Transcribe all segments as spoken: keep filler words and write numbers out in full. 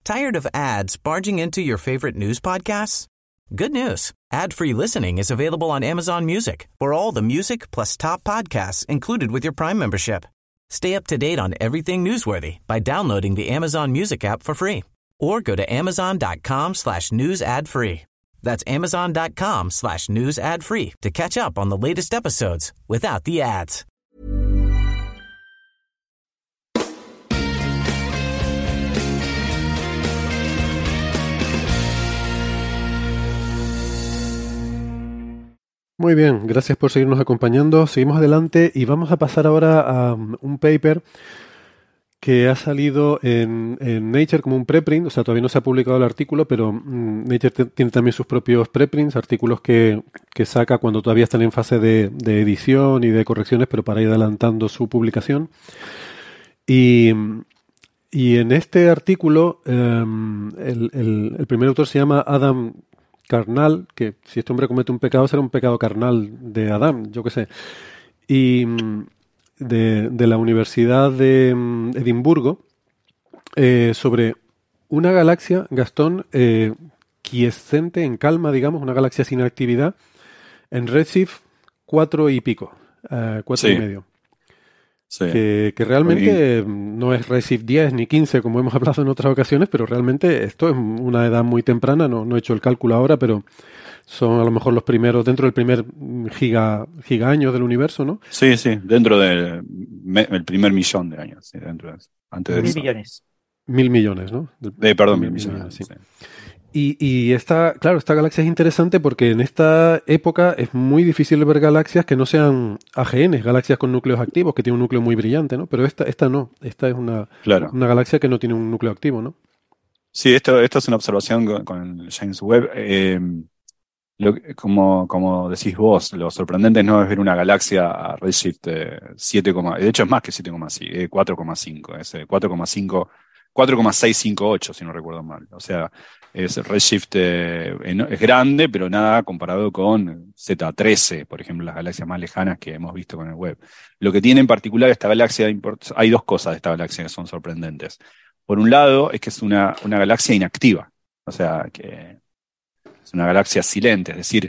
Tired of ads barging into your favorite news podcasts? Good news. Ad-free listening is available on Amazon Music for all the music plus top podcasts included with your Prime membership. Stay up to date on everything newsworthy by downloading the Amazon Music app for free or go to amazon.com slash news ad free. That's amazon.com slash news ad free to catch up on the latest episodes without the ads. Muy bien, gracias por seguirnos acompañando. Seguimos adelante y vamos a pasar ahora a um, un paper que ha salido en, en Nature como un preprint, o sea, todavía no se ha publicado el artículo, pero um, Nature t- tiene también sus propios preprints, artículos que, que saca cuando todavía están en fase de, de edición y de correcciones, pero para ir adelantando su publicación. Y, y en este artículo, um, el, el, el primer autor se llama Adam Carnal, que si este hombre comete un pecado será un pecado carnal de Adán, yo qué sé, y de, de la Universidad de Edimburgo, eh, sobre una galaxia, Gastón, eh, quiescente, en calma, digamos, una galaxia sin actividad, en redshift cuatro y pico, eh, cuatro Sí, y medio. sí. Que, que realmente no es redshift diez ni quince, como hemos hablado en otras ocasiones, pero realmente esto es una edad muy temprana, no, no he hecho el cálculo ahora, pero son a lo mejor los primeros, dentro del primer giga, giga año del universo, ¿no? Sí, sí, dentro del me- el primer millón de años, sí, dentro de eso. Antes de Mil eso. millones. Mil millones, ¿no? Del Eh, perdón, mil primer millones. sí. Sí. Y, y esta, claro, esta galaxia es interesante porque en esta época es muy difícil ver galaxias que no sean A G Ns, galaxias con núcleos activos, que tienen un núcleo muy brillante, ¿no? Pero esta, esta no, esta es una, Claro. una galaxia que no tiene un núcleo activo, ¿no? Sí, esto, esto es una observación con, con el James Webb. Eh, lo que- como, como decís vos, lo sorprendente no es ver una galaxia a redshift eh, siete, de hecho es más que siete coma cinco, eh, cuatro coma cinco, es eh, cuatro coma cinco, cuatro coma seiscientos cincuenta y ocho, si no recuerdo mal. O sea, es redshift eh, eno- es grande, pero nada comparado con Z trece, por ejemplo, las galaxias más lejanas que hemos visto con el Webb. Lo que tiene en particular esta galaxia, import- hay dos cosas de esta galaxia que son sorprendentes. Por un lado, es que es una, una galaxia inactiva, o sea, que es una galaxia silente, es decir,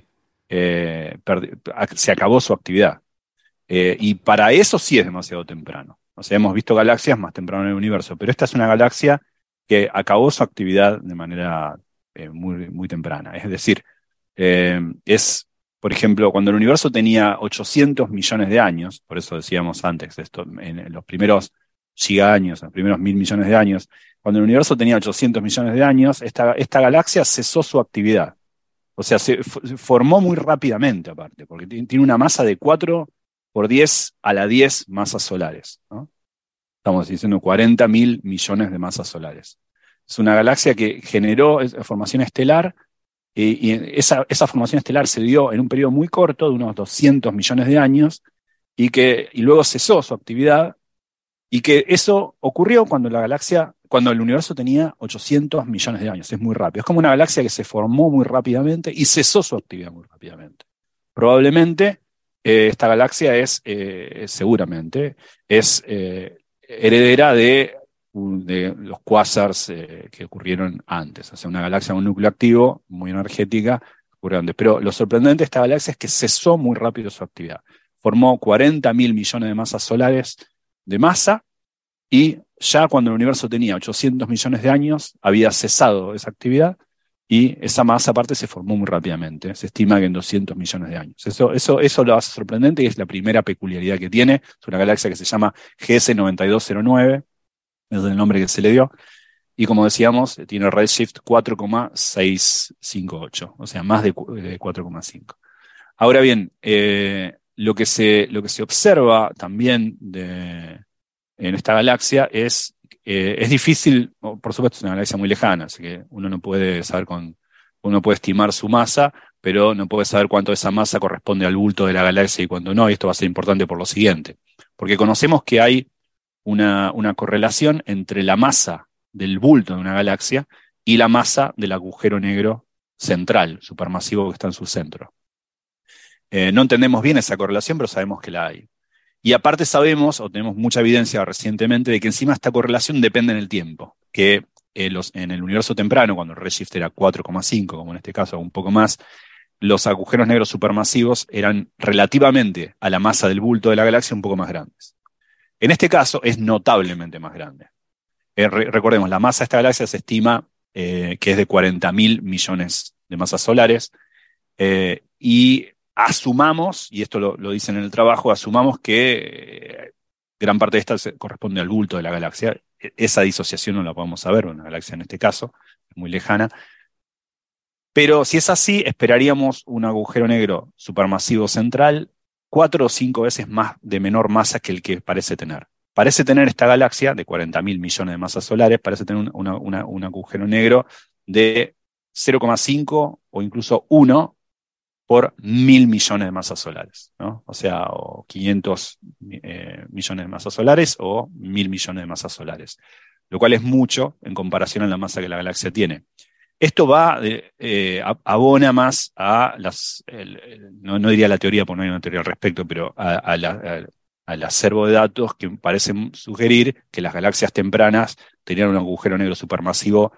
eh, perdi- se acabó su actividad. Eh, y para eso sí es demasiado temprano. O sea, hemos visto galaxias más temprano en el universo, pero esta es una galaxia que acabó su actividad de manera eh, muy, muy temprana. Es decir, eh, es, por ejemplo, cuando el universo tenía ochocientos millones de años, por eso decíamos antes, esto, en, en los primeros giga-años, en los primeros mil millones de años, cuando el universo tenía ochocientos millones de años, esta, esta galaxia cesó su actividad. O sea, se f- formó muy rápidamente aparte, porque ti- tiene una masa de cuatro por diez a la diez masas solares, ¿no? Estamos diciendo cuarenta mil millones de masas solares. Es una galaxia que generó es- formación estelar, y, y esa, esa formación estelar se dio en un periodo muy corto, de unos doscientos millones de años, y, que, y luego cesó su actividad, y que eso ocurrió cuando la galaxia, cuando el universo tenía ochocientos millones de años. Es muy rápido. Es como una galaxia que se formó muy rápidamente y cesó su actividad muy rápidamente. Probablemente eh, esta galaxia es, eh, seguramente, es eh, heredera de, de los quasars eh, que ocurrieron antes. O sea, una galaxia con un núcleo activo, muy energética, ocurrió antes. Pero lo sorprendente de esta galaxia es que cesó muy rápido su actividad. Formó cuarenta mil millones de masas solares de masa, y ya cuando el universo tenía ochocientos millones de años había cesado esa actividad, y esa masa aparte se formó muy rápidamente. Se estima que en doscientos millones de años. Eso, eso, eso lo hace sorprendente y es la primera peculiaridad que tiene. Es una galaxia que se llama G S noventa y dos cero nueve, es el nombre que se le dio, y como decíamos, tiene redshift cuatro coma seiscientos cincuenta y ocho, o sea, más de cu- de cuatro coma cinco. Ahora bien, eh, lo que se, lo que se observa también de, en esta galaxia es, eh, es difícil, por supuesto es una galaxia muy lejana, así que uno no puede saber con, uno puede estimar su masa, pero no puede saber cuánto de esa masa corresponde al bulto de la galaxia y cuánto no, y esto va a ser importante por lo siguiente, porque conocemos que hay una, una correlación entre la masa del bulto de una galaxia y la masa del agujero negro central, supermasivo que está en su centro. Eh, no entendemos bien esa correlación, pero sabemos que la hay. Y aparte sabemos, o tenemos mucha evidencia recientemente, de que encima esta correlación depende en el tiempo, que eh, los, en el universo temprano, cuando el redshift era cuatro coma cinco, como en este caso, un poco más, los agujeros negros supermasivos eran relativamente a la masa del bulto de la galaxia un poco más grandes. En este caso es notablemente más grande. Eh, re, recordemos, la masa de esta galaxia se estima eh, que es de cuarenta mil millones de masas solares, eh, y asumamos, y esto lo, lo dicen en el trabajo, asumamos que eh, gran parte de esta se, corresponde al bulto de la galaxia. Esa disociación no la podemos saber, una galaxia en este caso, es muy lejana. Pero si es así, esperaríamos un agujero negro supermasivo central cuatro o cinco veces más de menor masa que el que parece tener. Parece tener esta galaxia de cuarenta mil millones de masas solares, parece tener un, una, una, un agujero negro de cero coma cinco o incluso uno por mil millones de masas solares, ¿no? O sea, o quinientos eh, millones de masas solares o mil millones de masas solares, lo cual es mucho en comparación a la masa que la galaxia tiene. Esto va, eh, eh, abona más a las, el, el, no, no diría la teoría, porque no hay una teoría al respecto, pero a, a la, a, al acervo de datos que parecen sugerir que las galaxias tempranas tenían un agujero negro supermasivo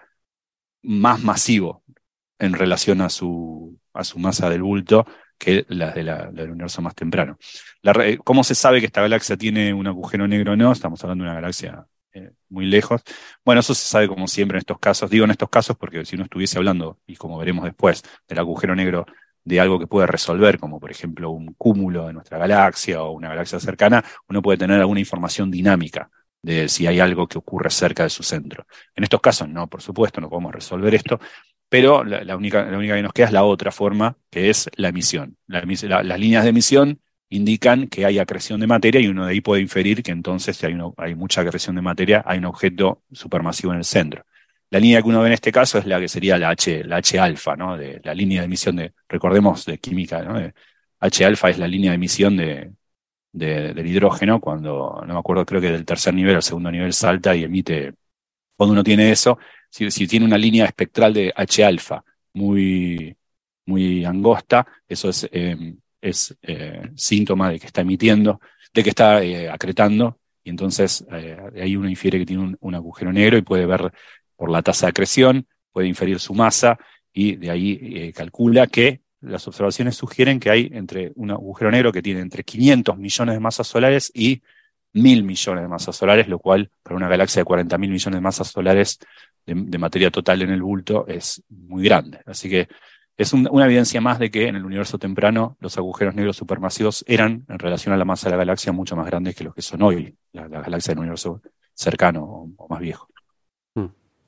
más masivo en relación a su, a su masa del bulto que las de la, del universo más temprano. La, ¿Cómo se sabe que esta galaxia tiene un agujero negro o no? Estamos hablando de una galaxia eh, muy lejos. Bueno, eso se sabe como siempre en estos casos. Digo en estos casos porque si uno estuviese hablando, y como veremos después, del agujero negro de algo que puede resolver, como por ejemplo un cúmulo de nuestra galaxia o una galaxia cercana, uno puede tener alguna información dinámica de si hay algo que ocurre cerca de su centro. En estos casos no, por supuesto, no podemos resolver esto, pero la, la, única, la única que nos queda es la otra forma, que es la emisión. La, la, las líneas de emisión indican que hay acreción de materia y uno de ahí puede inferir que entonces si hay, uno, hay mucha acreción de materia, hay un objeto supermasivo en el centro. La línea que uno ve en este caso es la que sería la H, la H alfa, ¿no? De la línea de emisión de, recordemos, de química, ¿no? De H alfa es la línea de emisión de, de, del hidrógeno cuando, no me acuerdo, creo que del tercer nivel al segundo nivel salta y emite. Cuando uno tiene eso, si, si tiene una línea espectral de H alfa muy, muy angosta, eso es, eh, es eh, síntoma de que está emitiendo, de que está eh, acretando, y entonces eh, ahí uno infiere que tiene un, un agujero negro y puede ver por la tasa de acreción, puede inferir su masa, y de ahí eh, calcula que las observaciones sugieren que hay entre un agujero negro que tiene entre quinientos millones de masas solares y mil millones de masas solares, lo cual para una galaxia de cuarenta mil millones de masas solares de, de materia total en el bulto es muy grande. Así que es un, una evidencia más de que en el universo temprano los agujeros negros supermasivos eran, en relación a la masa de la galaxia, mucho más grandes que los que son hoy, la, la galaxia del universo cercano o, o más viejo. Hmm.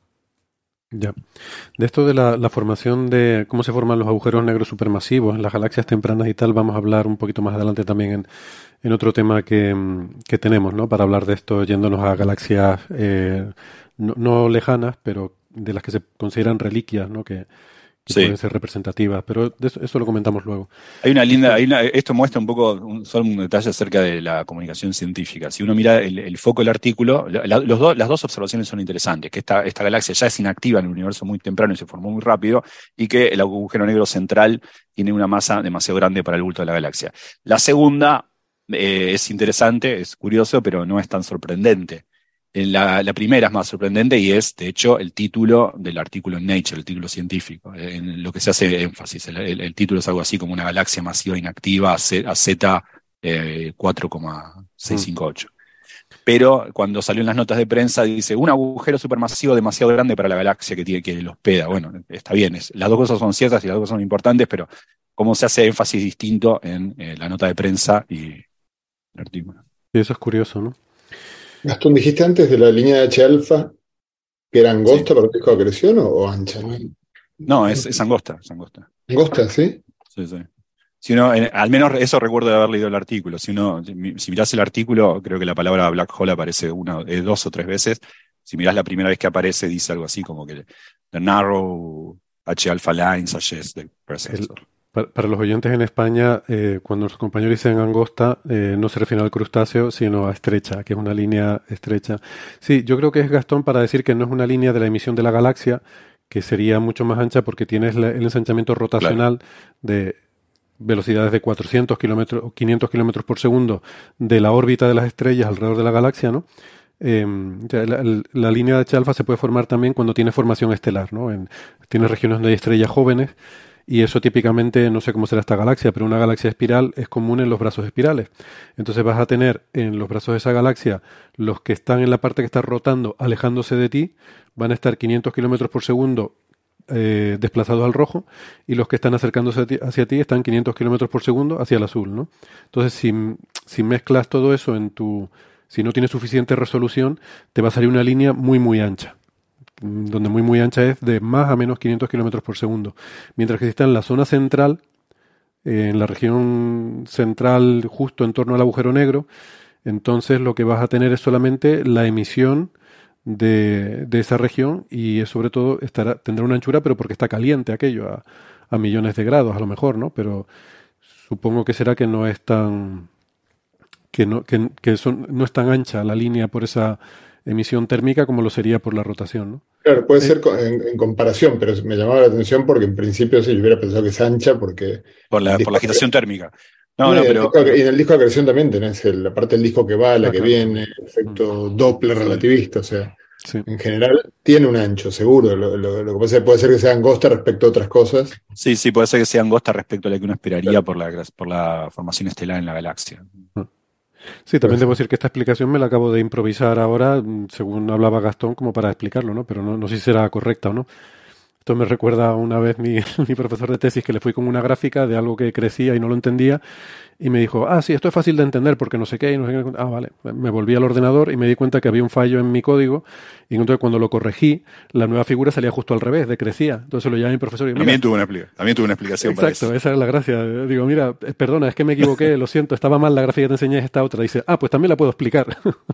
Ya. De esto de la, la formación de cómo se forman los agujeros negros supermasivos en las galaxias tempranas y tal, vamos a hablar un poquito más adelante también en, en otro tema que, que tenemos, ¿no? Para hablar de esto yéndonos a galaxias eh, no, no lejanas, pero de las que se consideran reliquias, ¿no? Que, que sí. Pueden ser representativas, pero de eso, eso lo comentamos luego. Hay una linda, hay una, esto muestra un poco, un, solo un detalle acerca de la comunicación científica. Si uno mira el, el foco del artículo, la, los do, las dos observaciones son interesantes, que esta, esta galaxia ya es inactiva en el universo muy temprano y se formó muy rápido, y que el agujero negro central tiene una masa demasiado grande para el bulto de la galaxia. La segunda eh, es interesante, es curioso, pero no es tan sorprendente. La, la primera es más sorprendente y es, de hecho, el título del artículo en Nature, el título científico, en lo que se hace énfasis. El, el, el título es algo así como una galaxia masiva inactiva a Z eh, cuatro coma seiscientos cincuenta y ocho. Mm. Pero cuando salió en las notas de prensa dice, un agujero supermasivo demasiado grande para la galaxia que tiene que lo hospeda. Bueno, está bien, es, las dos cosas son ciertas y las dos cosas son importantes, pero cómo se hace énfasis distinto en eh, la nota de prensa y el artículo. Y eso es curioso, ¿no? Gastón, dijiste antes de la línea de H alfa que era angosta, sí, para el disco de acreción o, o ancha, ¿no? No, es, es angosta, es angosta. ¿Angosta, sí? Sí, sí. Si uno, eh, al menos eso recuerdo de haber leído el artículo. Si uno, si, si mirás el artículo, creo que la palabra black hole aparece una, eh, dos o tres veces. Si mirás la primera vez que aparece, dice algo así como que the narrow H alpha line suggest the presence. Para, para los oyentes en España, eh, cuando los compañeros dicen angosta, eh, no se refieren al crustáceo, sino a estrecha, que es una línea estrecha. Sí, yo creo que es Gastón para decir que no es una línea de la emisión de la galaxia, que sería mucho más ancha porque tienes la, el ensanchamiento rotacional, claro, de velocidades de cuatrocientos kilómetros o quinientos kilómetros por segundo de la órbita de las estrellas alrededor de la galaxia, ¿no? Eh, la, la línea de H alfa se puede formar también cuando tiene formación estelar, ¿no? En, tiene regiones donde hay estrellas jóvenes y eso típicamente, no sé cómo será esta galaxia, pero una galaxia espiral es común en los brazos espirales. Entonces vas a tener en los brazos de esa galaxia los que están en la parte que está rotando, alejándose de ti, van a estar quinientos kilómetros por segundo eh, desplazados al rojo, y los que están acercándose a ti, hacia ti están quinientos kilómetros por segundo hacia el azul, ¿no? Entonces, si, si mezclas todo eso en tu... Si no tienes suficiente resolución, te va a salir una línea muy, muy ancha, donde muy, muy ancha es de más a menos quinientos kilómetros por segundo. Mientras que si está en la zona central, eh, en la región central justo en torno al agujero negro, entonces lo que vas a tener es solamente la emisión de, de esa región, y es sobre todo estará, tendrá una anchura, pero porque está caliente aquello, a, a millones de grados a lo mejor, ¿no? Pero supongo que será que no es tan... que no, que, que son, no es tan ancha la línea por esa emisión térmica como lo sería por la rotación, ¿no? Claro, puede Eh, ser co- en, en comparación, pero me llamaba la atención porque en principio sí, yo hubiera pensado que es ancha porque Por el la, por la disco, agitación térmica. No, no, y no, en el pero, disco, y en el disco de acreción también tenés el- la parte del disco que va, la ah, que claro, viene, también. el Mm, efecto Doppler sí. relativista, o sea, sí. en general tiene un ancho, seguro. Lo, lo- lo que pasa es que puede ser que sea angosta respecto a otras cosas. Sí, sí, puede ser que sea angosta respecto a la que uno esperaría Claro, por la, por la formación estelar en la galaxia. Ah. Sí, puede también debo ser. decir que esta explicación me la acabo de improvisar ahora, mm, según hablaba Gastón, como para explicarlo, ¿no? Pero no, no sé si será correcta o no. Esto me recuerda una vez mi, mi profesor de tesis, que le fui con una gráfica de algo que crecía y no lo entendía, y me dijo, ah, sí, esto es fácil de entender porque no sé qué, y no sé qué. Ah, vale. Me volví al ordenador y me di cuenta que había un fallo en mi código, y entonces cuando lo corregí, la nueva figura salía justo al revés, decrecía. Entonces lo llamé a mi profesor y digo, mira, También tuve una, expli- también tuve una explicación para exacto, eso. esa es la gracia. Digo, mira, eh, perdona, es que me equivoqué, lo siento, estaba mal la gráfica que te enseñé, es esta otra. Dice, ah, pues también la puedo explicar.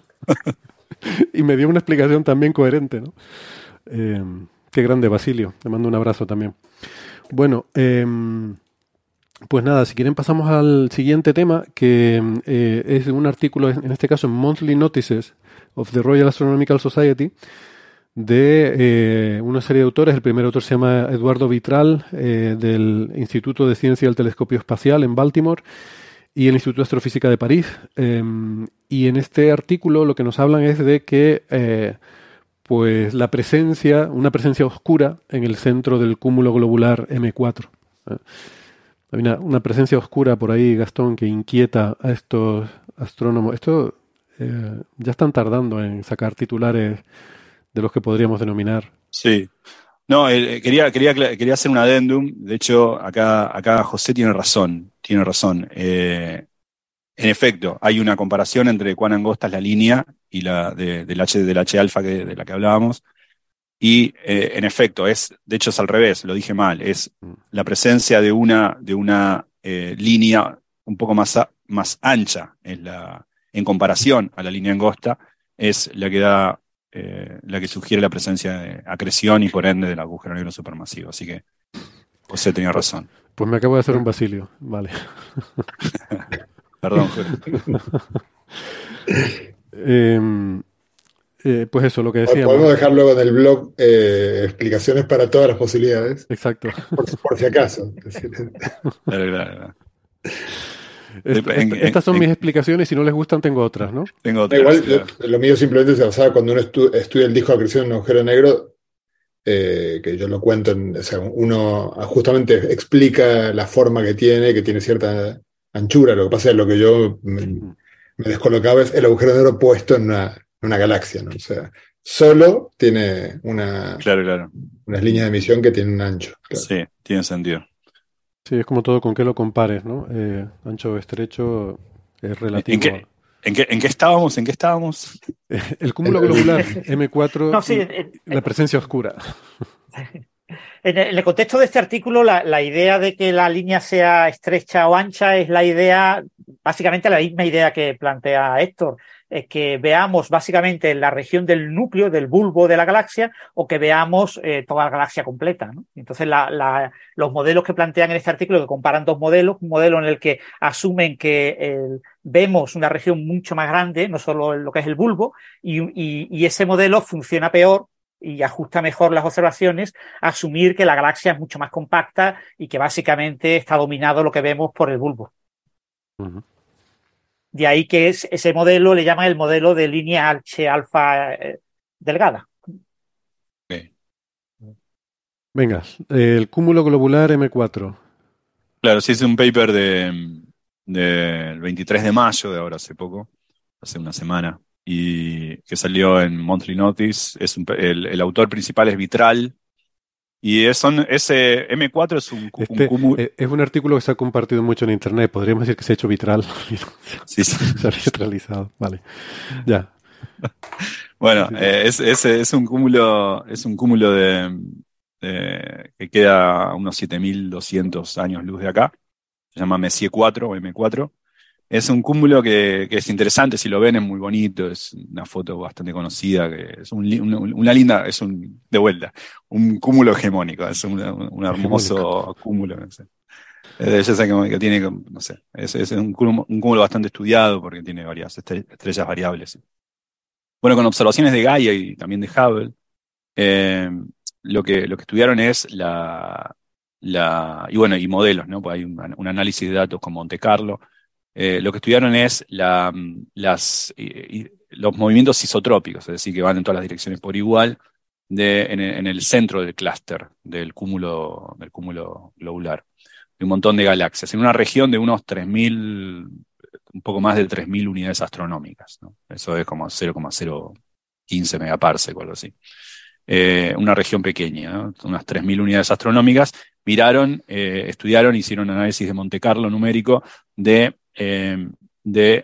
Y me dio una explicación también coherente, ¿no? Eh, qué grande, Basilio. Te mando un abrazo también. Bueno, eh, pues nada, si quieren pasamos al siguiente tema, que eh, es un artículo, en este caso en Monthly Notices of the Royal Astronomical Society, de eh, una serie de autores. El primer autor se llama Eduardo Vitral, eh, del Instituto de Ciencia del Telescopio Espacial en Baltimore, y el Instituto de Astrofísica de París. Eh, y en este artículo lo que nos hablan es de que eh, pues la presencia, una presencia oscura en el centro del cúmulo globular eme cuatro. ¿eh? Hay una, una presencia oscura por ahí, Gastón, que inquieta a estos astrónomos. Esto eh, ya están tardando en sacar titulares de los que podríamos denominar. Sí. No, eh, quería, quería, quería hacer un adendum. De hecho, acá, acá José tiene razón. Tiene razón. Eh, en efecto, hay una comparación entre cuán angosta es la línea y la de, del H del H alfa que, de la que hablábamos. Y eh, en efecto, es, de hecho es al revés, lo dije mal, es la presencia de una, de una eh, línea un poco más, a- más ancha en, la, en comparación a la línea angosta, es la que da, eh, la que sugiere la presencia de acreción y por ende del agujero negro supermasivo. Así que José tenía Pues, razón. pues me acabo de hacer un Basilio. Vale. Perdón, Jorge. Em, eh, pues eso, lo que Podemos decíamos. dejar luego en el blog eh, explicaciones para todas las posibilidades, Exacto. por, por si acaso. Es decir, Claro, claro, claro. Esto- En- est- en- estas son mis en- explicaciones. Si no les gustan, tengo otras, ¿no? tengo da otras, igual, yo- claro. lo mío simplemente se basaba cuando uno estu- estudia el disco de acreción en un agujero negro, eh, que yo lo cuento, en, o sea, uno justamente explica la forma que tiene, que tiene cierta anchura. Lo que pasa es lo que yo me, Mm. me descolocaba es el agujero negro puesto en una, en una galaxia, ¿no? O sea, solo tiene una, Claro, claro. unas líneas de emisión que tienen un ancho. Claro. Sí, tiene sentido. Sí, es como todo con qué lo compares, ¿no? Eh, ancho o estrecho es ¿En relativo a... qué, en qué, en qué estábamos? ¿En qué estábamos? El cúmulo El- globular eme cuatro, No, sí, en, la presencia oscura. en el en el contexto de este artículo, la, la idea de que la línea sea estrecha o ancha es la idea, básicamente la misma idea que plantea Héctor, es que veamos básicamente la región del núcleo, del bulbo de la galaxia, o que veamos eh, toda la galaxia completa, ¿no? Entonces, la, la, los modelos que plantean en este artículo, que comparan dos modelos, un modelo en el que asumen que el, vemos una región mucho más grande, no solo lo que es el bulbo, y, y, y ese modelo funciona peor y ajusta mejor las observaciones, asumir que la galaxia es mucho más compacta y que básicamente está dominado lo que vemos por el bulbo. Ujú. De ahí que es, ese modelo le llaman el modelo de línea H alfa eh, delgada. Okay. Venga, el cúmulo globular eme cuatro. Claro, sí, es un paper de, del veintitrés de mayo, de ahora hace poco, hace una semana, y que salió en Monthly Notice. Es un, el, el autor principal es Vitral, y es, son, ese eme cuatro es un, este, un cúmulo. Eh, es un artículo que se ha compartido mucho en internet. Podríamos decir que se ha hecho vitral. Sí, sí. Se ha neutralizado. Vale. Ya. Bueno, eh, es, es, es un cúmulo, es un cúmulo de, de que queda a unos siete mil doscientos años luz de acá. Se llama Messier cuatro o eme cuatro. Es un cúmulo que, que es interesante, si lo ven es muy bonito, es una foto bastante conocida, que es un, una, una linda, es un, de vuelta, un cúmulo hegemónico, es un, un hermoso hegemónico. Cúmulo, no sé. De belleza que, que tiene, no sé, es, es un, cúmulo, un cúmulo bastante estudiado porque tiene varias estrellas variables. Bueno, con observaciones de Gaia y también de Hubble, eh, lo, que, lo que estudiaron es la, la, y bueno, y modelos, ¿no? Pues hay un, un análisis de datos con Monte Carlo. Eh, lo que estudiaron es la, las, y, los movimientos isotrópicos, es decir, que van en todas las direcciones por igual, de, en, en el centro del clúster del cúmulo, del cúmulo globular, de un montón de galaxias, en una región de unos tres mil, un poco más de tres mil unidades astronómicas, ¿no? Eso es como cero coma cero quince megaparsec o algo así. Eh, una región pequeña, ¿no? Unas tres mil unidades astronómicas. Miraron, eh, estudiaron, hicieron análisis de Monte Carlo numérico de Eh, de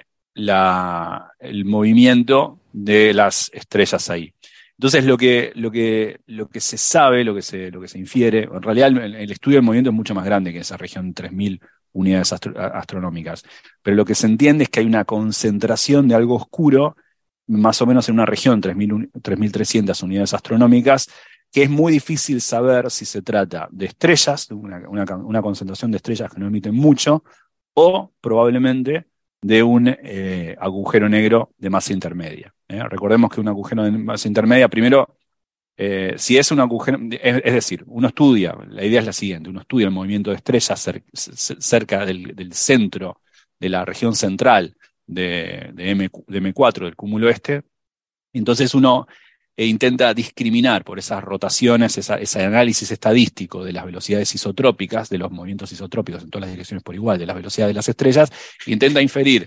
la, el movimiento de las estrellas ahí. Entonces lo que, lo que, lo que se sabe, lo que se, lo que se infiere, en realidad el, el estudio del movimiento es mucho más grande que esa región de tres mil unidades astro, astronómicas, pero lo que se entiende es que hay una concentración de algo oscuro, más o menos en una región de tres mil trescientas unidades astronómicas, que es muy difícil saber si se trata de estrellas, una, una, una concentración de estrellas que no emiten mucho, o probablemente de un eh, agujero negro de masa intermedia. ¿eh? Recordemos que un agujero de masa intermedia, primero, eh, si es un agujero, es, es decir, uno estudia, la idea es la siguiente, uno estudia el movimiento de estrellas cer, cerca del, del centro, de la región central de, de, M, de eme cuatro, del cúmulo este, entonces uno e intenta discriminar por esas rotaciones, esa, ese análisis estadístico de las velocidades isotrópicas, de los movimientos isotrópicos en todas las direcciones por igual, de las velocidades de las estrellas, e intenta inferir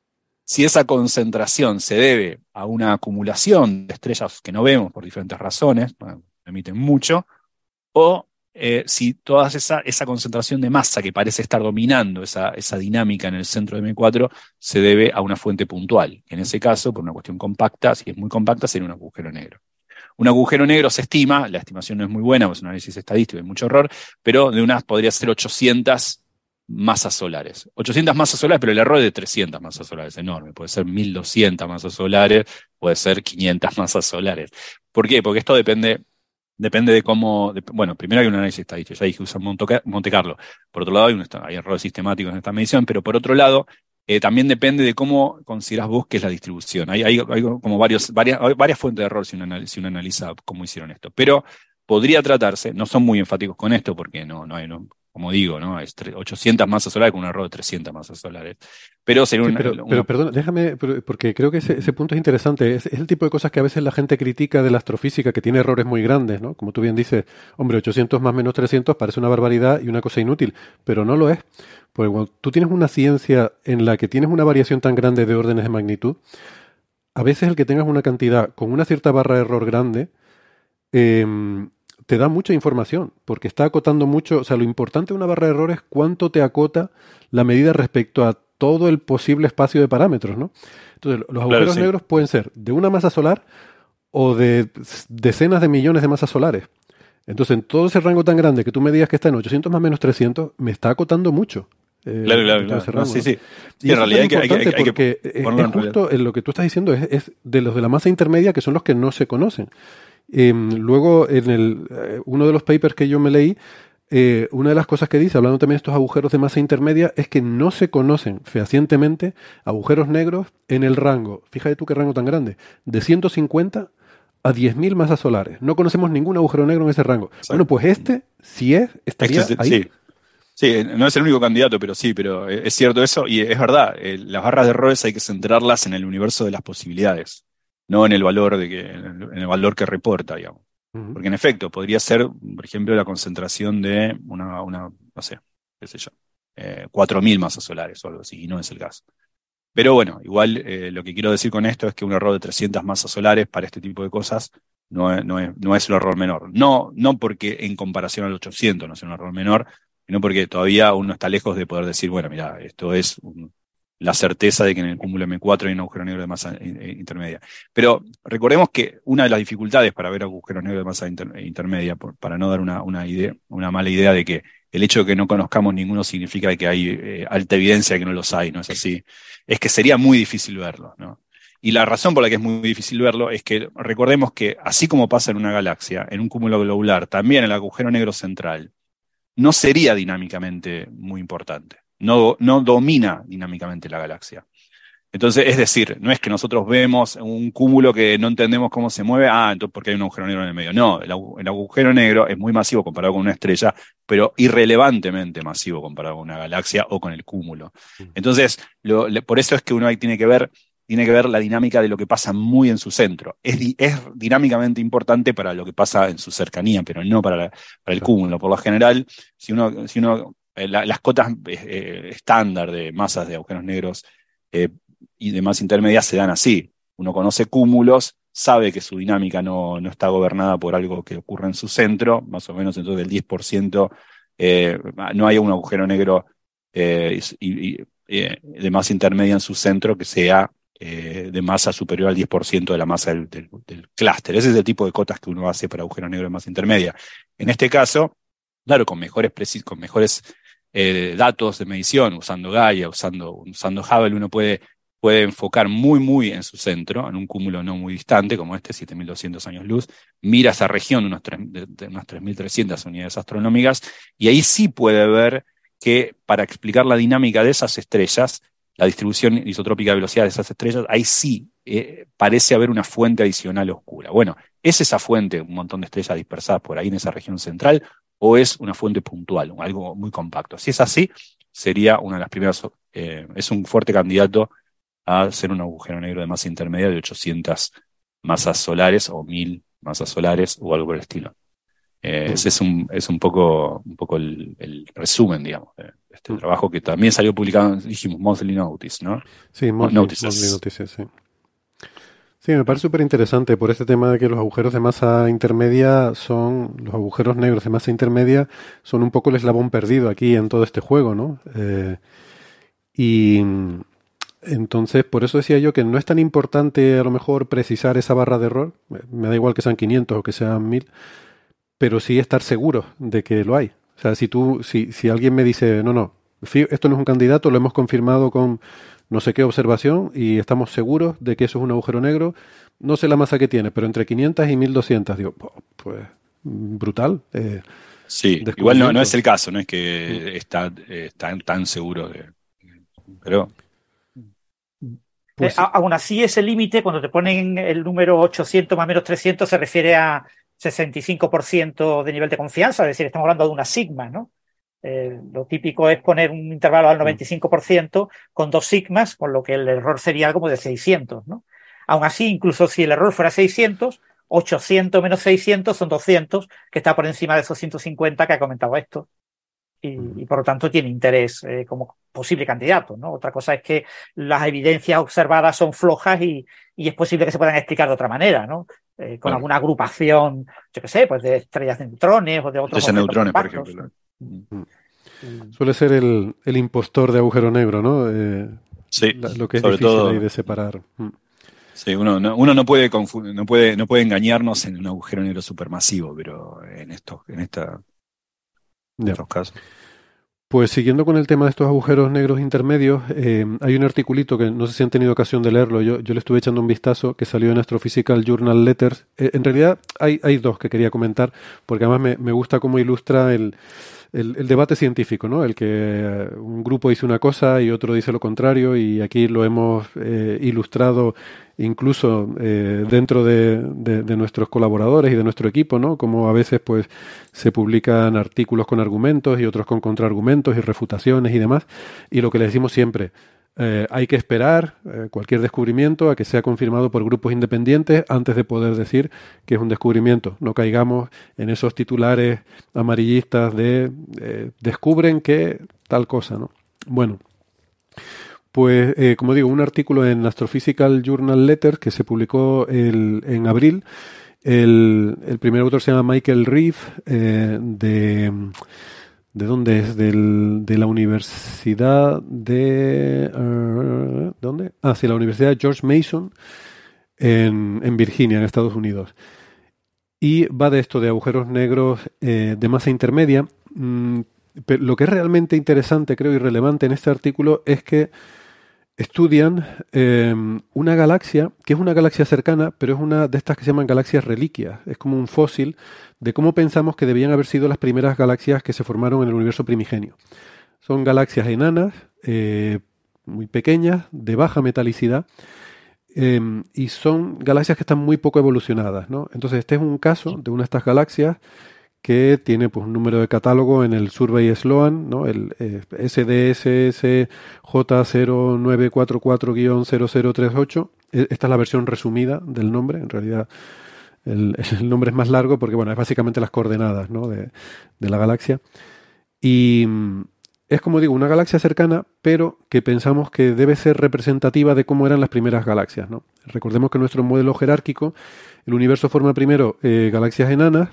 si esa concentración se debe a una acumulación de estrellas que no vemos por diferentes razones, bueno, emiten mucho, o eh, si toda esa, esa concentración de masa que parece estar dominando esa, esa dinámica en el centro de eme cuatro se debe a una fuente puntual. En ese caso, por una cuestión compacta, si es muy compacta, sería un agujero negro. Un agujero negro se estima, la estimación no es muy buena, pues es un análisis estadístico, hay mucho error, pero de unas podría ser ochocientas masas solares. ochocientas masas solares, pero el error es de trescientas masas solares, enorme. Puede ser mil doscientas masas solares, puede ser quinientas masas solares. ¿Por qué? Porque esto depende... Depende de cómo, de, bueno, primero hay un análisis estadístico, ya dije que usan Monte, Monte Carlo. Por otro lado, hay, un, hay errores sistemáticos en esta medición, pero por otro lado, eh, también depende de cómo consideras vos que es la distribución. Hay, hay, hay como varios, varias, varias fuentes de error si uno, si uno analiza cómo hicieron esto. Pero podría tratarse, no son muy enfáticos con esto, porque no, no hay, no, como digo, ¿no? Es ochocientas masas solares con un error de trescientas masas solares. Pero sería sí, una, pero, una... pero perdón, déjame, porque creo que ese, ese punto es interesante. Es, es el tipo de cosas que a veces la gente critica de la astrofísica, que tiene errores muy grandes, ¿no? Como tú bien dices, hombre, ochocientos más menos trescientos parece una barbaridad y una cosa inútil, pero no lo es. Porque cuando tú tienes una ciencia en la que tienes una variación tan grande de órdenes de magnitud, a veces el que tengas una cantidad con una cierta barra de error grande, eh, te da mucha información, porque está acotando mucho. O sea, lo importante de una barra de error es cuánto te acota la medida respecto a todo el posible espacio de parámetros, ¿no? Entonces, los agujeros Claro, sí. negros pueden ser de una masa solar o de decenas de millones de masas solares. Entonces, en todo ese rango tan grande que tú me digas que está en ochocientos más menos trescientos, me está acotando mucho. Eh, Claro, claro, todo claro. ese No, rango, sí, ¿no? sí. Y Sí, en eso es realidad hay tan que, hay que, hay importante que, hay que porque es, ponerlo es en realidad. justo en lo que tú estás diciendo, es, es de los de la masa intermedia, que son los que no se conocen. Eh, luego, en el, eh, uno de los papers que yo me leí, eh, una de las cosas que dice, hablando también de estos agujeros de masa intermedia, es que no se conocen fehacientemente agujeros negros en el rango, fíjate tú qué rango tan grande, de ciento cincuenta a diez mil masas solares. No conocemos ningún agujero negro en ese rango. Exacto. Bueno, pues este, si es, estaría Este es- ahí. sí. Sí, no es el único candidato, pero sí, pero es cierto eso, y es verdad, eh, las barras de errores hay que centrarlas en el universo de las posibilidades, no en el valor de que, en el valor que reporta, digamos. Uh-huh. Porque en efecto, podría ser, por ejemplo, la concentración de una, una no sé, qué sé yo, eh, cuatro mil masas solares o algo así, y no es el caso. Pero bueno, igual eh, lo que quiero decir con esto es que un error de trescientas masas solares para este tipo de cosas no es, no es, no es un error menor. No, no porque en comparación al ochocientos no sea un error menor, sino porque todavía uno está lejos de poder decir, bueno, mira, esto es un, la certeza de que en el cúmulo eme cuatro hay un agujero negro de masa intermedia. Pero recordemos que una de las dificultades para ver agujeros negros de masa inter, intermedia, por, para no dar una, una, idea, una mala idea de que el hecho de que no conozcamos ninguno significa que hay eh, alta evidencia de que no los hay, no es así, es que sería muy difícil verlo, ¿no? Y la razón por la que es muy difícil verlo es que recordemos que así como pasa en una galaxia, en un cúmulo globular, también el agujero negro central no sería dinámicamente muy importante. No, no domina dinámicamente la galaxia. Entonces, es decir, no es que nosotros vemos un cúmulo que no entendemos cómo se mueve, ah, entonces porque hay un agujero negro en el medio. No, el, el agujero negro es muy masivo comparado con una estrella, pero irrelevantemente masivo comparado con una galaxia o con el cúmulo. Entonces, lo, le, por eso es que uno ahí tiene que ver tiene que ver la dinámica de lo que pasa muy en su centro. Es, es dinámicamente importante para lo que pasa en su cercanía, pero no para, la, para el cúmulo. Por lo general, si uno, si uno eh, la, las cotas eh, estándar de masas de agujeros negros eh, y de masa intermedia se dan así. Uno conoce cúmulos, sabe que su dinámica no, no está gobernada por algo que ocurre en su centro, más o menos entonces del diez por ciento eh, no hay un agujero negro eh, y, y, eh, de masa intermedia en su centro que sea Eh, de masa superior al diez por ciento de la masa del, del, del clúster. Ese es el tipo de cotas que uno hace para agujeros negros de masa intermedia. En este caso, claro, con mejores, con mejores eh, datos de medición, usando Gaia, usando, usando Hubble, uno puede, puede enfocar muy, muy en su centro, en un cúmulo no muy distante, como este, siete mil doscientos años luz, mira esa región de, unos tres, de, de unas tres mil trescientas unidades astronómicas, y ahí sí puede ver que para explicar la dinámica de esas estrellas, la distribución isotrópica de velocidad de esas estrellas, ahí sí eh, parece haber una fuente adicional oscura. Bueno, ¿es esa fuente un montón de estrellas dispersadas por ahí en esa región central o es una fuente puntual, algo muy compacto? Si es así, sería una de las primeras, eh, es un fuerte candidato a ser un agujero negro de masa intermedia de ochocientas masas solares o mil masas solares o algo por el estilo. Eh, ese es un, es un poco, un poco el, el resumen, digamos, de este mm. trabajo que también salió publicado, dijimos, Monthly Notice, ¿no? Sí, Monthly Notices. Monthly Notices, sí. Sí, me parece súper interesante por este tema de que los agujeros de masa intermedia son, los agujeros negros de masa intermedia son un poco el eslabón perdido aquí en todo este juego, ¿no? Eh, y entonces, por eso decía yo que no es tan importante a lo mejor precisar esa barra de error, me da igual que sean quinientos o que sean mil, pero sí estar seguro de que lo hay. O sea, si tú, si, si alguien me dice, no, no, esto no es un candidato, lo hemos confirmado con no sé qué observación y estamos seguros de que eso es un agujero negro, no sé la masa que tiene, pero entre quinientas y mil doscientas, digo, pues, brutal. Eh, sí, igual no, no es el caso, no es que sí. está, eh, están tan seguros de... Pero... Pues sí. Aún así, ese límite, cuando te ponen el número ochocientos más o menos trescientos, se refiere a sesenta y cinco por ciento de nivel de confianza, es decir, estamos hablando de una sigma, ¿no? Eh, lo típico es poner un intervalo al noventa y cinco por ciento con dos sigmas, con lo que el error sería como de seiscientos, ¿no? Aún así, incluso si el error fuera seiscientos, ochocientos menos seiscientos son doscientos, que está por encima de esos ciento cincuenta que ha comentado esto. Y, y por lo tanto tiene interés eh, como posible candidato, ¿no? Otra cosa es que las evidencias observadas son flojas y, y es posible que se puedan explicar de otra manera, ¿no? Eh, con bueno. alguna agrupación, yo qué sé, pues de estrellas de neutrones o de otros de neutrones, compactos, por ejemplo. ¿no? Suele ser el, el impostor de agujero negro, ¿no? Eh, sí, la, lo que es sobre difícil todo, ahí de separar. Sí, uno no, uno no puede confundir, no puede, no puede engañarnos en un agujero negro supermasivo, pero en estos, en esta en estos casos. Pues siguiendo con el tema de estos agujeros negros intermedios, eh, hay un articulito que no sé si han tenido ocasión de leerlo, yo, yo le estuve echando un vistazo, que salió en Astrophysical Journal Letters. Eh, en realidad hay, hay dos que quería comentar, porque además me, me gusta cómo ilustra el, el, el debate científico, ¿no? El que un grupo dice una cosa y otro dice lo contrario, y aquí lo hemos eh, ilustrado incluso eh, dentro de, de, de nuestros colaboradores y de nuestro equipo, ¿no? Como a veces pues se publican artículos con argumentos y otros con contraargumentos y refutaciones y demás, y lo que le decimos siempre, eh, hay que esperar eh, cualquier descubrimiento a que sea confirmado por grupos independientes antes de poder decir que es un descubrimiento. No caigamos en esos titulares amarillistas de eh, descubren que tal cosa, ¿no? Bueno, pues eh, como digo, un artículo en Astrophysical Journal Letters que se publicó el, en abril. El, el primer autor se llama Michael Reeve, eh, de... ¿De dónde es? Del, de la Universidad de... Uh, ¿Dónde? Ah, sí, la Universidad George Mason en, en Virginia, en Estados Unidos. Y va de esto, de agujeros negros eh, de masa intermedia. Mm, pero lo que es realmente interesante, creo, y relevante en este artículo es que estudian eh, una galaxia, que es una galaxia cercana, pero es una de estas que se llaman galaxias reliquias. Es como un fósil de cómo pensamos que debían haber sido las primeras galaxias que se formaron en el universo primigenio. Son galaxias enanas, eh, muy pequeñas, de baja metalicidad, eh, y son galaxias que están muy poco evolucionadas, ¿no? Entonces este es un caso de una de estas galaxias que tiene pues un número de catálogo en el Survey Sloan, ¿no? El eh, S D S S J cero nueve cuatro cuatro guion cero cero tres ocho. Esta es la versión resumida del nombre. En realidad el, el nombre es más largo porque bueno, es básicamente las coordenadas, ¿no? de, de la galaxia. Y es, como digo, una galaxia cercana, pero que pensamos que debe ser representativa de cómo eran las primeras galaxias, ¿no? Recordemos que en nuestro modelo jerárquico el universo forma primero eh, galaxias enanas,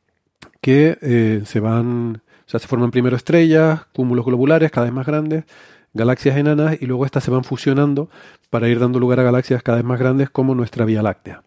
que eh, se van, o sea, se forman primero estrellas, cúmulos globulares cada vez más grandes, galaxias enanas, y luego estas se van fusionando para ir dando lugar a galaxias cada vez más grandes como nuestra Vía Láctea.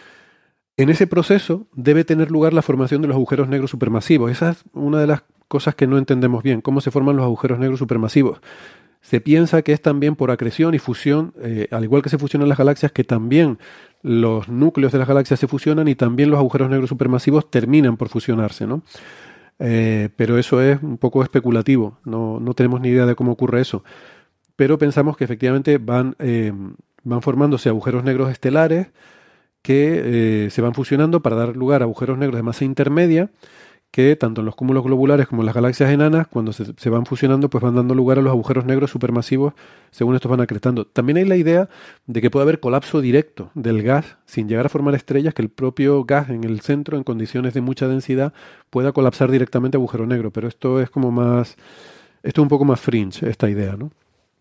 En ese proceso debe tener lugar la formación de los agujeros negros supermasivos. Esa es una de las cosas que no entendemos bien, cómo se forman los agujeros negros supermasivos. Se piensa que es también por acreción y fusión, eh, al igual que se fusionan las galaxias, que también los núcleos de las galaxias se fusionan y también los agujeros negros supermasivos terminan por fusionarse, ¿no? Eh, pero eso es un poco especulativo, no, no tenemos ni idea de cómo ocurre eso. Pero pensamos que efectivamente van, eh, van formándose agujeros negros estelares que eh, se van fusionando para dar lugar a agujeros negros de masa intermedia, que tanto en los cúmulos globulares como en las galaxias enanas, cuando se, se van fusionando, pues van dando lugar a los agujeros negros supermasivos según estos van acretando. También hay la idea de que puede haber colapso directo del gas sin llegar a formar estrellas, que el propio gas en el centro, en condiciones de mucha densidad, pueda colapsar directamente a agujero negro. Pero esto es como más... Esto es un poco más fringe, esta idea, ¿no?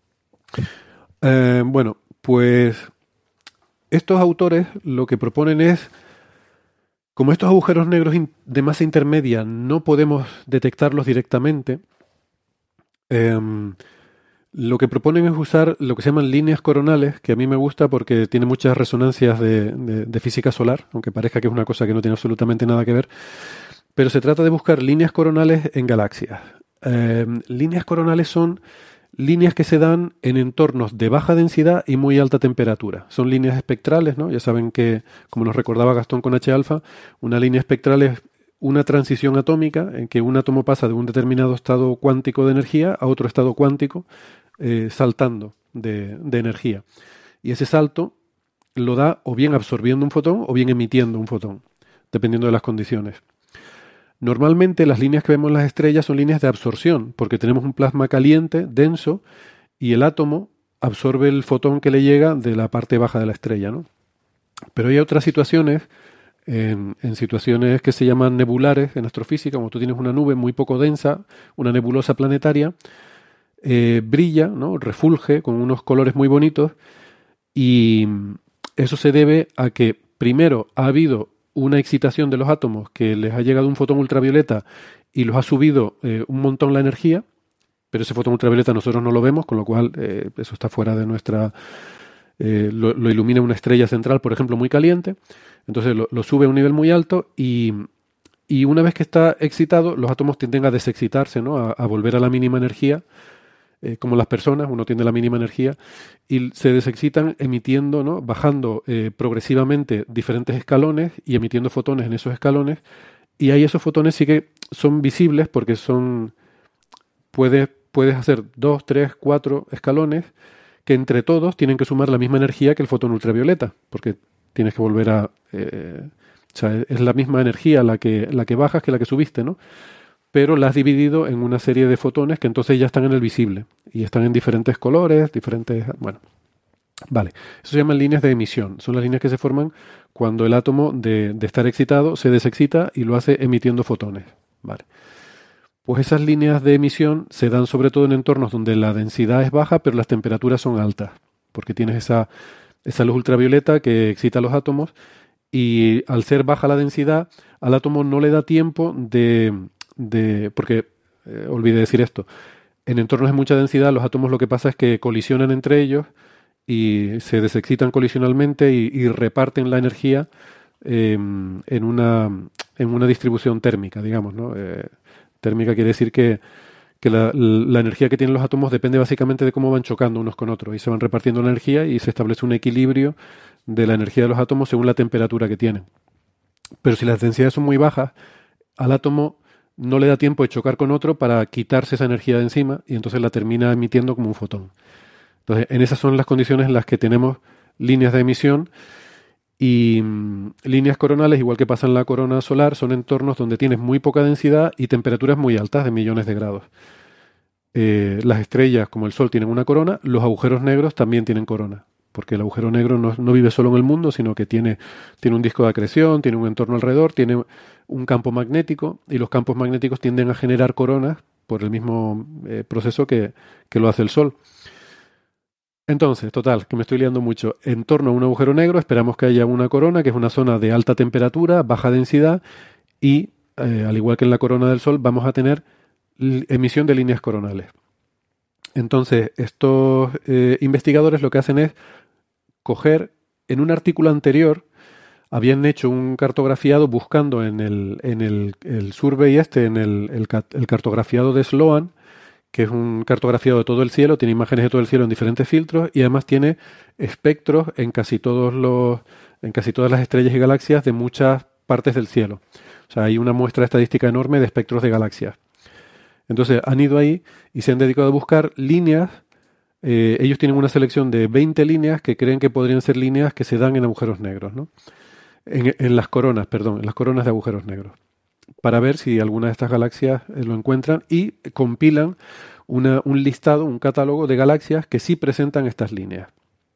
Eh, bueno, pues estos autores lo que proponen es... Como estos agujeros negros de masa intermedia no podemos detectarlos directamente, eh, lo que proponen es usar lo que se llaman líneas coronales, que a mí me gusta porque tiene muchas resonancias de, de, de física solar, aunque parezca que es una cosa que no tiene absolutamente nada que ver, pero se trata de buscar líneas coronales en galaxias. Eh, líneas coronales son líneas que se dan en entornos de baja densidad y muy alta temperatura. Son líneas espectrales, ¿no? Ya saben que, como nos recordaba Gastón con H alfa, una línea espectral es una transición atómica en que un átomo pasa de un determinado estado cuántico de energía a otro estado cuántico, eh, saltando de, de energía. Y ese salto lo da o bien absorbiendo un fotón o bien emitiendo un fotón, dependiendo de las condiciones. Normalmente las líneas que vemos en las estrellas son líneas de absorción, porque tenemos un plasma caliente, denso, y el átomo absorbe el fotón que le llega de la parte baja de la estrella, ¿no? Pero hay otras situaciones, en, en situaciones que se llaman nebulares en astrofísica, como tú tienes una nube muy poco densa, una nebulosa planetaria, eh, brilla, ¿no? Refulge con unos colores muy bonitos, y eso se debe a que primero ha habido una excitación de los átomos que les ha llegado un fotón ultravioleta y los ha subido eh, un montón la energía, pero ese fotón ultravioleta nosotros no lo vemos, con lo cual eh, eso está fuera de nuestra... Eh, lo, lo ilumina una estrella central, por ejemplo, muy caliente, entonces lo, lo sube a un nivel muy alto y, y una vez que está excitado, los átomos tienden a desexcitarse, ¿no? a, a volver a la mínima energía, eh, como las personas, uno tiene la mínima energía, y se desexcitan emitiendo, ¿no? bajando eh, progresivamente diferentes escalones y emitiendo fotones en esos escalones, y ahí esos fotones sí que son visibles porque son puedes, puedes hacer dos, tres, cuatro escalones que entre todos tienen que sumar la misma energía que el fotón ultravioleta, porque tienes que volver a... Eh, o sea, es la misma energía la que, la que bajas que la que subiste, ¿no? Pero la has dividido en una serie de fotones que entonces ya están en el visible y están en diferentes colores, diferentes... Bueno, vale. Eso se llaman líneas de emisión. Son las líneas que se forman cuando el átomo de, de estar excitado se desexcita y lo hace emitiendo fotones. Vale. Pues esas líneas de emisión se dan sobre todo en entornos donde la densidad es baja pero las temperaturas son altas, porque tienes esa, esa luz ultravioleta que excita a los átomos y al ser baja la densidad, al átomo no le da tiempo de... de porque, eh, olvidé decir esto, en entornos de mucha densidad los átomos lo que pasa es que colisionan entre ellos y se desexcitan colisionalmente y, y reparten la energía eh, en, una, en una distribución térmica, digamos, ¿no? Eh, térmica quiere decir que, que la, la energía que tienen los átomos depende básicamente de cómo van chocando unos con otros y se van repartiendo la energía y se establece un equilibrio de la energía de los átomos según la temperatura que tienen. Pero si las densidades son muy bajas, al átomo no le da tiempo de chocar con otro para quitarse esa energía de encima y entonces la termina emitiendo como un fotón. Entonces, en esas son las condiciones en las que tenemos líneas de emisión y mmm, líneas coronales, igual que pasa en la corona solar, son entornos donde tienes muy poca densidad y temperaturas muy altas de millones de grados. Eh, las estrellas, como el Sol, tienen una corona, los agujeros negros también tienen corona, porque el agujero negro no, no vive solo en el mundo, sino que tiene, tiene un disco de acreción, tiene un entorno alrededor, tiene un campo magnético y los campos magnéticos tienden a generar coronas por el mismo eh, proceso que, que lo hace el Sol. Entonces, total, que me estoy liando mucho. En torno a un agujero negro esperamos que haya una corona, que es una zona de alta temperatura, baja densidad y, eh, al igual que en la corona del Sol, vamos a tener emisión de líneas coronales. Entonces, estos eh, investigadores lo que hacen es coger, en un artículo anterior, habían hecho un cartografiado buscando en el, en el, el survey este, en el, el, el cartografiado de Sloan, que es un cartografiado de todo el cielo, tiene imágenes de todo el cielo en diferentes filtros y además tiene espectros en casi todos los, en casi todas las estrellas y galaxias de muchas partes del cielo. O sea, hay una muestra estadística enorme de espectros de galaxias. Entonces han ido ahí y se han dedicado a buscar líneas. Eh, ellos tienen una selección de veinte líneas que creen que podrían ser líneas que se dan en agujeros negros, ¿no? En, en las coronas, perdón, en las coronas de agujeros negros, para ver si alguna de estas galaxias eh, lo encuentran y compilan una, un listado, un catálogo de galaxias que sí presentan estas líneas.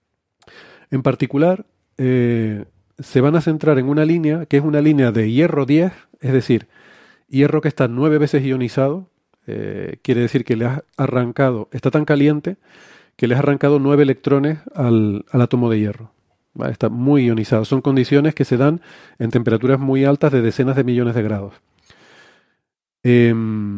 En particular, eh, se van a centrar en una línea que es una línea de hierro diez, es decir, hierro que está nueve veces ionizado. Eh, quiere decir que le has arrancado, está tan caliente que le has arrancado nueve electrones al, al átomo de hierro. ¿Vale? Está muy ionizado. Son condiciones que se dan en temperaturas muy altas de decenas de millones de grados. Eh,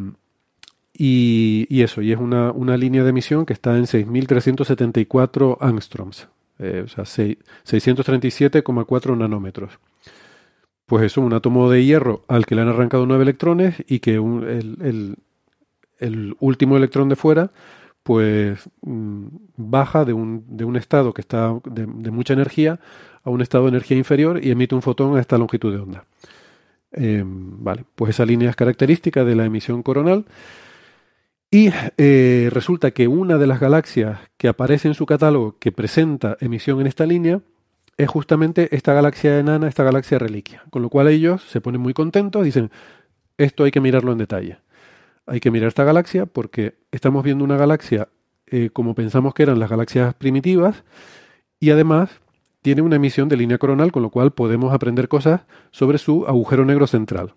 y, y eso, y es una, una línea de emisión que está en seis mil trescientos setenta y cuatro angstroms, eh, o sea, seiscientos treinta y siete coma cuatro nanómetros. Pues eso, un átomo de hierro al que le han arrancado nueve electrones y que un, el, el el último electrón de fuera, pues mmm, baja de un, de un estado que está de, de mucha energía a un estado de energía inferior y emite un fotón a esta longitud de onda. Eh, vale, pues esa línea es característica de la emisión coronal y eh, resulta que una de las galaxias que aparece en su catálogo que presenta emisión en esta línea es justamente esta galaxia enana, esta galaxia reliquia, con lo cual ellos se ponen muy contentos, dicen, esto hay que mirarlo en detalle. Hay que mirar esta galaxia porque estamos viendo una galaxia eh, como pensamos que eran las galaxias primitivas y además tiene una emisión de línea coronal, con lo cual podemos aprender cosas sobre su agujero negro central.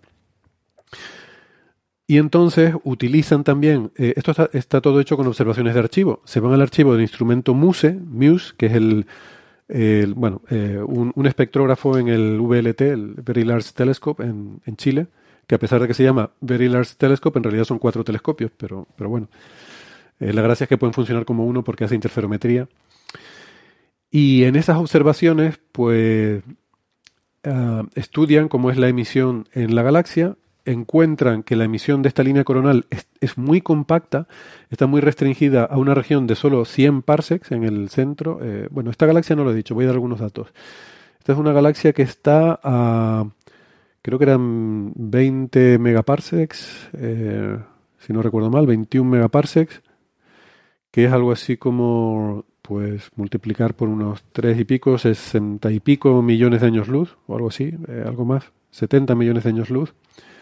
Y entonces utilizan también, eh, esto está, está todo hecho con observaciones de archivo. Se van al archivo del instrumento MUSE, MUSE, que es el, el bueno, eh, un, un espectrógrafo en el V L T, el Very Large Telescope en, en Chile, que a pesar de que se llama Very Large Telescope, en realidad son cuatro telescopios, pero, pero bueno, eh, la gracia es que pueden funcionar como uno porque hace interferometría. Y en esas observaciones, pues, uh, estudian cómo es la emisión en la galaxia, encuentran que la emisión de esta línea coronal es, es muy compacta, está muy restringida a una región de solo cien parsecs en el centro. Eh, bueno, esta galaxia no lo he dicho, voy a dar algunos datos. Esta es una galaxia que está a creo que eran veinte megaparsecs, eh, si no recuerdo mal, veintiún megaparsecs, que es algo así como, pues, multiplicar por unos tres y pico, sesenta y pico millones de años luz, o algo así, eh, algo más, setenta millones de años luz.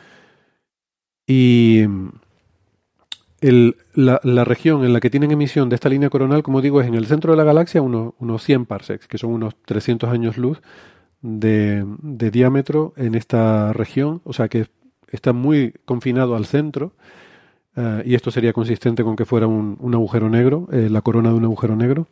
Y el, la, la región en la que tienen emisión de esta línea coronal, como digo, es en el centro de la galaxia, unos, unos cien parsecs, que son unos trescientos años luz de, de diámetro en esta región, o sea que está muy confinado al centro. Uh, y esto sería consistente con que fuera un, un agujero negro, eh, la corona de un agujero negro.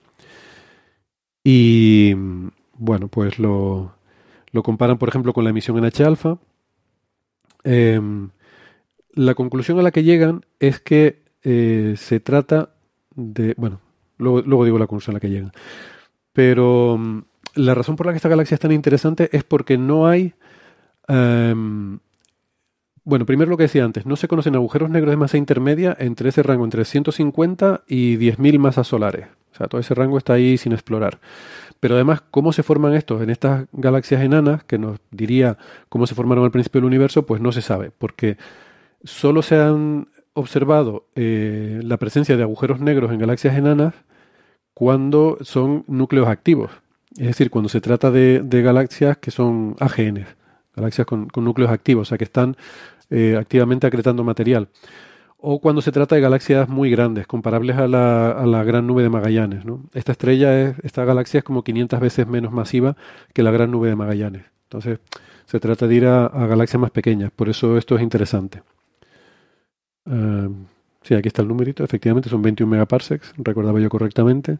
Y bueno, pues lo, lo comparan, por ejemplo, con la emisión en H-alfa. Eh, la conclusión a la que llegan es que eh, se trata de... Bueno, luego, luego digo la conclusión a la que llegan. Pero um, la razón por la que esta galaxia es tan interesante es porque no hay... Um, Bueno, primero lo que decía antes, no se conocen agujeros negros de masa intermedia entre ese rango, entre ciento cincuenta y diez mil masas solares. O sea, todo ese rango está ahí sin explorar. Pero además, ¿cómo se forman estos en estas galaxias enanas, que nos diría cómo se formaron al principio del universo? Pues no se sabe, porque solo se han observado eh, la presencia de agujeros negros en galaxias enanas cuando son núcleos activos. Es decir, cuando se trata de, de galaxias que son A G Ns. Galaxias con, con núcleos activos, o sea que están eh, activamente acretando material. O cuando se trata de galaxias muy grandes, comparables a la, a la gran nube de Magallanes, ¿no? Esta estrella, es, esta galaxia es como quinientas veces menos masiva que la gran nube de Magallanes. Entonces, se trata de ir a, a galaxias más pequeñas, por eso esto es interesante. Uh, sí, aquí está el numerito, efectivamente son veintiún megaparsecs, recordaba yo correctamente.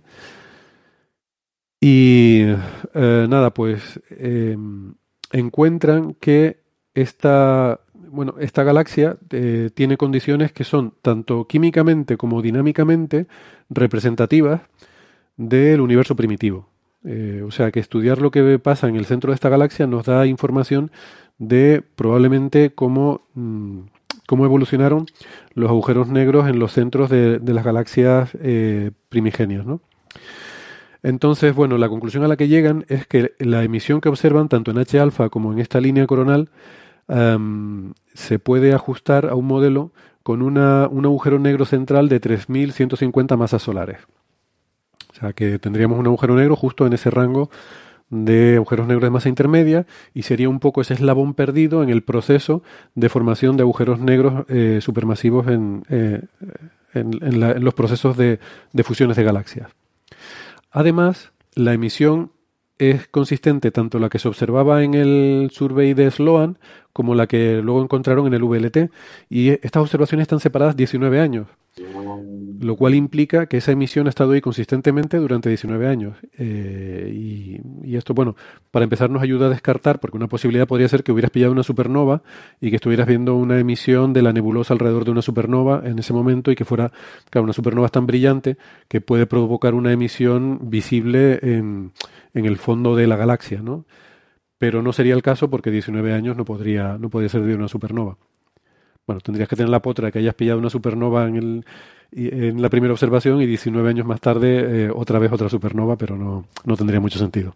Y uh, nada, pues... Eh, encuentran que esta, bueno, esta galaxia eh, tiene condiciones que son tanto químicamente como dinámicamente representativas del universo primitivo. Eh, o sea que estudiar lo que pasa en el centro de esta galaxia nos da información de probablemente cómo, mmm, cómo evolucionaron los agujeros negros en los centros de, de las galaxias eh, primigenias, ¿no? Entonces, bueno, la conclusión a la que llegan es que la emisión que observan, tanto en H-alfa como en esta línea coronal, um, se puede ajustar a un modelo con una, un agujero negro central de tres mil ciento cincuenta masas solares. O sea, que tendríamos un agujero negro justo en ese rango de agujeros negros de masa intermedia y sería un poco ese eslabón perdido en el proceso de formación de agujeros negros eh, supermasivos en, eh, en, en, la, en los procesos de, de fusiones de galaxias. Además, la emisión es consistente tanto la que se observaba en el survey de Sloan como la que luego encontraron en el V L T. Y estas observaciones están separadas diecinueve años, lo cual implica que esa emisión ha estado ahí consistentemente durante diecinueve años. Eh, y, y esto, bueno, para empezar nos ayuda a descartar, porque una posibilidad podría ser que hubieras pillado una supernova y que estuvieras viendo una emisión de la nebulosa alrededor de una supernova en ese momento y que fuera, claro, una supernova es tan brillante que puede provocar una emisión visible en, en el fondo de la galaxia, ¿no? Pero no sería el caso porque diecinueve años no podría, no podría ser de una supernova. Bueno, tendrías que tener la potra de que hayas pillado una supernova en, el, en la primera observación y diecinueve años más tarde eh, otra vez otra supernova, pero no, no tendría mucho sentido.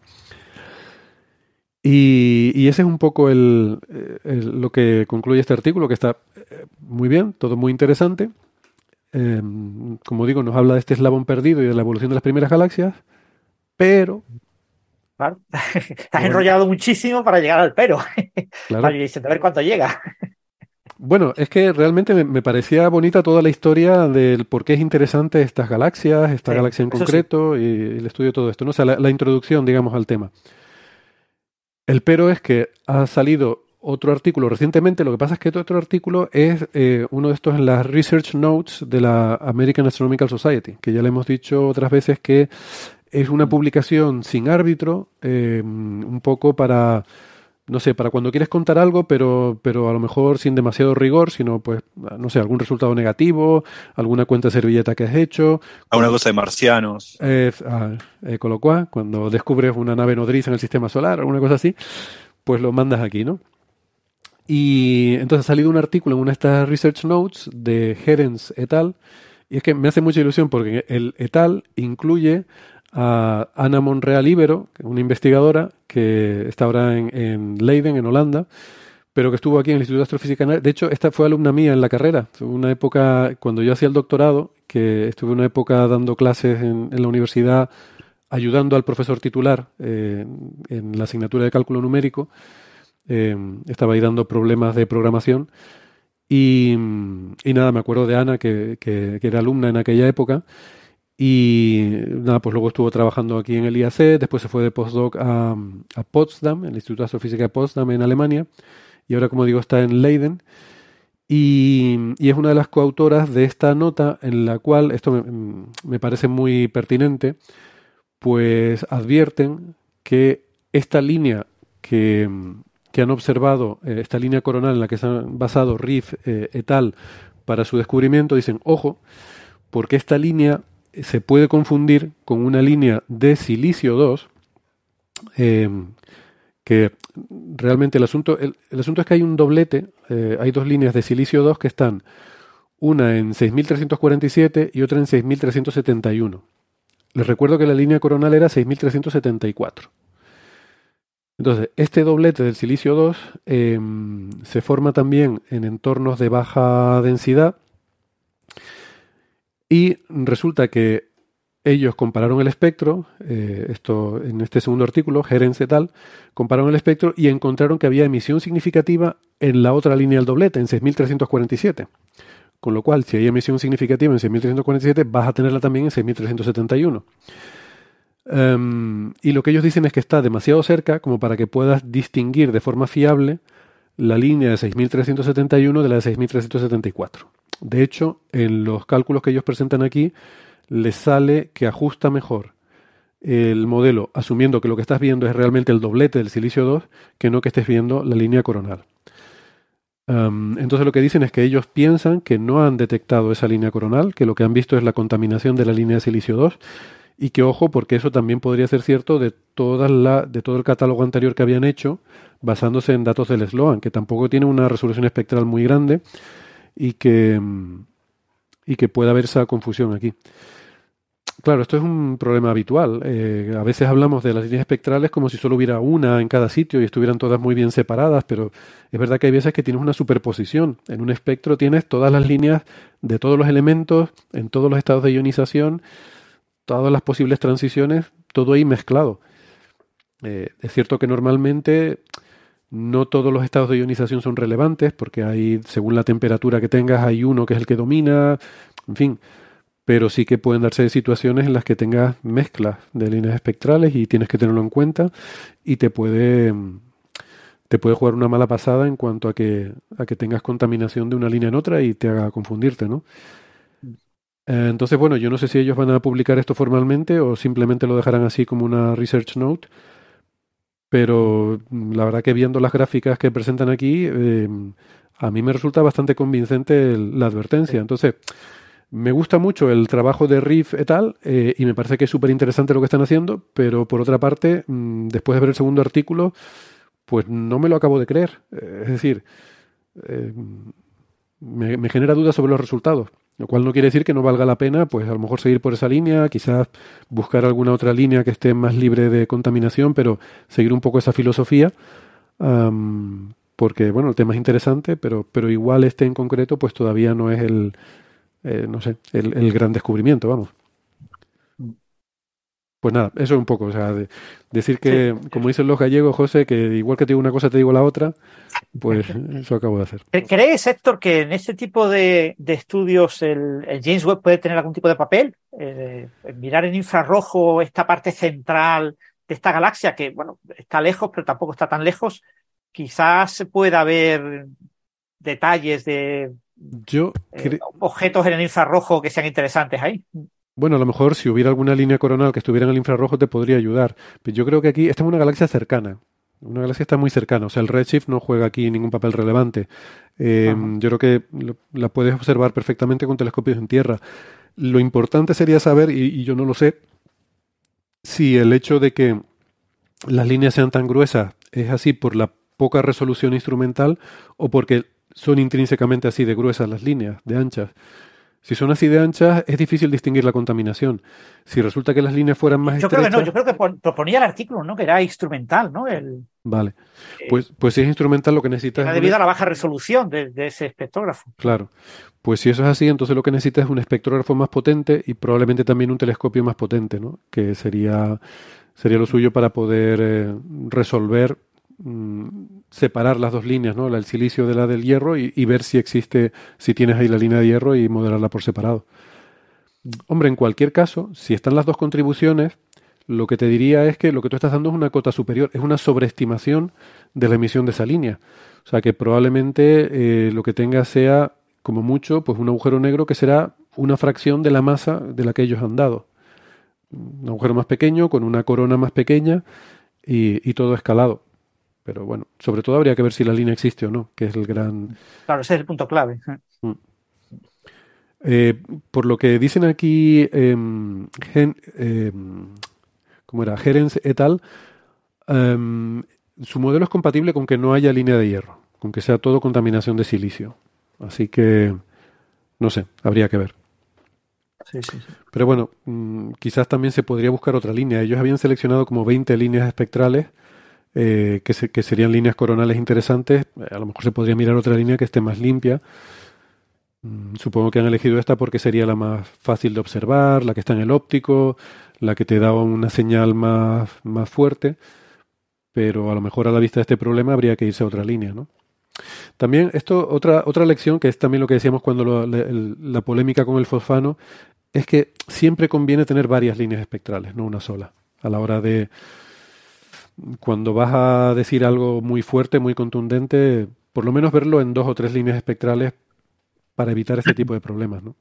Y, y ese es un poco el, el, lo que concluye este artículo, que está muy bien, todo muy interesante. Eh, como digo, nos habla de este eslabón perdido y de la evolución de las primeras galaxias, pero... Claro. Estás bueno, enrollado muchísimo para llegar al pero. Claro. Para ver cuánto llega. Bueno, es que realmente me, me parecía bonita toda la historia del por qué es interesante estas galaxias, esta sí, galaxia en concreto, sí. y, y el estudio de todo esto, ¿no? O sea, la, la introducción, digamos, al tema. El pero es que ha salido otro artículo recientemente, lo que pasa es que este otro artículo es eh, uno de estos en las Research Notes de la American Astronomical Society, que ya le hemos dicho otras veces que es una publicación sin árbitro, eh, un poco para... no sé, para cuando quieres contar algo, pero, pero a lo mejor sin demasiado rigor, sino pues, no sé, algún resultado negativo, alguna cuenta de servilleta que has hecho. Alguna cosa de marcianos. Eh, ah, eh, con lo cual, cuando descubres una nave nodriza en el sistema solar, alguna cosa así, pues lo mandas aquí, ¿no? Y entonces ha salido un artículo en una de estas Research Notes de Herens et al. Y es que me hace mucha ilusión porque el et al incluye a Ana Monreal Ibero, una investigadora que está ahora en, en Leiden, en Holanda, pero que estuvo aquí en el Instituto de Astrofísica. De hecho, esta fue alumna mía en la carrera. Fue una época, cuando yo hacía el doctorado, que estuve una época dando clases en, en la universidad, ayudando al profesor titular eh, en la asignatura de cálculo numérico. Eh, estaba ahí dando problemas de programación. Y, y nada, me acuerdo de Ana, que, que, que era alumna en aquella época. Y nada, pues luego estuvo trabajando aquí en el I A C, después se fue de postdoc a, a Potsdam, el Instituto de Astrofísica de Potsdam en Alemania. Y ahora, como digo, está en Leiden, y, y es una de las coautoras de esta nota en la cual, esto me, me parece muy pertinente, pues advierten que esta línea que, que han observado, eh, esta línea coronal en la que se han basado Riff eh, et al. Para su descubrimiento, dicen, ojo, porque esta línea se puede confundir con una línea de silicio dos, eh, que realmente el asunto, el, el asunto es que hay un doblete, eh, hay dos líneas de silicio dos que están, una en seis mil trescientos cuarenta y siete y otra en seis mil trescientos setenta y uno. Les recuerdo que la línea coronal era seis mil trescientos setenta y cuatro. Entonces, este doblete del silicio dos eh, se forma también en entornos de baja densidad, y resulta que ellos compararon el espectro, eh, esto en este segundo artículo, Herens et al., compararon el espectro y encontraron que había emisión significativa en la otra línea del doblete, en seis mil trescientos cuarenta y siete. Con lo cual, si hay emisión significativa en seis mil trescientos cuarenta y siete, vas a tenerla también en seis mil trescientos setenta y uno. Um, y lo que ellos dicen es que está demasiado cerca como para que puedas distinguir de forma fiable la línea de seis mil trescientos setenta y uno de la de seis mil trescientos setenta y cuatro. De hecho, en los cálculos que ellos presentan aquí, les sale que ajusta mejor el modelo, asumiendo que lo que estás viendo es realmente el doblete del silicio dos, que no que estés viendo la línea coronal. Um, entonces lo que dicen es que ellos piensan que no han detectado esa línea coronal, que lo que han visto es la contaminación de la línea de silicio dos, y que ojo, porque eso también podría ser cierto de, toda la, de todo el catálogo anterior que habían hecho, basándose en datos del Sloan, que tampoco tiene una resolución espectral muy grande, y que, y que pueda haber esa confusión aquí. Claro, esto es un problema habitual. Eh, a veces hablamos de las líneas espectrales como si solo hubiera una en cada sitio y estuvieran todas muy bien separadas, pero es verdad que hay veces que tienes una superposición. En un espectro tienes todas las líneas de todos los elementos, en todos los estados de ionización, todas las posibles transiciones, todo ahí mezclado. Eh, es cierto que normalmente no todos los estados de ionización son relevantes, porque hay, según la temperatura que tengas, hay uno que es el que domina, en fin. Pero sí que pueden darse situaciones en las que tengas mezclas de líneas espectrales y tienes que tenerlo en cuenta, y te puede, te puede jugar una mala pasada en cuanto a que, a que tengas contaminación de una línea en otra y te haga confundirte, ¿no? Eh, entonces, bueno, yo no sé si ellos van a publicar esto formalmente o simplemente lo dejarán así como una research note, pero la verdad que viendo las gráficas que presentan aquí, eh, a mí me resulta bastante convincente el, la advertencia. Entonces, me gusta mucho el trabajo de Riff et al. Eh, y me parece que es súper interesante lo que están haciendo, pero por otra parte, mmm, después de ver el segundo artículo, pues no me lo acabo de creer. Eh, es decir, eh, me, me genera dudas sobre los resultados, lo cual no quiere decir que no valga la pena, pues a lo mejor seguir por esa línea, quizás buscar alguna otra línea que esté más libre de contaminación, pero seguir un poco esa filosofía, um, porque bueno, el tema es interesante, pero, pero igual este en concreto, pues todavía no es el Eh, no sé, el, el gran descubrimiento, vamos. Pues nada, eso es un poco, o sea, de, decir que, sí, como dicen los gallegos, José, que igual que te digo una cosa, te digo la otra, pues eso acabo de hacer. ¿Crees, Héctor, que en este tipo de, de estudios el, el James Webb puede tener algún tipo de papel? Eh, mirar en infrarrojo esta parte central de esta galaxia, que, bueno, está lejos, pero tampoco está tan lejos. Quizás pueda haber detalles de Yo eh, objetos en el infrarrojo que sean interesantes ahí. Bueno, a lo mejor si hubiera alguna línea coronal que estuviera en el infrarrojo te podría ayudar. Pero yo creo que aquí, esta es una galaxia cercana. Una galaxia está muy cercana. O sea, el redshift no juega aquí ningún papel relevante. Eh, yo creo que lo, la puedes observar perfectamente con telescopios en tierra. Lo importante sería saber, y, y yo no lo sé, si el hecho de que las líneas sean tan gruesas es así por la poca resolución instrumental o porque son intrínsecamente así de gruesas las líneas, de anchas. Si son así de anchas, es difícil distinguir la contaminación. Si resulta que las líneas fueran más Yo estrechas... creo que no, yo creo que pon- proponía el artículo, ¿no? Que era instrumental, ¿no? El, Vale. eh, Pues, pues si es instrumental, lo que necesitas era es un... debido a la baja resolución de, de ese espectrógrafo. Claro. Pues si eso es así, entonces lo que necesitas es un espectrógrafo más potente y probablemente también un telescopio más potente, ¿no? Que sería, sería lo suyo para poder eh, resolver, mm, separar las dos líneas, ¿no? La del silicio de la del hierro y, y ver si existe, si tienes ahí la línea de hierro y modelarla por separado. Hombre, en cualquier caso, si están las dos contribuciones, lo que te diría es que lo que tú estás dando es una cota superior, es una sobreestimación de la emisión de esa línea. O sea que probablemente eh, lo que tenga sea, como mucho, pues un agujero negro que será una fracción de la masa de la que ellos han dado. Un agujero más pequeño, con una corona más pequeña y, y todo escalado. Pero bueno, sobre todo habría que ver si la línea existe o no, que es el gran... Claro, ese es el punto clave. Mm. Eh, por lo que dicen aquí, eh, Gen, eh, ¿cómo era? Herens et al, eh, su modelo es compatible con que no haya línea de hierro, con que sea todo contaminación de silicio. Así que, no sé, habría que ver. Sí, sí, sí. Pero bueno, mmm, quizás también se podría buscar otra línea. Ellos habían seleccionado como veinte líneas espectrales, eh, que, se, que serían líneas coronales interesantes. A lo mejor se podría mirar otra línea que esté más limpia. Supongo que han elegido esta porque sería la más fácil de observar, la que está en el óptico, la que te da una señal más, más fuerte, pero a lo mejor a la vista de este problema habría que irse a otra línea, ¿no? También esto, otra, otra lección, que es también lo que decíamos cuando lo, la, el, la polémica con el fosfano, es que siempre conviene tener varias líneas espectrales, no una sola, a la hora de... Cuando vas a decir algo muy fuerte, muy contundente, por lo menos verlo en dos o tres líneas espectrales para evitar este tipo de problemas, ¿no?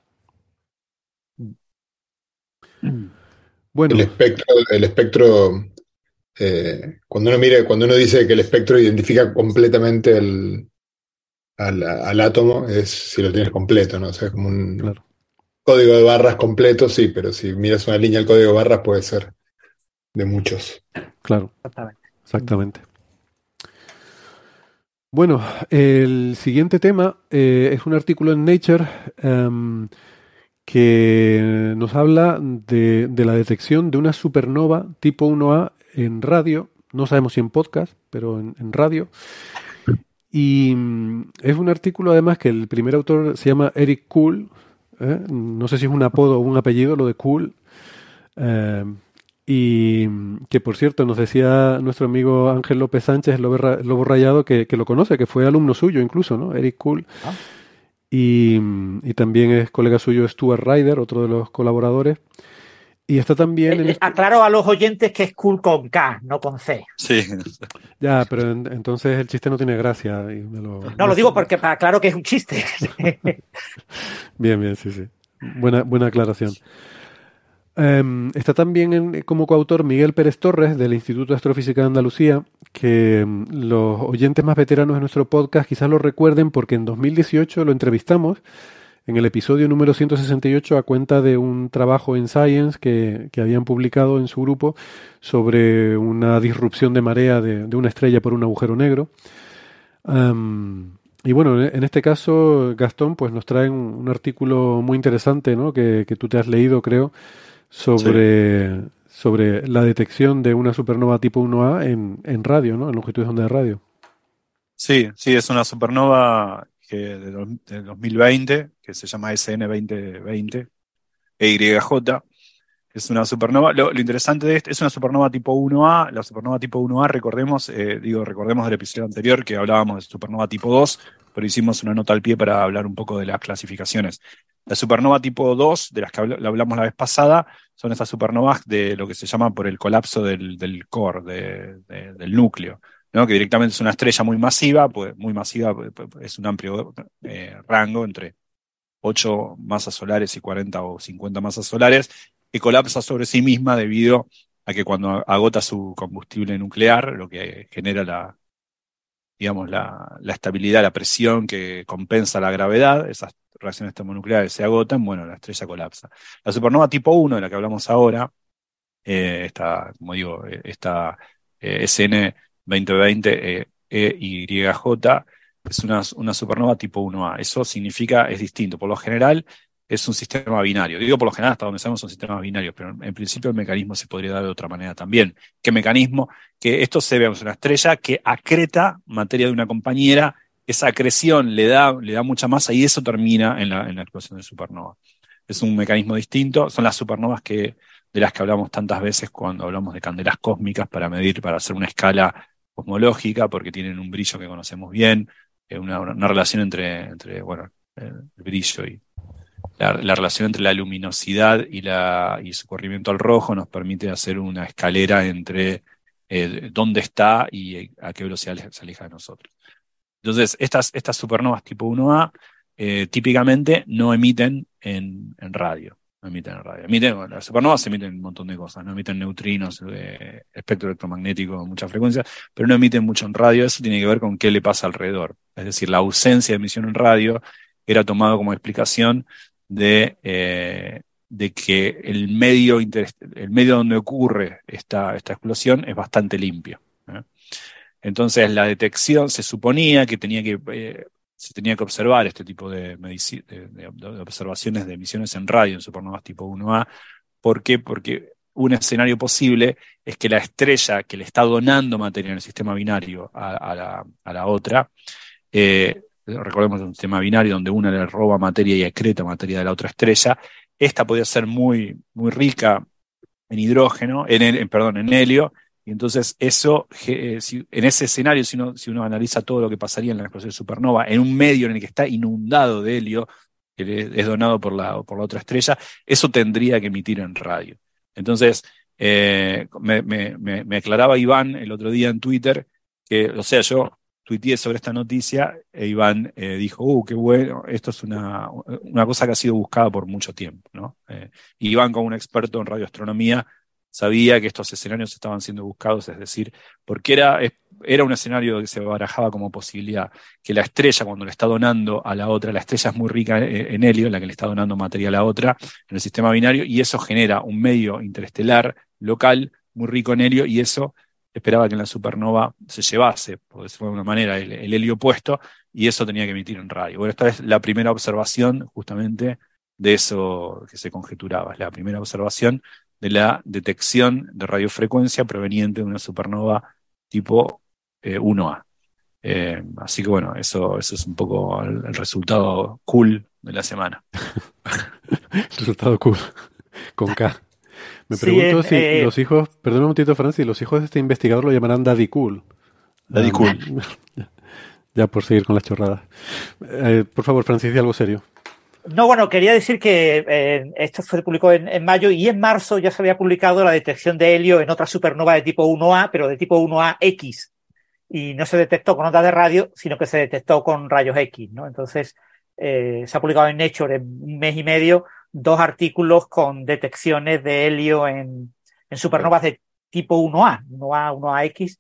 Bueno, El espectro, el espectro eh, cuando uno mira, cuando uno dice que el espectro identifica completamente el, al, al átomo, es si lo tienes completo, ¿no? O sea, es como un claro, código de barras completo, sí, pero si miras una línea del código de barras puede ser de muchos. claro, Exactamente. exactamente. Bueno, el siguiente tema eh, es un artículo en Nature em, que nos habla de, de la detección de una supernova tipo uno A en radio, no sabemos si en podcast, pero en, en radio. Y mm, es un artículo además que el primer autor se llama Eric Kuhl, ¿eh? No sé si es un apodo o un apellido, lo de Kuhl. Eh, y mm, que por cierto nos decía nuestro amigo Ángel López Sánchez, el Lobo, Ra- Lobo Rayado, que, que lo conoce, que fue alumno suyo incluso, ¿no? Eric Kuhl. Ah. Y, mm, y también es colega suyo Stuart Ryder, otro de los colaboradores. Y está también en Eh, este... aclaro a los oyentes que es cool con K, no con C. Sí. Ya, pero en- entonces el chiste no tiene gracia. y me lo... No lo digo porque para claro que es un chiste. Bien, bien, sí, sí. Buena, buena aclaración. Um, está también en, como coautor Miguel Pérez Torres del Instituto de Astrofísica de Andalucía, que um, los oyentes más veteranos de nuestro podcast quizás lo recuerden porque en dos mil dieciocho lo entrevistamos en el episodio número ciento sesenta y ocho a cuenta de un trabajo en Science que, que habían publicado en su grupo sobre una disrupción de marea de, de una estrella por un agujero negro. Um, y bueno, en este caso, Gastón, pues nos trae un, un artículo muy interesante, ¿no? que, que tú te has leído, creo, sobre, sí. sobre la detección de una supernova tipo uno A en, en radio, ¿no? En longitud de onda de radio. Sí, sí, es una supernova que de, do, de dos mil veinte, que se llama S N veinte veinte, E Y J. Es una supernova. Lo, lo interesante de esto es una supernova tipo uno A. La supernova tipo uno A, recordemos, eh, digo, recordemos del episodio anterior que hablábamos de supernova tipo dos, pero hicimos una nota al pie para hablar un poco de las clasificaciones. La supernova tipo dos, de las que habl- hablamos la vez pasada, son estas supernovas de lo que se llama por el colapso del, del core, de, de, del núcleo, ¿no? Que directamente es una estrella muy masiva, pues muy masiva, pues, es un amplio eh, rango entre ocho masas solares y cuarenta o cincuenta masas solares, que colapsa sobre sí misma debido a que cuando agota su combustible nuclear, lo que genera la, digamos, la, la estabilidad, la presión que compensa la gravedad, esas reacciones termonucleares se agotan, bueno, la estrella colapsa. La supernova tipo uno, de la que hablamos ahora, eh, esta, como digo, esta eh, S N veinte veinte eh, E Y J, es una, una supernova tipo uno A. Eso significa, es distinto. Por lo general, es un sistema binario. Digo, por lo general, hasta donde sabemos son sistemas binarios, pero en principio el mecanismo se podría dar de otra manera también. ¿Qué mecanismo? Que esto se ve en una estrella que acreta materia de una compañera, esa acreción le da, le da mucha masa y eso termina en la, en la explosión de supernova. Es un mecanismo distinto, son las supernovas que, de las que hablamos tantas veces cuando hablamos de candelas cósmicas para medir, para hacer una escala cosmológica, porque tienen un brillo que conocemos bien, una, una relación entre, entre bueno, el brillo y la, la relación entre la luminosidad y, la, y su corrimiento al rojo nos permite hacer una escalera entre eh, dónde está y a qué velocidad se aleja de nosotros. Entonces, estas, estas supernovas tipo uno A eh, típicamente no emiten en, en radio. No emiten en radio. Emiten, bueno, las supernovas emiten un montón de cosas, no emiten neutrinos, eh, espectro electromagnético, mucha frecuencia, pero no emiten mucho en radio. Eso tiene que ver con qué le pasa alrededor. Es decir, la ausencia de emisión en radio era tomado como explicación de, eh, de que el medio, inter, el medio donde ocurre esta, esta explosión es bastante limpio. ¿eh? Entonces la detección se suponía que tenía que eh, se tenía que observar este tipo de, medici- de, de, de observaciones de emisiones en radio en supernovas tipo uno A. ¿Por qué? Porque un escenario posible es que la estrella que le está donando materia en el sistema binario a, a, la, a la otra, eh, recordemos un sistema binario donde una le roba materia y excreta materia de la otra estrella, esta podía ser muy, muy rica en hidrógeno, en, en, perdón, en helio. Y entonces eso, eh, si, en ese escenario, si uno, si uno analiza todo lo que pasaría en la explosión de supernova, en un medio en el que está inundado de helio, que es donado por la, por la otra estrella, eso tendría que emitir en radio. Entonces, eh, me, me, me, me aclaraba Iván el otro día en Twitter, que, o sea, yo tuiteé sobre esta noticia, e Iván eh, dijo, uh, qué bueno, esto es una, una cosa que ha sido buscada por mucho tiempo, ¿no? Eh, y Iván, como un experto en radioastronomía, sabía que estos escenarios estaban siendo buscados, es decir, porque era, era un escenario que se barajaba como posibilidad, que la estrella cuando le está donando a la otra, la estrella es muy rica en helio, la que le está donando materia a la otra, en el sistema binario, y eso genera un medio interestelar local muy rico en helio, y eso esperaba que en la supernova se llevase, por decirlo de alguna manera, el, el helio opuesto, y eso tenía que emitir en radio. Bueno, esta es la primera observación justamente de eso que se conjeturaba, es la primera observación de la detección de radiofrecuencia proveniente de una supernova tipo eh, uno A. Eh, así que bueno, eso, eso es un poco el, el resultado cool de la semana. Resultado cool, con K. Me Sí, pregunto eh, si eh, los hijos, perdón un momentito, Francis, los hijos de este investigador lo llamarán Daddy Cool. Daddy Um, cool. Ya por seguir con las chorradas. Eh, por favor, Francis, di algo serio. No, bueno, quería decir que eh, esto se publicó en, en mayo y en marzo ya se había publicado la detección de helio en otra supernova de tipo uno A, pero de tipo uno A X. Y no se detectó con ondas de radio, sino que se detectó con rayos X, ¿no? Entonces, eh, se ha publicado en Nature en un mes y medio dos artículos con detecciones de helio en, en supernovas de tipo uno A, uno A, uno A X,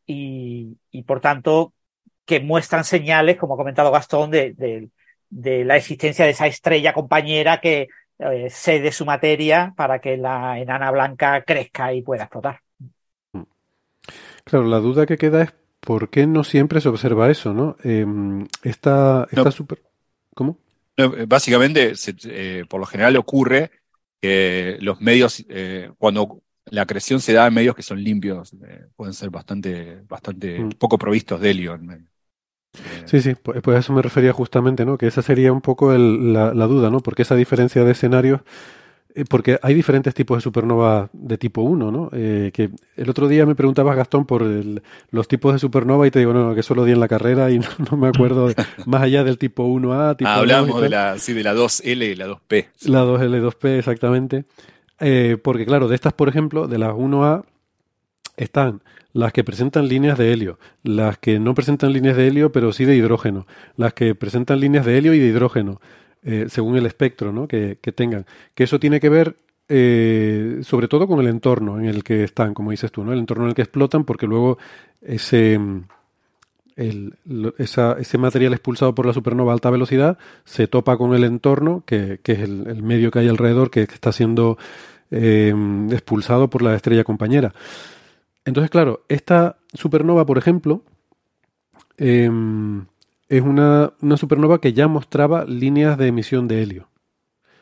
y, y por tanto, que muestran señales, como ha comentado Gastón, de, de de la existencia de esa estrella compañera que eh, cede su materia para que la enana blanca crezca y pueda explotar. Claro, la duda que queda es por qué no siempre se observa eso, ¿no? Eh, esta, esta No. super... ¿Cómo? No, básicamente, se, eh, por lo general ocurre que los medios, eh, cuando la acreción se da en medios que son limpios, eh, pueden ser bastante, bastante Mm. poco provistos de helio en medio. Sí, sí, pues, pues a eso me refería justamente, ¿no? Que esa sería un poco el, la, la duda, ¿no? Porque esa diferencia de escenarios, eh, porque hay diferentes tipos de supernova de tipo uno, ¿no? Eh, que el otro día me preguntabas, Gastón, por el, los tipos de supernova y te digo, no, no, que eso lo di en la carrera y no, no me acuerdo de, más allá del tipo uno A, tipo Ah, dos y hablábamos de tal. la, sí, de la dos L y la dos P. Sí. La dos L, dos P, exactamente. Eh, porque claro, de estas, por ejemplo, de las uno A, están las que presentan líneas de helio, las que no presentan líneas de helio, pero sí de hidrógeno, las que presentan líneas de helio y de hidrógeno, eh, según el espectro, ¿no? que, que tengan. Que eso tiene que ver eh, sobre todo con el entorno en el que están, como dices tú, ¿no? El entorno en el que explotan, porque luego ese, el, lo- esa- ese material expulsado por la supernova a alta velocidad se topa con el entorno, que, que es el, el medio que hay alrededor, que, que está siendo eh, expulsado por la estrella compañera. Entonces, claro, esta supernova, por ejemplo, eh, es una, una supernova que ya mostraba líneas de emisión de helio.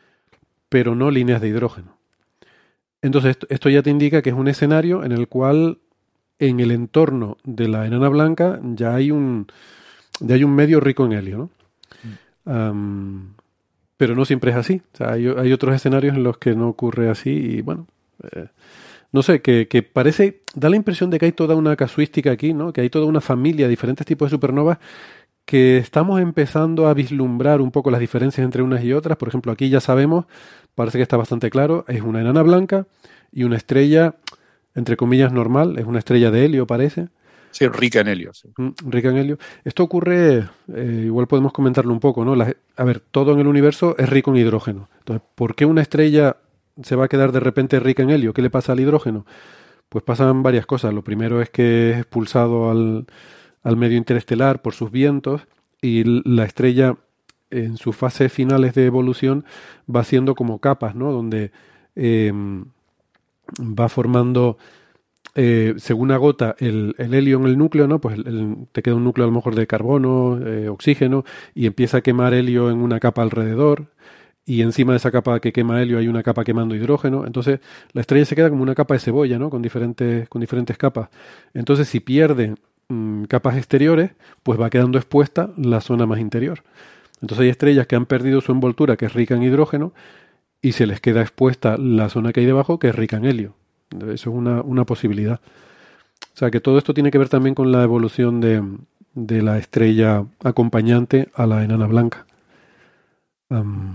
pero no líneas de hidrógeno. Entonces esto, esto ya te indica que es un escenario en el cual en el entorno de la enana blanca ya hay un, ya hay un medio rico en helio, ¿no? Mm. Um, pero no siempre es así. O sea, hay, hay otros escenarios en los que no ocurre así y bueno, eh, no sé, que, que parece, da la impresión de que hay toda una casuística aquí, ¿no? Que hay toda una familia de diferentes tipos de supernovas que estamos empezando a vislumbrar un poco las diferencias entre unas y otras. Por ejemplo, aquí ya sabemos, parece que está bastante claro, es una enana blanca y una estrella, entre comillas, normal, es una estrella de helio, parece. Sí, rica en helio. Sí. Rica en helio. Esto ocurre, eh, igual podemos comentarlo un poco, ¿no? La, a ver, todo en el universo es rico en hidrógeno. Entonces, ¿por qué una estrella se va a quedar de repente rica en helio? ¿Qué le pasa al hidrógeno? Pues pasan varias cosas. Lo primero es que es expulsado al, al medio interestelar por sus vientos y la estrella en sus fases finales de evolución va haciendo como capas, ¿no? Donde eh, va formando... Eh, según agota el, el helio en el núcleo, ¿no? Pues el, el, te queda un núcleo a lo mejor de carbono, eh, oxígeno, y empieza a quemar helio en una capa alrededor, y encima de esa capa que quema helio hay una capa quemando hidrógeno. Entonces la estrella se queda como una capa de cebolla, ¿no? Con diferentes, con diferentes capas. Entonces si pierde mmm, capas exteriores, pues va quedando expuesta la zona más interior. Entonces hay estrellas que han perdido su envoltura, que es rica en hidrógeno, y se les queda expuesta la zona que hay debajo, que es rica en helio. Eso es una, una posibilidad. O sea que todo esto tiene que ver también con la evolución de, de la estrella acompañante a la enana blanca. Um,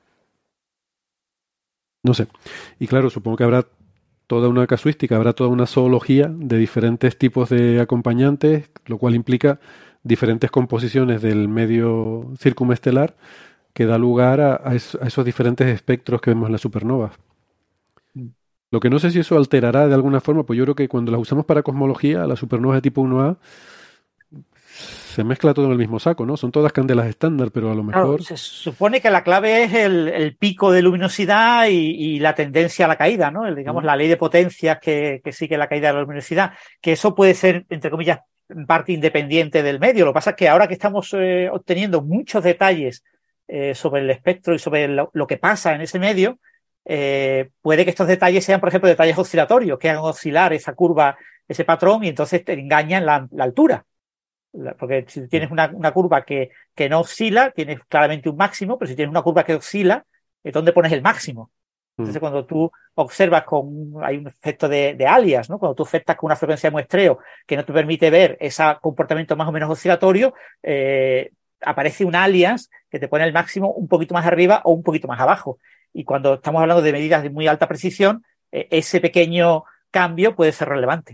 no sé. Y claro, supongo que habrá toda una casuística, habrá toda una zoología de diferentes tipos de acompañantes, lo cual implica diferentes composiciones del medio circunestelar que da lugar a, a, es, a esos diferentes espectros que vemos en las supernovas. Lo que no sé si eso alterará de alguna forma, pues yo creo que cuando las usamos para cosmología, las supernovas de tipo uno A, se mezcla todo en el mismo saco, ¿no? Son todas candelas estándar, pero a lo mejor... Claro, se supone que la clave es el, el pico de luminosidad y, y la tendencia a la caída, ¿no? El, digamos, mm. la ley de potencias que, que sigue la caída de la luminosidad, que eso puede ser, entre comillas, parte independiente del medio. Lo que pasa es que ahora que estamos eh, obteniendo muchos detalles eh, sobre el espectro y sobre lo, lo que pasa en ese medio, Eh, puede que estos detalles sean, por ejemplo, detalles oscilatorios, que hagan oscilar esa curva, ese patrón, y entonces te engañan la, la altura. La, porque si tienes una, una curva que, que no oscila, tienes claramente un máximo, pero si tienes una curva que oscila, ¿es donde pones el máximo? Entonces, mm. cuando tú observas con, hay un efecto de, de alias, ¿no? Cuando tú afectas con una frecuencia de muestreo que no te permite ver ese comportamiento más o menos oscilatorio, eh, aparece un alias que te pone el máximo un poquito más arriba o un poquito más abajo. Y cuando estamos hablando de medidas de muy alta precisión, eh, ese pequeño cambio puede ser relevante.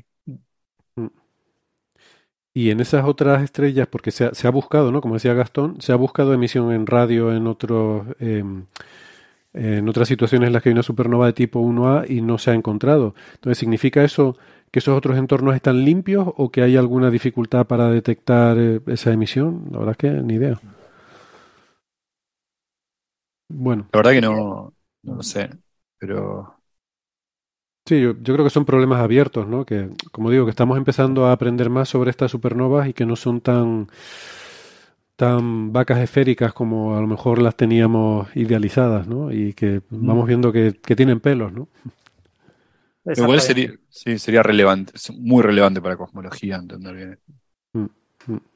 Y en esas otras estrellas, porque se ha, se ha buscado, ¿no? Como decía Gastón, se ha buscado emisión en radio en otros, eh, en otras situaciones en las que hay una supernova de tipo uno A y no se ha encontrado. Entonces, ¿significa eso que esos otros entornos están limpios o que hay alguna dificultad para detectar eh, esa emisión? La verdad es que ni idea. Bueno. La verdad que no, no lo sé, pero... Sí, yo, yo creo que son problemas abiertos, ¿no? Que, como digo, que estamos empezando a aprender más sobre estas supernovas y que no son tan, tan vacas esféricas como a lo mejor las teníamos idealizadas, ¿no? Y que vamos viendo que, que tienen pelos, ¿no? Igual sería, sí, sería relevante, muy relevante para cosmología entender bien. Mm, mm.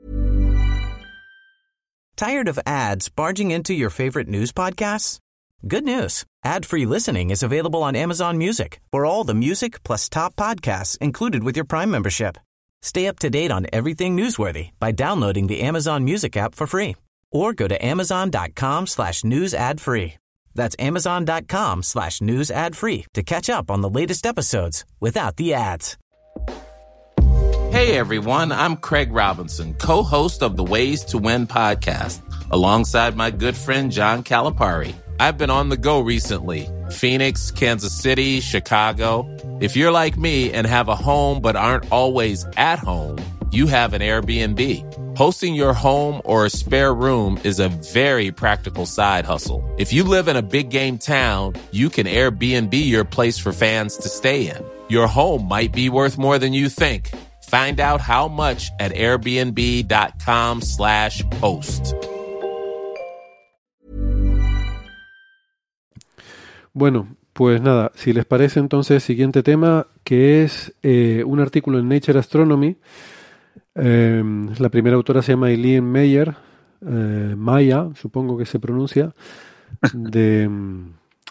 Tired of ads barging into your favorite news podcasts? Good news. Ad-free listening is available on Amazon Music for all the music plus top podcasts included with your Prime membership. Stay up to date on everything newsworthy by downloading the Amazon Music app for free or go to amazon.com slash news ad free. That's amazon.com slash news ad free to catch up on the latest episodes without the ads. Hey everyone, I'm Craig Robinson, co-host of the Ways to Win podcast, alongside my good friend John Calipari. I've been on the go recently. Phoenix, Kansas City, Chicago. If you're like me and have a home but aren't always at home, you have an Airbnb. Hosting your home or a spare room is a very practical side hustle. If you live in a big game town, you can Airbnb your place for fans to stay in. Your home might be worth more than you think. Find out how much at airbnb.com slash host. Bueno, pues nada, si les parece entonces, siguiente tema, que es eh, un artículo en Nature Astronomy. Eh, la primera autora se llama Eileen Meyer, eh, Maya, supongo que se pronuncia, de, mm,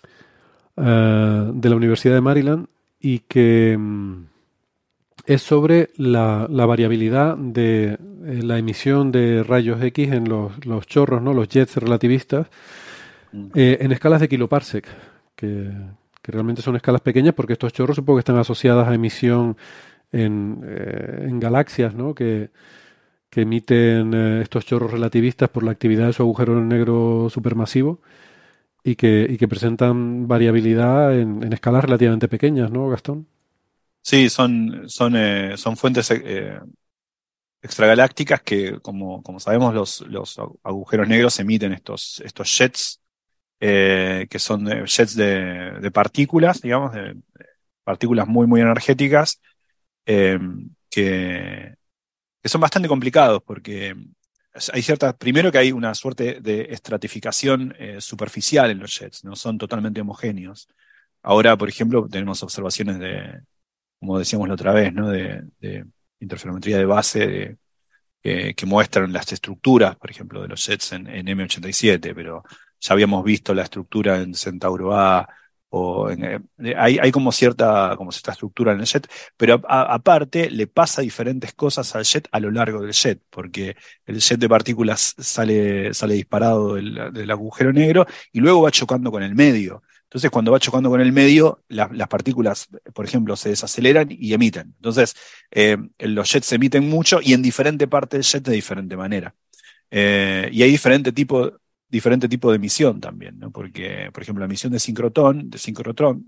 eh, de la Universidad de Maryland, y que mm, es sobre la, la variabilidad de eh, la emisión de rayos X en los, los chorros, ¿no? Los jets relativistas, Mm. eh, en escalas de kiloparsec, que, que realmente son escalas pequeñas porque estos chorros supongo que están asociadas a emisión en, eh, en galaxias, ¿no? que, que emiten eh, estos chorros relativistas por la actividad de su agujero negro supermasivo y que, y que presentan variabilidad en, en escalas relativamente pequeñas, ¿no, Gastón? Sí, son, son, eh, son fuentes eh, extragalácticas que, como, como sabemos, los, los agujeros negros emiten estos, estos jets, eh, que son de- jets de, de partículas, digamos, de, de partículas muy, muy energéticas, eh, que, que son bastante complicados porque hay cierta, primero que hay una suerte de estratificación eh, superficial en los jets, no son totalmente homogéneos. Ahora, por ejemplo, tenemos observaciones de, como decíamos la otra vez, ¿no? de, de interferometría de base de- que, que muestran las estructuras, por ejemplo, de los jets en, en M ochenta y siete, pero ya habíamos visto la estructura en Centauro A, o en, eh, hay, hay como cierta, como cierta estructura en el jet, pero a- a- aparte le pasa diferentes cosas al jet a lo largo del jet, porque el jet de partículas sale, sale disparado del, del agujero negro y luego va chocando con el medio. Entonces, cuando va chocando con el medio, la- las partículas, por ejemplo, se desaceleran y emiten. Entonces, eh, los jets se emiten mucho y en diferente parte del jet de diferente manera. Eh, y hay diferente tipo, diferente tipo de emisión también, ¿no? Porque, por ejemplo, la emisión de sincrotrón, de sincrotrón,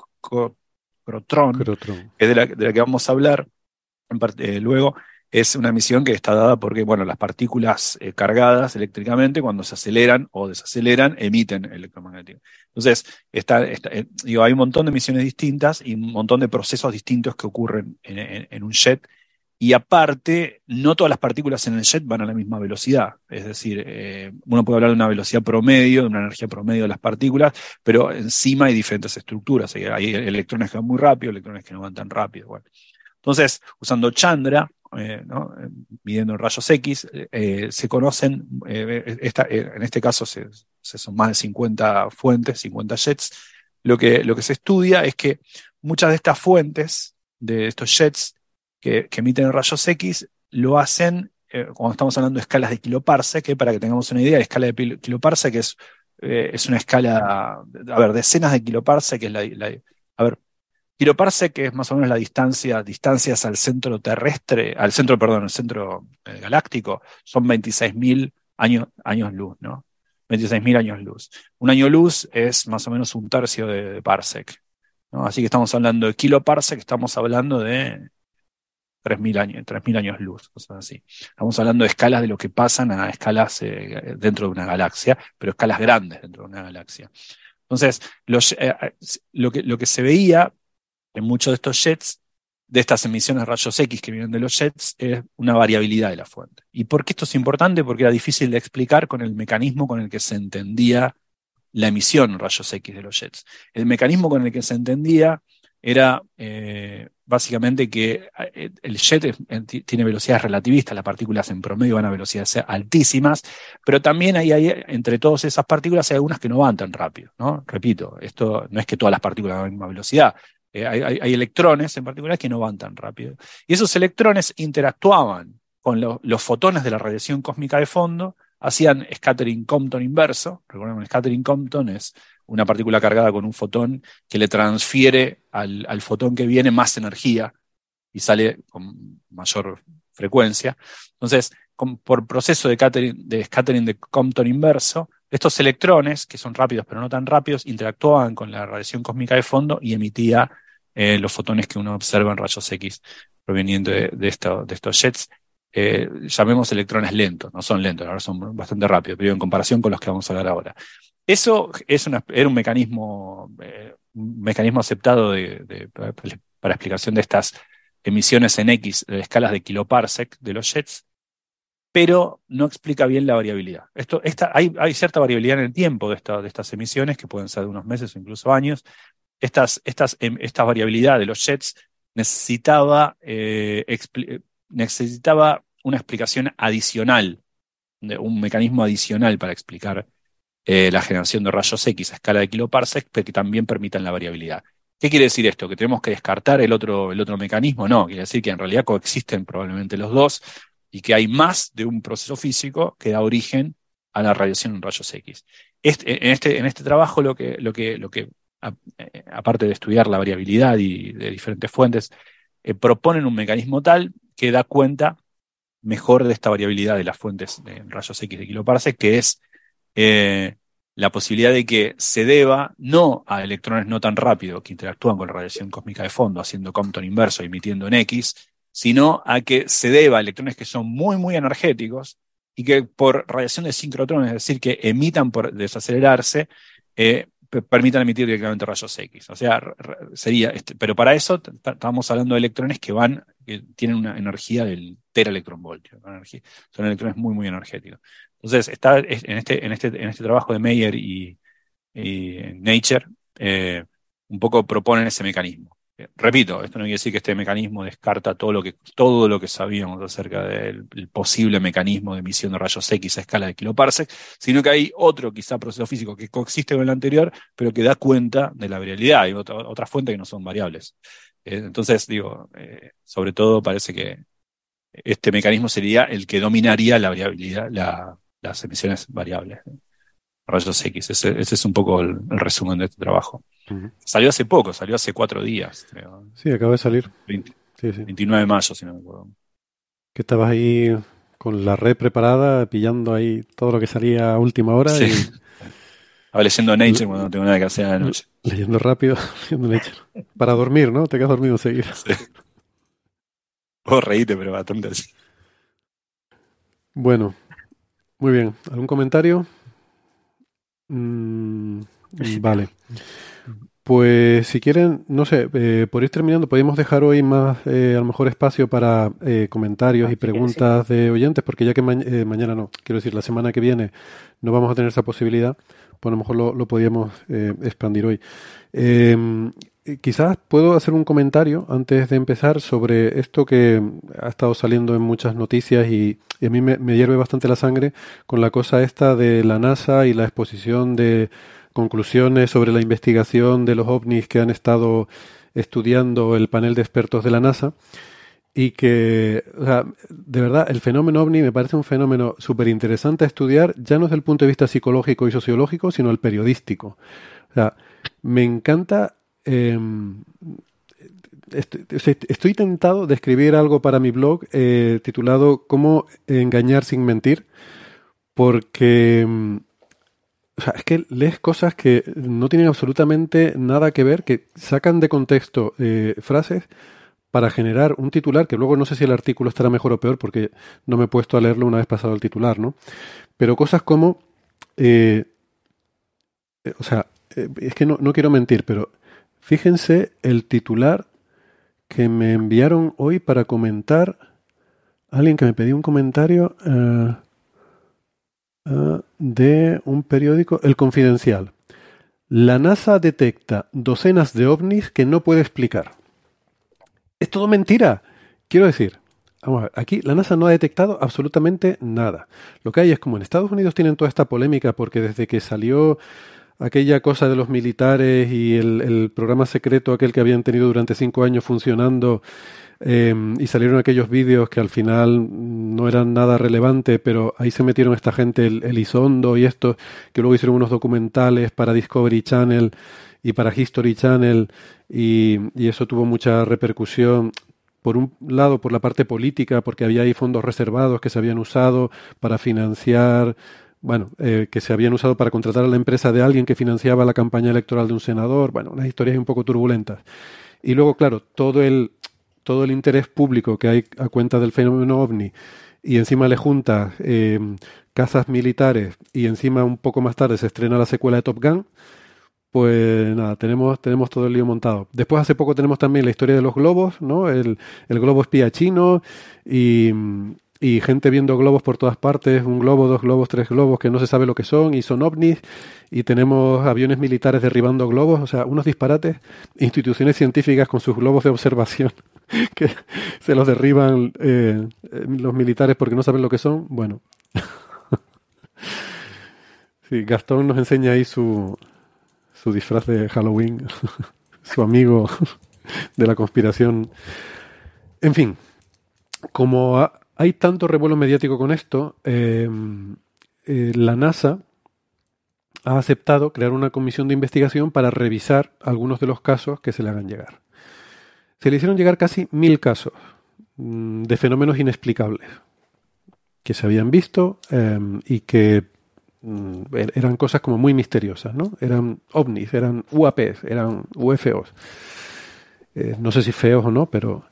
sincrotrón, Crotron. que es de la, de la que vamos a hablar en parte, eh, luego, es una emisión que está dada porque, bueno, las partículas eh, cargadas eléctricamente, cuando se aceleran o desaceleran, emiten electromagnetismo. Entonces, está, está, eh, digo, hay un montón de emisiones distintas y un montón de procesos distintos que ocurren en, en, en un jet. Y aparte, no todas las partículas en el jet van a la misma velocidad. Es decir, eh, uno puede hablar de una velocidad promedio, de una energía promedio de las partículas, pero encima hay diferentes estructuras. Hay, hay electrones que van muy rápido, electrones que no van tan rápido. Bueno. Entonces, usando Chandra, eh, ¿no? eh, midiendo rayos X, eh, se conocen, eh, esta, eh, en este caso se, se son más de cincuenta fuentes, cincuenta jets. Lo que, lo que se estudia es que muchas de estas fuentes, de estos jets que, que emiten rayos X, lo hacen, eh, cuando estamos hablando de escalas de kiloparsec, que para que tengamos una idea, la escala de pil- kiloparsec es, eh, es una escala, a ver, decenas de kiloparsec, que es la, la- a ver, kiloparsec, que es más o menos la distancia, distancias al centro terrestre, al centro, perdón, al centro eh, galáctico, son veintiséis mil años, años luz, ¿no? veintiséis mil años luz. Un año luz es más o menos un tercio de, de parsec, ¿no? Así que estamos hablando de kiloparsec, estamos hablando de tres mil años, tres mil años luz, cosas así. Estamos hablando de escalas de lo que pasan a escalas eh, dentro de una galaxia, pero escalas grandes dentro de una galaxia. Entonces, los, eh, lo, que, lo que se veía en muchos de estos jets, de estas emisiones de rayos X que vienen de los jets, es una variabilidad de la fuente. ¿Y por qué esto es importante? Porque era difícil de explicar con el mecanismo con el que se entendía la emisión en rayos X de los jets. El mecanismo con el que se entendía era eh, básicamente que el jet es, tiene velocidades relativistas, las partículas en promedio van a velocidades altísimas, pero también hay, hay, entre todas esas partículas hay algunas que no van tan rápido, ¿no? Repito, esto no es que todas las partículas van a la misma velocidad. Eh, hay, hay, hay electrones en particular que no van tan rápido. Y esos electrones interactuaban con lo, los fotones de la radiación cósmica de fondo, hacían scattering Compton inverso. Recuerden, scattering Compton es una partícula cargada con un fotón que le transfiere al, al fotón que viene más energía y sale con mayor frecuencia. Entonces, con, por proceso de, scattering, de scattering de Compton inverso, estos electrones, que son rápidos pero no tan rápidos, interactuaban con la radiación cósmica de fondo y emitía eh, los fotones que uno observa en rayos X provenientes de, de, esto, de estos jets. Eh, llamemos electrones lentos, no son lentos, ahora son bastante rápidos, pero en comparación con los que vamos a hablar ahora. Eso es una, era un mecanismo, eh, un mecanismo aceptado de, de, para, para explicación de estas emisiones en X de escalas de kiloparsec de los jets. pero no explica bien la variabilidad. Esto, esta, hay, hay cierta variabilidad en el tiempo de, esta, de estas emisiones, que pueden ser de unos meses o incluso años. Estas, estas, esta variabilidad de los jets necesitaba, eh, expli- necesitaba una explicación adicional, de un mecanismo adicional para explicar eh, la generación de rayos X a escala de kiloparsecs, pero que también permitan la variabilidad. ¿Qué quiere decir esto? ¿Que tenemos que descartar el otro, el otro mecanismo? No, quiere decir que en realidad coexisten probablemente los dos y que hay más de un proceso físico que da origen a la radiación en rayos X. Este, en, este, en este trabajo lo que, lo que, lo que a, eh, aparte de estudiar la variabilidad y de diferentes fuentes, eh, proponen un mecanismo tal que da cuenta mejor de esta variabilidad de las fuentes de rayos X de kiloparsec, que es eh, la posibilidad de que se deba no a electrones no tan rápidos que interactúan con la radiación cósmica de fondo, haciendo Compton inverso, emitiendo en X, sino a que se deba a electrones que son muy, muy energéticos y que por radiación de sincrotrones, es decir, que emitan por desacelerarse, eh, permitan emitir directamente rayos X. O sea, sería, este, pero para eso estamos hablando de electrones que van, que tienen una energía del teraelectronvoltio, son electrones muy, muy energéticos. Entonces, está en este, en este, en este trabajo de Meyer y, y Nature, eh, un poco proponen ese mecanismo. Eh, repito, esto no quiere decir que este mecanismo descarta todo lo que, todo lo que sabíamos acerca del posible mecanismo de emisión de rayos X a escala de kiloparsec, sino que hay otro quizá proceso físico que coexiste con el anterior, pero que da cuenta de la variabilidad. Hay otra, otras fuentes que no son variables. Eh, entonces, digo, eh, sobre todo parece que este mecanismo sería el que dominaría la variabilidad, la, las emisiones variables. ¿eh? Rayos X. Ese, ese es un poco el, el resumen de este trabajo. Uh-huh. Salió hace poco, salió hace cuatro días, creo. Sí, acaba de salir. veinte, sí, sí. veintinueve de mayo, si no me acuerdo. Que estabas ahí con la red preparada, pillando ahí todo lo que salía a última hora. Sí. Y... Estaba leyendo Nature cuando no tengo nada que hacer a la noche. Leyendo rápido, leyendo Nature. Para dormir, ¿no? Te quedas dormido enseguida. Sí. Vos reíte, pero bastante así. Bueno, muy bien. ¿Algún comentario? Mm, vale. Pues si quieren, no sé, eh, por ir terminando, podemos dejar hoy más, eh, a lo mejor, espacio para eh, comentarios ah, y preguntas sí. de oyentes, porque ya que ma- eh, mañana no, quiero decir, la semana que viene no vamos a tener esa posibilidad, pues a lo mejor lo, lo podíamos eh, expandir hoy. Eh, quizás puedo hacer un comentario antes de empezar sobre esto que ha estado saliendo en muchas noticias y, y a mí me, me hierve bastante la sangre con la cosa esta de la NASA y la exposición de conclusiones sobre la investigación de los ovnis que han estado estudiando el panel de expertos de la NASA y que, o sea, de verdad, el fenómeno ovni me parece un fenómeno súper interesante a estudiar, ya no desde el punto de vista psicológico y sociológico, sino el periodístico. O sea, me encanta... Eh, estoy, estoy tentado de escribir algo para mi blog eh, titulado ¿Cómo engañar sin mentir? Porque... O sea, es que lees cosas que no tienen absolutamente nada que ver, que sacan de contexto eh, frases para generar un titular, que luego no sé si el artículo estará mejor o peor, porque no me he puesto a leerlo una vez pasado el titular, ¿no? Pero cosas como... Eh, eh, o sea, eh, es que no, no quiero mentir, pero fíjense el titular que me enviaron hoy para comentar. Alguien que me pedía un comentario... Uh, Uh, de un periódico, El Confidencial. La NASA detecta docenas de ovnis que no puede explicar. Es todo mentira. Quiero decir, vamos a ver, aquí la NASA no ha detectado absolutamente nada. Lo que hay es como en Estados Unidos tienen toda esta polémica porque desde que salió aquella cosa de los militares y el, el programa secreto aquel que habían tenido durante cinco años funcionando, Eh, y salieron aquellos vídeos que al final no eran nada relevante, pero ahí se metieron esta gente, el Elizondo y estos, que luego hicieron unos documentales para Discovery Channel y para History Channel, y, y eso tuvo mucha repercusión. Por un lado, por la parte política, porque había ahí fondos reservados que se habían usado para financiar, bueno, eh, que se habían usado para contratar a la empresa de alguien que financiaba la campaña electoral de un senador, bueno, unas historias un poco turbulentas. Y luego, claro, todo el... todo el interés público que hay a cuenta del fenómeno ovni y encima le junta eh, cazas militares y encima un poco más tarde se estrena la secuela de Top Gun, pues nada, tenemos, tenemos todo el lío montado. Después hace poco tenemos también la historia de los globos, ¿no? El, el globo espía chino y, y gente viendo globos por todas partes, un globo, dos globos, tres globos, que no se sabe lo que son, y son ovnis, y tenemos aviones militares derribando globos, o sea, unos disparates, instituciones científicas con sus globos de observación, que se los derriban eh, los militares porque no saben lo que son. Bueno. Sí, Gastón nos enseña ahí su, su disfraz de Halloween, su amigo de la conspiración. En fin, como ha, hay tanto revuelo mediático con esto, eh, eh, la NASA ha aceptado crear una comisión de investigación para revisar algunos de los casos que se le hagan llegar. Se le hicieron llegar casi mil casos mmm, de fenómenos inexplicables que se habían visto eh, y que mmm, eran cosas como muy misteriosas, ¿no? Eran ovnis, eran U A Ps, eran U F Os. Eh, no sé si feos o no, pero...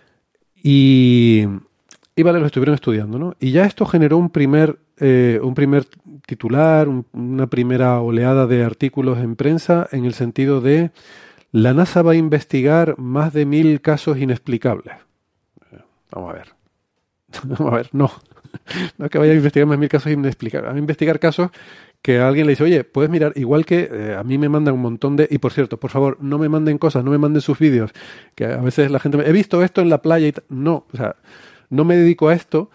Y, y vale, lo estuvieron estudiando, ¿no? Y ya esto generó un primer, eh, un primer titular, un, una primera oleada de artículos en prensa en el sentido de la NASA va a investigar más de mil casos inexplicables. Vamos a ver. Vamos a ver, no. No es que vaya a investigar más de mil casos inexplicables. Va a investigar casos que a alguien le dice, oye, puedes mirar, igual que eh, a mí me mandan un montón de... Y por cierto, por favor, no me manden cosas, no me manden sus vídeos, que a veces la gente me... He visto esto en la playa y tal. No, o sea, no me dedico a esto,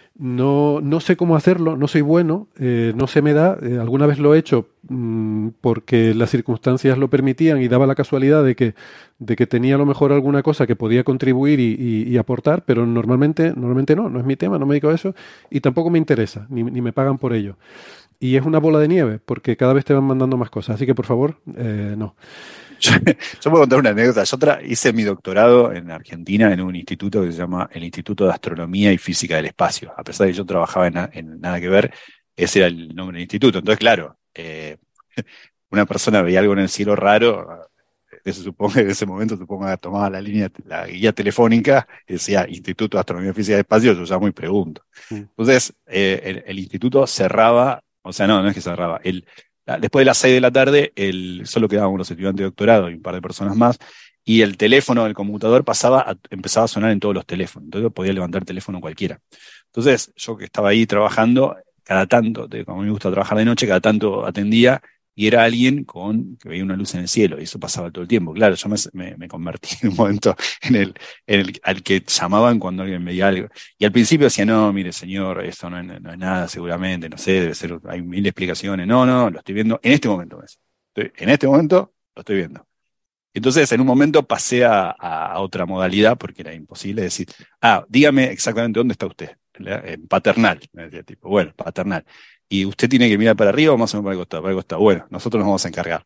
no, no sé cómo hacerlo, no soy bueno, eh, no se me da. Eh, alguna vez lo he hecho mmm, porque las circunstancias lo permitían y daba la casualidad de que, de que tenía a lo mejor alguna cosa que podía contribuir y, y, y aportar, pero normalmente, normalmente no, no es mi tema, no me dedico a eso y tampoco me interesa, ni, ni me pagan por ello. Y es una bola de nieve, porque cada vez te van mandando más cosas. Así que, por favor, eh, no. Yo, yo puedo contar una anécdota. Yo otra, hice mi doctorado en Argentina en un instituto que se llama el Instituto de Astronomía y Física del Espacio. A pesar de que yo trabajaba en, en Nada que Ver, ese era el nombre del instituto. Entonces, claro, eh, una persona veía algo en el cielo raro, se supone, en ese momento supongo que tomaba la línea, la guía telefónica, y decía Instituto de Astronomía y Física del Espacio, yo llamo y pregunto. Entonces, eh, el, el instituto cerraba. O sea, no, no es que cerraba. El, después de las seis de la tarde, el, solo quedaban unos estudiantes de doctorado y un par de personas más, y el teléfono del computador pasaba a, empezaba a sonar en todos los teléfonos. Entonces podía levantar el teléfono cualquiera. Entonces, yo que estaba ahí trabajando, cada tanto, como a mí me gusta trabajar de noche, cada tanto atendía, y era alguien con que veía una luz en el cielo, y eso pasaba todo el tiempo. Claro, yo me, me, me convertí en un momento en el, en el al que llamaban cuando alguien veía algo. Y al principio decía, no, mire señor, esto no es, no es nada, seguramente, no sé, debe ser, hay mil explicaciones. No, no, lo estoy viendo en este momento. Estoy, en este momento lo estoy viendo. Entonces, en un momento pasé a, a, a otra modalidad, porque era imposible decir, ah, dígame exactamente dónde está usted. En paternal, me decía tipo, bueno, paternal. Y usted tiene que mirar para arriba o más o menos para el costado. Para el costado. Bueno, nosotros nos vamos a encargar.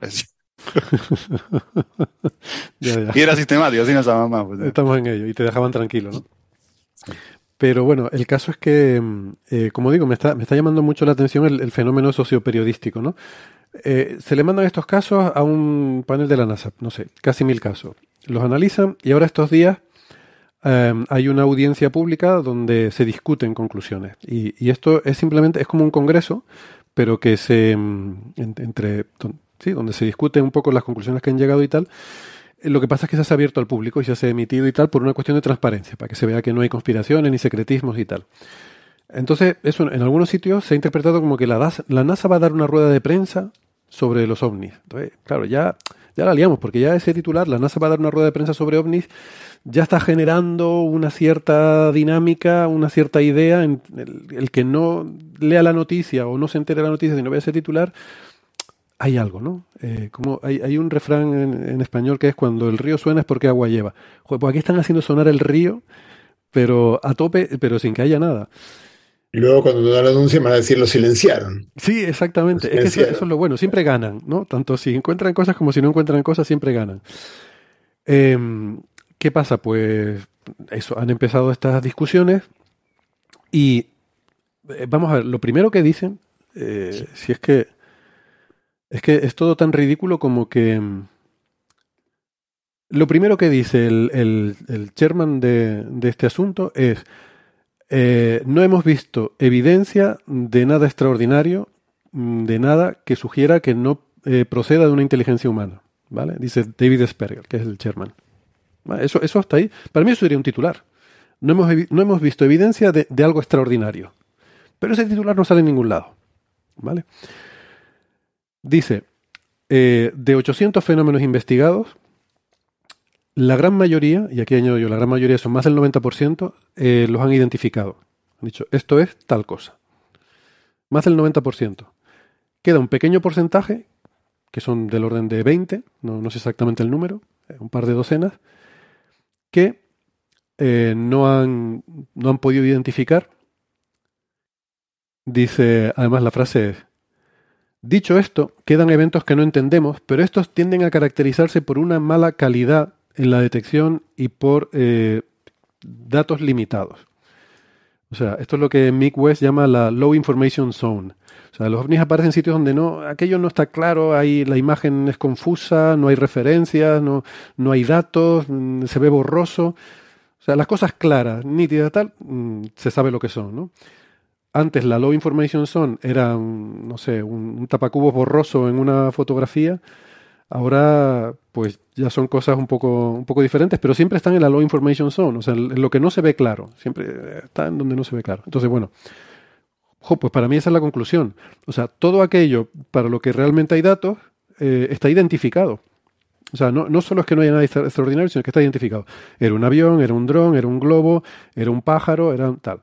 ya, ya. Y era sistemático, así nos llamaban más. Pues, estamos en ello y te dejaban tranquilo, ¿no? Sí. Pero bueno, el caso es que, eh, como digo, me está, me está llamando mucho la atención el, el fenómeno socioperiodístico, ¿no? Eh, se le mandan estos casos a un panel de la NASA, no sé, casi mil casos. Los analizan y ahora estos días eh, hay una audiencia pública donde se discuten conclusiones. Y, y esto es simplemente, es como un congreso, pero que se, en, entre, sí, donde se discuten un poco las conclusiones que han llegado y tal. Lo que pasa es que se ha abierto al público y se ha emitido y tal por una cuestión de transparencia, para que se vea que no hay conspiraciones ni secretismos y tal. Entonces, eso en algunos sitios se ha interpretado como que la, la NASA va a dar una rueda de prensa sobre los ovnis. Entonces, claro, ya, ya la liamos, porque ya ese titular, la NASA va a dar una rueda de prensa sobre ovnis, ya está generando una cierta dinámica, una cierta idea. En el, el que no lea la noticia o no se entere de la noticia, sino vea ese titular, hay algo, ¿no? Eh, como hay, hay un refrán en, en español que es cuando el río suena es porque agua lleva. Joder, pues aquí están haciendo sonar el río, pero a tope, pero sin que haya nada. Y luego cuando no lo anuncian van a decir lo silenciaron. Sí, exactamente. Es que eso, eso es lo bueno. Siempre ganan, ¿no? Tanto si encuentran cosas como si no encuentran cosas, siempre ganan. Eh, ¿Qué pasa? Pues eso, han empezado estas discusiones y eh, vamos a ver, lo primero que dicen, eh, si es que es que es todo tan ridículo como que lo primero que dice el, el, el chairman de, de este asunto es Eh, no hemos visto evidencia de nada extraordinario, de nada que sugiera que no eh, proceda de una inteligencia humana, ¿vale? Dice David Spergel, que es el chairman. ¿Vale? Eso, eso hasta ahí. Para mí eso sería un titular. no hemos, no hemos visto evidencia de, de algo extraordinario. Pero ese titular no sale en ningún lado. ¿Vale? Dice, eh, de ochocientos fenómenos investigados, la gran mayoría, y aquí añado yo, la gran mayoría son más del noventa por ciento, eh, los han identificado. Han dicho, esto es tal cosa. Más del noventa por ciento. Queda un pequeño porcentaje, que son del orden de veinte, no, no sé exactamente el número, un par de docenas, que eh, no, han, no han podido identificar. Dice, además la frase es, dicho esto, quedan eventos que no entendemos, pero estos tienden a caracterizarse por una mala calidad en la detección y por eh, datos limitados. O sea, esto es lo que Mick West llama la Low Information Zone. O sea, los ovnis aparecen en sitios donde no, aquello no está claro, ahí la imagen es confusa, no hay referencias, no, no hay datos, se ve borroso. O sea, las cosas claras, nítidas, tal, se sabe lo que son, ¿no? Antes la Low Information Zone era, un, no sé, un, un tapacubos borroso en una fotografía. Ahora, pues ya son cosas un poco, un poco diferentes, pero siempre están en la Low Information Zone. O sea, en lo que no se ve claro. Siempre está en donde no se ve claro. Entonces, bueno, jo, pues para mí esa es la conclusión. O sea, todo aquello para lo que realmente hay datos eh, está identificado. O sea, no, no solo es que no haya nada extraordinario, sino que está identificado. Era un avión, era un dron, era un globo, era un pájaro, era tal.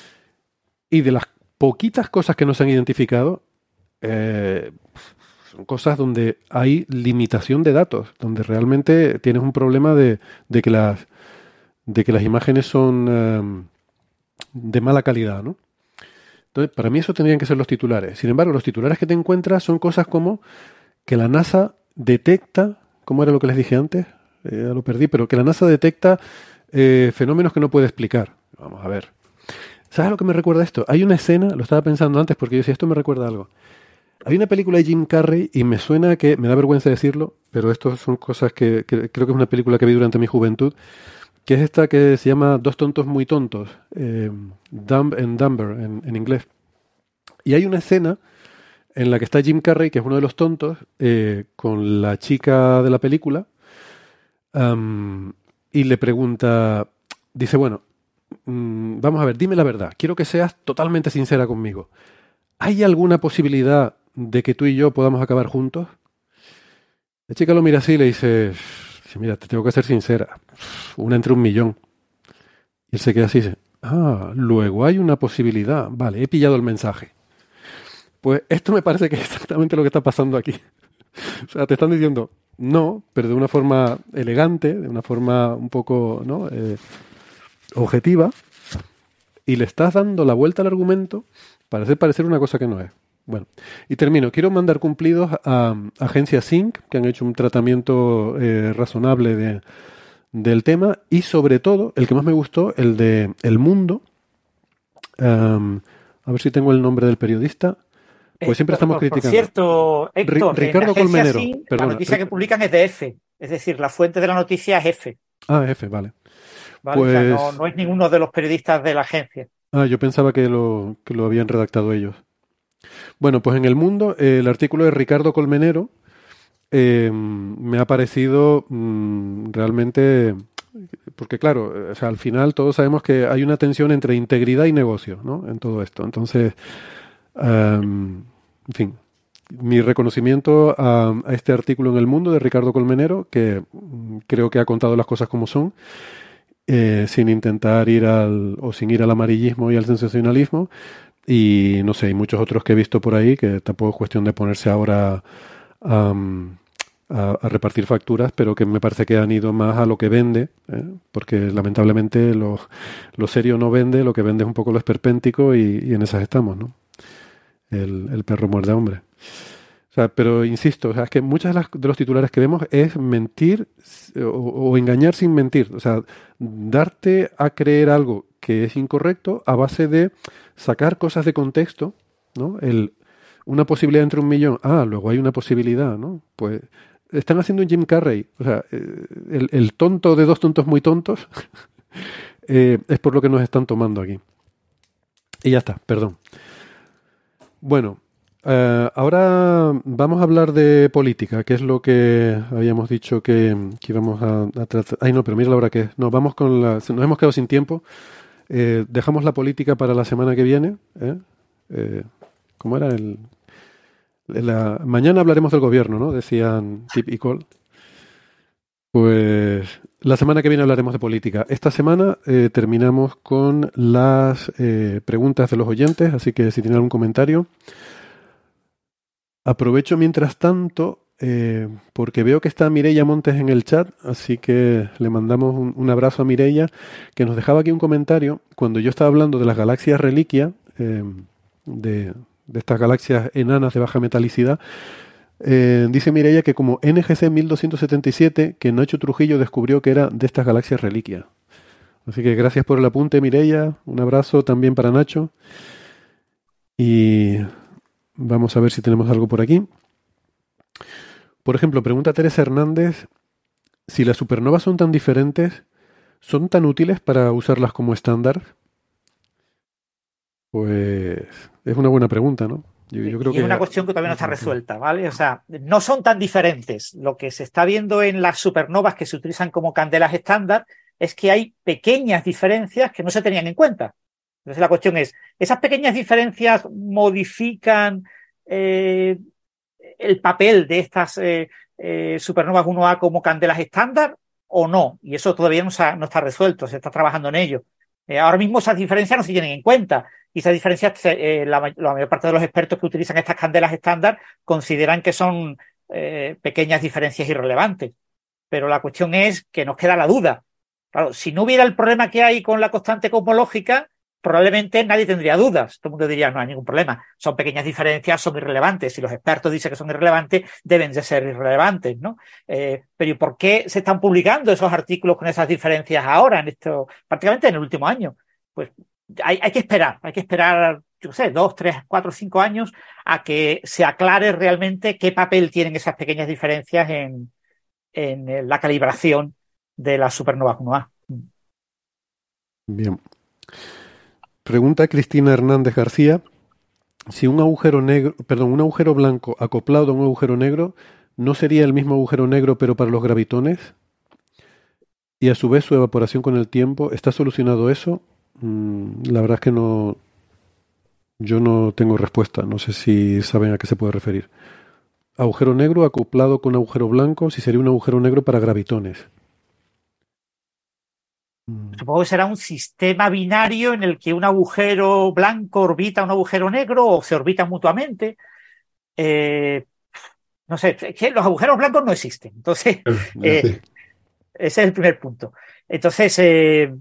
Y de las poquitas cosas que no se han identificado, eh, son cosas donde hay limitación de datos, donde realmente tienes un problema de, de, que, las, de que las imágenes son um, de mala calidad, ¿no? Entonces, para mí eso tendrían que ser los titulares. Sin embargo, los titulares que te encuentras son cosas como que la NASA detecta, ¿cómo era lo que les dije antes? Eh, ya lo perdí, pero que la NASA detecta eh, fenómenos que no puede explicar. Vamos a ver. ¿Sabes a lo que me recuerda esto? Hay una escena, lo estaba pensando antes porque yo decía, esto me recuerda a algo. Hay una película de Jim Carrey y me suena que, me da vergüenza decirlo, pero esto son cosas que, que creo que es una película que vi durante mi juventud, que es esta que se llama Dos tontos muy tontos, eh, Dumb and Dumber en, en inglés. Y hay una escena en la que está Jim Carrey, que es uno de los tontos, eh, con la chica de la película, um, y le pregunta, dice, bueno, mm, vamos a ver, dime la verdad, quiero que seas totalmente sincera conmigo. ¿Hay alguna posibilidad de que tú y yo podamos acabar juntos? La chica lo mira así y le dice, mira, te tengo que ser sincera, una entre un millón. Y él se queda así y dice, ah, luego hay una posibilidad. Vale, he pillado el mensaje. Pues esto me parece que es exactamente lo que está pasando aquí. O sea, te están diciendo no, pero de una forma elegante, de una forma un poco, ¿no? eh, objetiva, y le estás dando la vuelta al argumento para hacer parecer una cosa que no es. Bueno, y termino. Quiero mandar cumplidos a, a Agencia Sync, que han hecho un tratamiento eh, razonable de, del tema, y sobre todo, el que más me gustó, el de El Mundo. Um, a ver si tengo el nombre del periodista. Pues siempre estamos por, criticando. Por cierto, Héctor, Ricardo en la Colmenero. Sync, Perdona, la noticia que publican es de F. Es decir, la fuente de la noticia es F. Ah, F, vale. ¿Vale? Pues... O sea, no, no es ninguno de los periodistas de la agencia. Ah, yo pensaba que lo, que lo habían redactado ellos. Bueno, pues en El Mundo, eh, el artículo de Ricardo Colmenero eh, me ha parecido mmm, realmente... Porque claro, o sea, al final todos sabemos que hay una tensión entre integridad y negocio, ¿no? En todo esto. Entonces, um, en fin, mi reconocimiento a, a este artículo en El Mundo de Ricardo Colmenero, que um, creo que ha contado las cosas como son, eh, sin intentar ir al, o sin ir al amarillismo y al sensacionalismo, y no sé, hay muchos otros que he visto por ahí, que tampoco es cuestión de ponerse ahora um, a, a repartir facturas, pero que me parece que han ido más a lo que vende, ¿eh? Porque lamentablemente lo, lo serio no vende, lo que vende es un poco lo esperpéntico, y, y en esas estamos, ¿no? El, el perro muerde a hombre. O sea, pero insisto, o sea, es que muchas de, las, de los titulares que vemos es mentir o, o engañar sin mentir. O sea, darte a creer algo que es incorrecto a base de sacar cosas de contexto, ¿no? El, una posibilidad entre un millón. Ah, luego hay una posibilidad, ¿no? Pues están haciendo un Jim Carrey. O sea, el, el tonto de dos tontos muy tontos eh, es por lo que nos están tomando aquí. Y ya está, perdón. Bueno, eh, ahora vamos a hablar de política, que es lo que habíamos dicho que, que íbamos a, a tratar. Ay, no, pero mira la hora que es. No, vamos con la. Nos hemos quedado sin tiempo. Eh, dejamos la política para la semana que viene. ¿eh? Eh, ¿Cómo era el, la, mañana hablaremos del gobierno, ¿no? Decían Tip y Cole. Pues la semana que viene hablaremos de política. Esta semana eh, terminamos con las eh, preguntas de los oyentes, así que si tienen algún comentario. Aprovecho mientras tanto, eh, porque veo que está Mireia Montes en el chat, así que le mandamos un, un abrazo a Mireia, que nos dejaba aquí un comentario cuando yo estaba hablando de las galaxias reliquia, eh, de, de estas galaxias enanas de baja metalicidad. Eh, dice Mireia que como N G C mil doscientos setenta y siete, que Nacho Trujillo descubrió que era de estas galaxias reliquia. Así que gracias por el apunte, Mireia. Un abrazo también para Nacho. Y vamos a ver si tenemos algo por aquí. Por ejemplo, pregunta Teresa Hernández, si las supernovas son tan diferentes, ¿son tan útiles para usarlas como estándar? Pues es una buena pregunta, ¿no? Yo, yo creo y que es una cuestión que todavía no está resuelta, ¿vale? O sea, no son tan diferentes. Lo que se está viendo en las supernovas que se utilizan como candelas estándar es que hay pequeñas diferencias que no se tenían en cuenta. Entonces la cuestión es, ¿esas pequeñas diferencias modifican eh, el papel de estas eh, eh, supernovas uno A como candelas estándar o no? Y eso todavía no, se ha, no está resuelto, se está trabajando en ello. Eh, ahora mismo esas diferencias no se tienen en cuenta. Y esas diferencias, eh, la, la mayor parte de los expertos que utilizan estas candelas estándar consideran que son eh, pequeñas diferencias irrelevantes. Pero la cuestión es que nos queda la duda. Claro, si no hubiera el problema que hay con la constante cosmológica, probablemente nadie tendría dudas. Todo el mundo diría, no hay ningún problema. Son pequeñas diferencias, son irrelevantes. Si los expertos dicen que son irrelevantes, deben de ser irrelevantes, ¿no? Eh, pero ¿y por qué se están publicando esos artículos con esas diferencias ahora, en esto, prácticamente en el último año? Pues hay, hay que esperar, hay que esperar, yo sé, dos, tres, cuatro, cinco años a que se aclare realmente qué papel tienen esas pequeñas diferencias en, en la calibración de las supernovas uno A. Bien. Pregunta Cristina Hernández García, si un agujero negro, perdón, un agujero blanco acoplado a un agujero negro, ¿no sería el mismo agujero negro pero para los gravitones? Y a su vez su evaporación con el tiempo, ¿está solucionado eso? Mm, la verdad es que no, yo no tengo respuesta, no sé si saben a qué se puede referir. Agujero negro acoplado con agujero blanco, si sería un agujero negro para gravitones. Supongo que será un sistema binario en el que un agujero blanco orbita un agujero negro o se orbitan mutuamente. Eh, no sé, es que los agujeros blancos no existen. Entonces, eh, ese es el primer punto. Entonces, eh,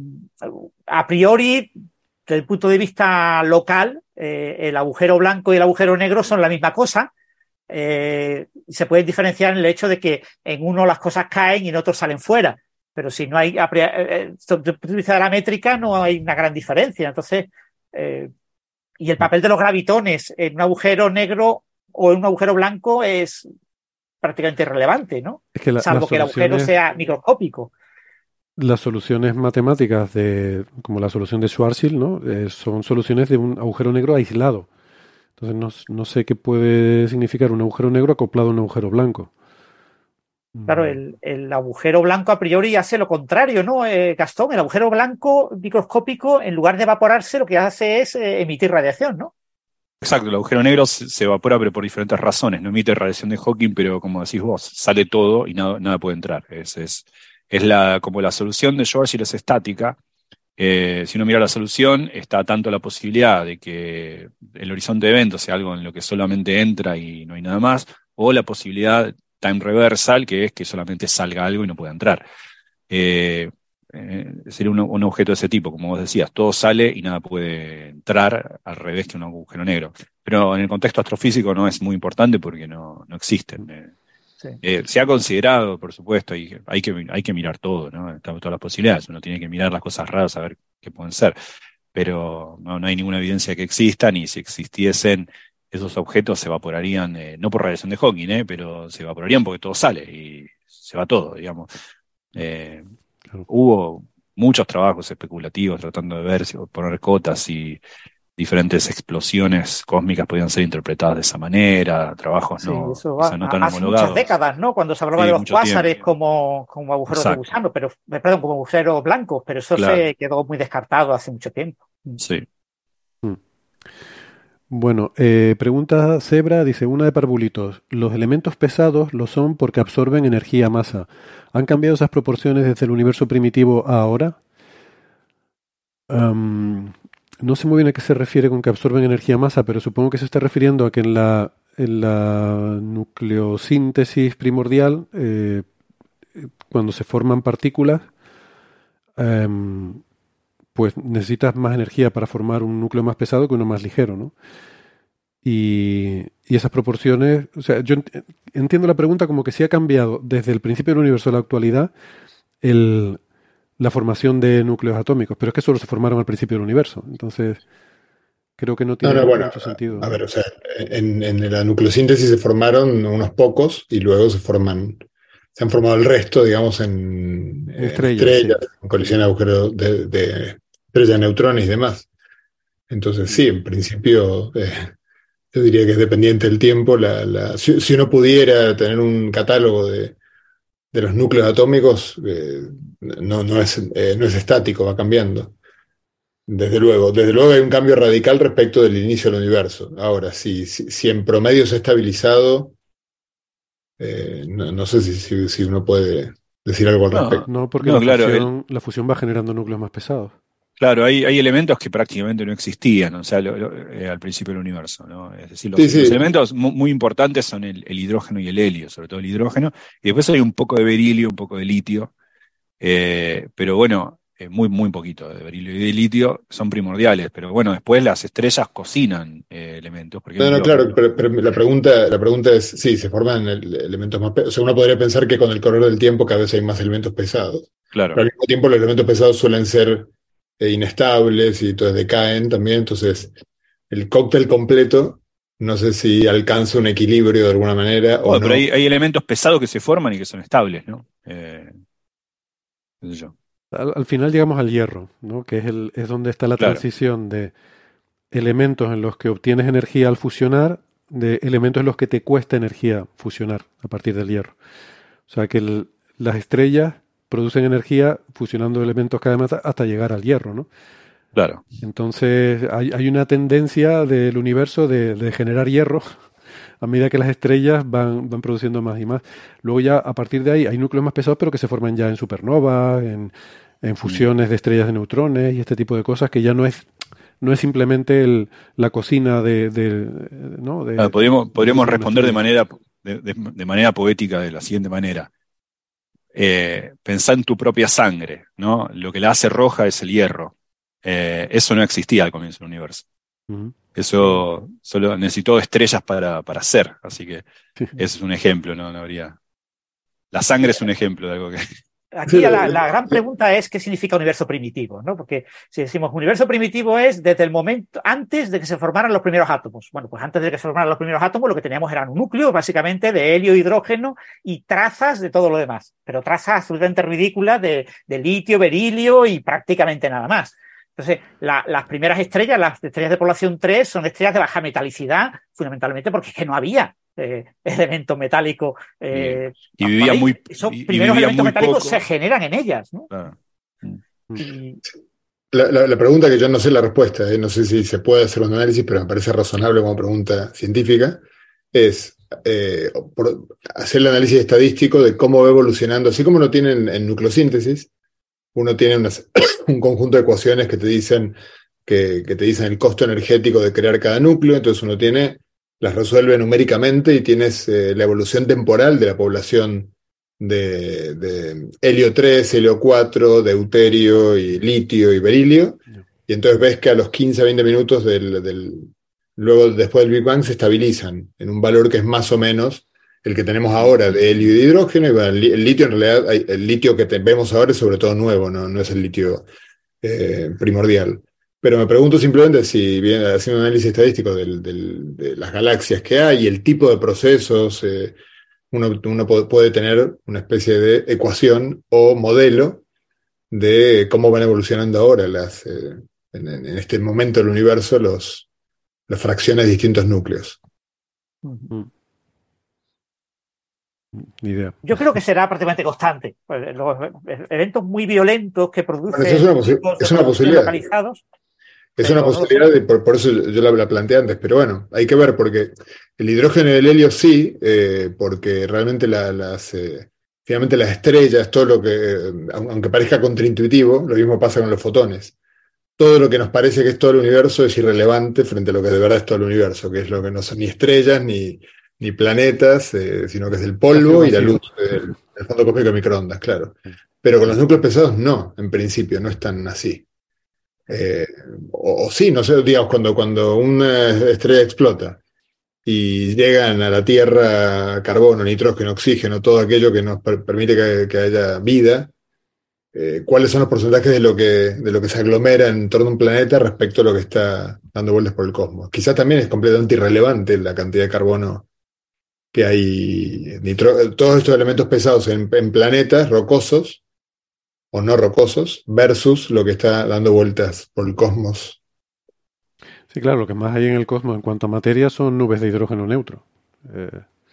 a priori, desde el punto de vista local, eh, el agujero blanco y el agujero negro son la misma cosa. Eh, se pueden diferenciar en el hecho de que en uno las cosas caen y en otro salen fuera. Pero si no hay, desde el punto de vista de la métrica, no hay una gran diferencia. Entonces, eh, y el papel de los gravitones en un agujero negro o en un agujero blanco es prácticamente irrelevante, ¿no? Es que la, salvo que el agujero sea microscópico. Las soluciones matemáticas, de, como la solución de Schwarzschild, ¿no? Eh, son soluciones de un agujero negro aislado. Entonces, no, no sé qué puede significar un agujero negro acoplado a un agujero blanco. Claro, el, el agujero blanco a priori hace lo contrario, ¿no, eh, Gastón? El agujero blanco microscópico, en lugar de evaporarse, lo que hace es eh, emitir radiación, ¿no? Exacto, el agujero negro se, se evapora, pero por diferentes razones. No emite radiación de Hawking, pero como decís vos, sale todo y nada, nada puede entrar. Es, es, es la, como la solución de Schwarzschild es estática. Eh, si uno mira la solución, está tanto la posibilidad de que el horizonte de eventos sea algo en lo que solamente entra y no hay nada más, o la posibilidad time reversal, que es que solamente salga algo y no pueda entrar. Eh, eh, sería un, un objeto de ese tipo, como vos decías, todo sale y nada puede entrar, al revés que un agujero negro. Pero en el contexto astrofísico no es muy importante porque no, no existen. Eh, sí. eh, se ha considerado, por supuesto, y hay que, hay que mirar todo, ¿no? Están todas las posibilidades, uno tiene que mirar las cosas raras a ver qué pueden ser. Pero no, no hay ninguna evidencia que existan, y si existiesen, esos objetos se evaporarían, eh, no por radiación de Hawking, eh, pero se evaporarían porque todo sale y se va todo, digamos. Eh, claro. Hubo muchos trabajos especulativos tratando de ver, si poner cotas y diferentes explosiones cósmicas podían ser interpretadas de esa manera, trabajos Sí, no, eso va quizá no tan hace homologados. muchas décadas, ¿no? Cuando se hablaba Sí, de los mucho cuásares tiempo. como, como agujeros de Exacto. gusano, pero, perdón, como agujeros blancos, pero eso Claro. se quedó muy descartado hace mucho tiempo. Sí. Bueno, eh, pregunta Zebra, dice, una de parvulitos. Los elementos pesados lo son porque absorben energía masa. ¿Han cambiado esas proporciones desde el universo primitivo a ahora? Am, no sé muy bien a qué se refiere con que absorben energía masa, pero supongo que se está refiriendo a que en la, en la nucleosíntesis primordial, eh, cuando se forman partículas, em, pues necesitas más energía para formar un núcleo más pesado que uno más ligero, ¿no? Y, y esas proporciones, o sea, yo ent- entiendo la pregunta como que sí ha cambiado desde el principio del universo a la actualidad el, la formación de núcleos atómicos, pero es que solo se formaron al principio del universo, entonces creo que no No, tiene no, mu- bueno, mucho sentido. a ver, o sea, en, en la nucleosíntesis se formaron unos pocos y luego se forman, se han formado el resto, digamos, en, En en estrellas, estrellas, sí. en colisiones de agujeros de, de estrellas de neutrones y demás. Entonces, sí, en principio, eh, yo diría que es dependiente del tiempo. La, la, si, si uno pudiera tener un catálogo de, de los núcleos atómicos, eh, no, no es, eh, no es estático, va cambiando. Desde luego, desde luego hay un cambio radical respecto del inicio del universo. Ahora, si, si, si en promedio se ha estabilizado, eh, no, no sé si, si, si uno puede decir algo al No, respecto. No, porque no, la claro, el- fusión, la fusión va generando núcleos más pesados. claro, hay, hay elementos que prácticamente no existían, o sea, lo- lo- eh, al principio del universo, ¿no? Es decir, los, Sí, sí. los elementos mu- muy importantes son el, el hidrógeno y el helio, sobre todo el hidrógeno, y después hay un poco de berilio, un poco de litio, eh, pero bueno, eh, muy, muy poquito de berilio y de litio son primordiales, pero bueno, después las estrellas cocinan eh, elementos, por No, no, ejemplo, claro, pero, pero la pregunta, la pregunta es, sí, se forman el- elementos más pesados. O sea, uno podría pensar que con el correr del tiempo cada vez hay más elementos pesados. claro, Pero al mismo tiempo los elementos pesados suelen ser eh, inestables y entonces decaen también. Entonces, el cóctel completo, no sé si alcanza un equilibrio de alguna manera o bueno, no. pero hay, hay elementos pesados que se forman y que son estables, ¿no? Eh, qué sé yo. Al, al final llegamos al hierro, ¿no? Que es, el, es donde está la Claro. transición de elementos en los que obtienes energía al fusionar, de elementos en los que te cuesta energía fusionar a partir del hierro. O sea que el- las estrellas producen energía fusionando elementos cada vez más hasta llegar al hierro, ¿no? Claro. Entonces hay, hay una tendencia del universo de, de generar hierro a medida que las estrellas van, van produciendo más y más. Luego ya a partir de ahí hay núcleos más pesados pero que se forman ya en supernovas, en, en fusiones de estrellas de neutrones y este tipo de cosas que ya no es no es simplemente el, la cocina de, de, ¿no? de, Claro, podríamos, podríamos de una responder de estrella. manera, de, de- de manera poética de la siguiente manera. Eh, pensá en tu propia sangre, ¿no? Lo que la hace roja es el hierro. Eh, eso no existía al comienzo del universo. Ujú. Eso solo necesitó estrellas para, para ser. Así que Sí. ese es un ejemplo, ¿no? No habría. La sangre es un ejemplo de algo que. Aquí la, la gran pregunta es qué significa universo primitivo, ¿no? Porque si decimos universo primitivo es desde el momento antes de que se formaran los primeros átomos. Bueno, pues antes de que se formaran los primeros átomos lo que teníamos era un núcleo básicamente de helio, hidrógeno y trazas de todo lo demás, pero trazas absolutamente ridículas de, de litio, berilio y prácticamente nada más. Entonces, la, las primeras estrellas, las estrellas de población tres, son estrellas de baja metalicidad, fundamentalmente porque es que no había eh, elementos metálicos. Eh, y vivía ¿vale? muy. Esos y- y primeros vivía elementos muy metálicos poco. se generan en ellas, ¿no? Claro. Y, La, la- la pregunta que yo no sé la respuesta, eh, no sé si se puede hacer un análisis, pero me parece razonable como pregunta científica, es eh, por hacer el análisis estadístico de cómo va evolucionando, así como lo tienen en nucleosíntesis, uno tiene unas- un conjunto de ecuaciones que te dicen que, que te dicen el costo energético de crear cada núcleo, entonces uno tiene, las resuelve numéricamente y tienes eh, la evolución temporal de la población de, de helio tres, helio cuatro, deuterio y litio y berilio, y entonces ves que a los quince a veinte minutos del, del luego después del Big Bang se estabilizan en un valor que es más o menos el que tenemos ahora de helio y de hidrógeno, y bueno, el, li- el litio en realidad, hay- el litio que te- vemos ahora es sobre todo nuevo, no, no es el litio eh, primordial. Pero me pregunto simplemente si, bien, haciendo un análisis estadístico del- del- de las galaxias que hay y el tipo de procesos, eh, uno, uno po- puede tener una especie de ecuación o modelo de cómo van evolucionando ahora las, eh, en, en este momento del universo los, las fracciones de distintos núcleos. Mm. Ni idea. Yo creo que será prácticamente constante. Pues los eventos muy violentos que producen bueno, es una, posi- es una posibilidad. localizados. Es una posibilidad, de, por, por eso yo la, la planteé antes, pero bueno, hay que ver, porque el hidrógeno y el helio sí, eh, porque realmente la, las, eh, finalmente las estrellas, todo lo que, eh, aunque parezca contraintuitivo, lo mismo pasa con los fotones. Todo lo que nos parece que es todo el universo es irrelevante frente a lo que de verdad es todo el universo, que es lo que no son ni estrellas ni, ni planetas, eh, sino que es el polvo y la luz del, del fondo cósmico de microondas, claro. Pero con los núcleos pesados no, en principio, no están así. Eh, o, o sí, no sé, digamos, cuando, cuando una estrella explota y llegan a la Tierra carbono, nitrógeno, oxígeno, todo aquello que nos per- permite que, que haya vida, eh, ¿cuáles son los porcentajes de lo, que, de lo que se aglomera en torno a un planeta respecto a lo que está dando vueltas por el cosmos? Quizás también es completamente irrelevante la cantidad de carbono que hay, nitro, todos estos elementos pesados en, en planetas rocosos o no rocosos, versus lo que está dando vueltas por el cosmos. Sí, claro, lo que más hay en el cosmos en cuanto a materia son nubes de hidrógeno neutro. Eh,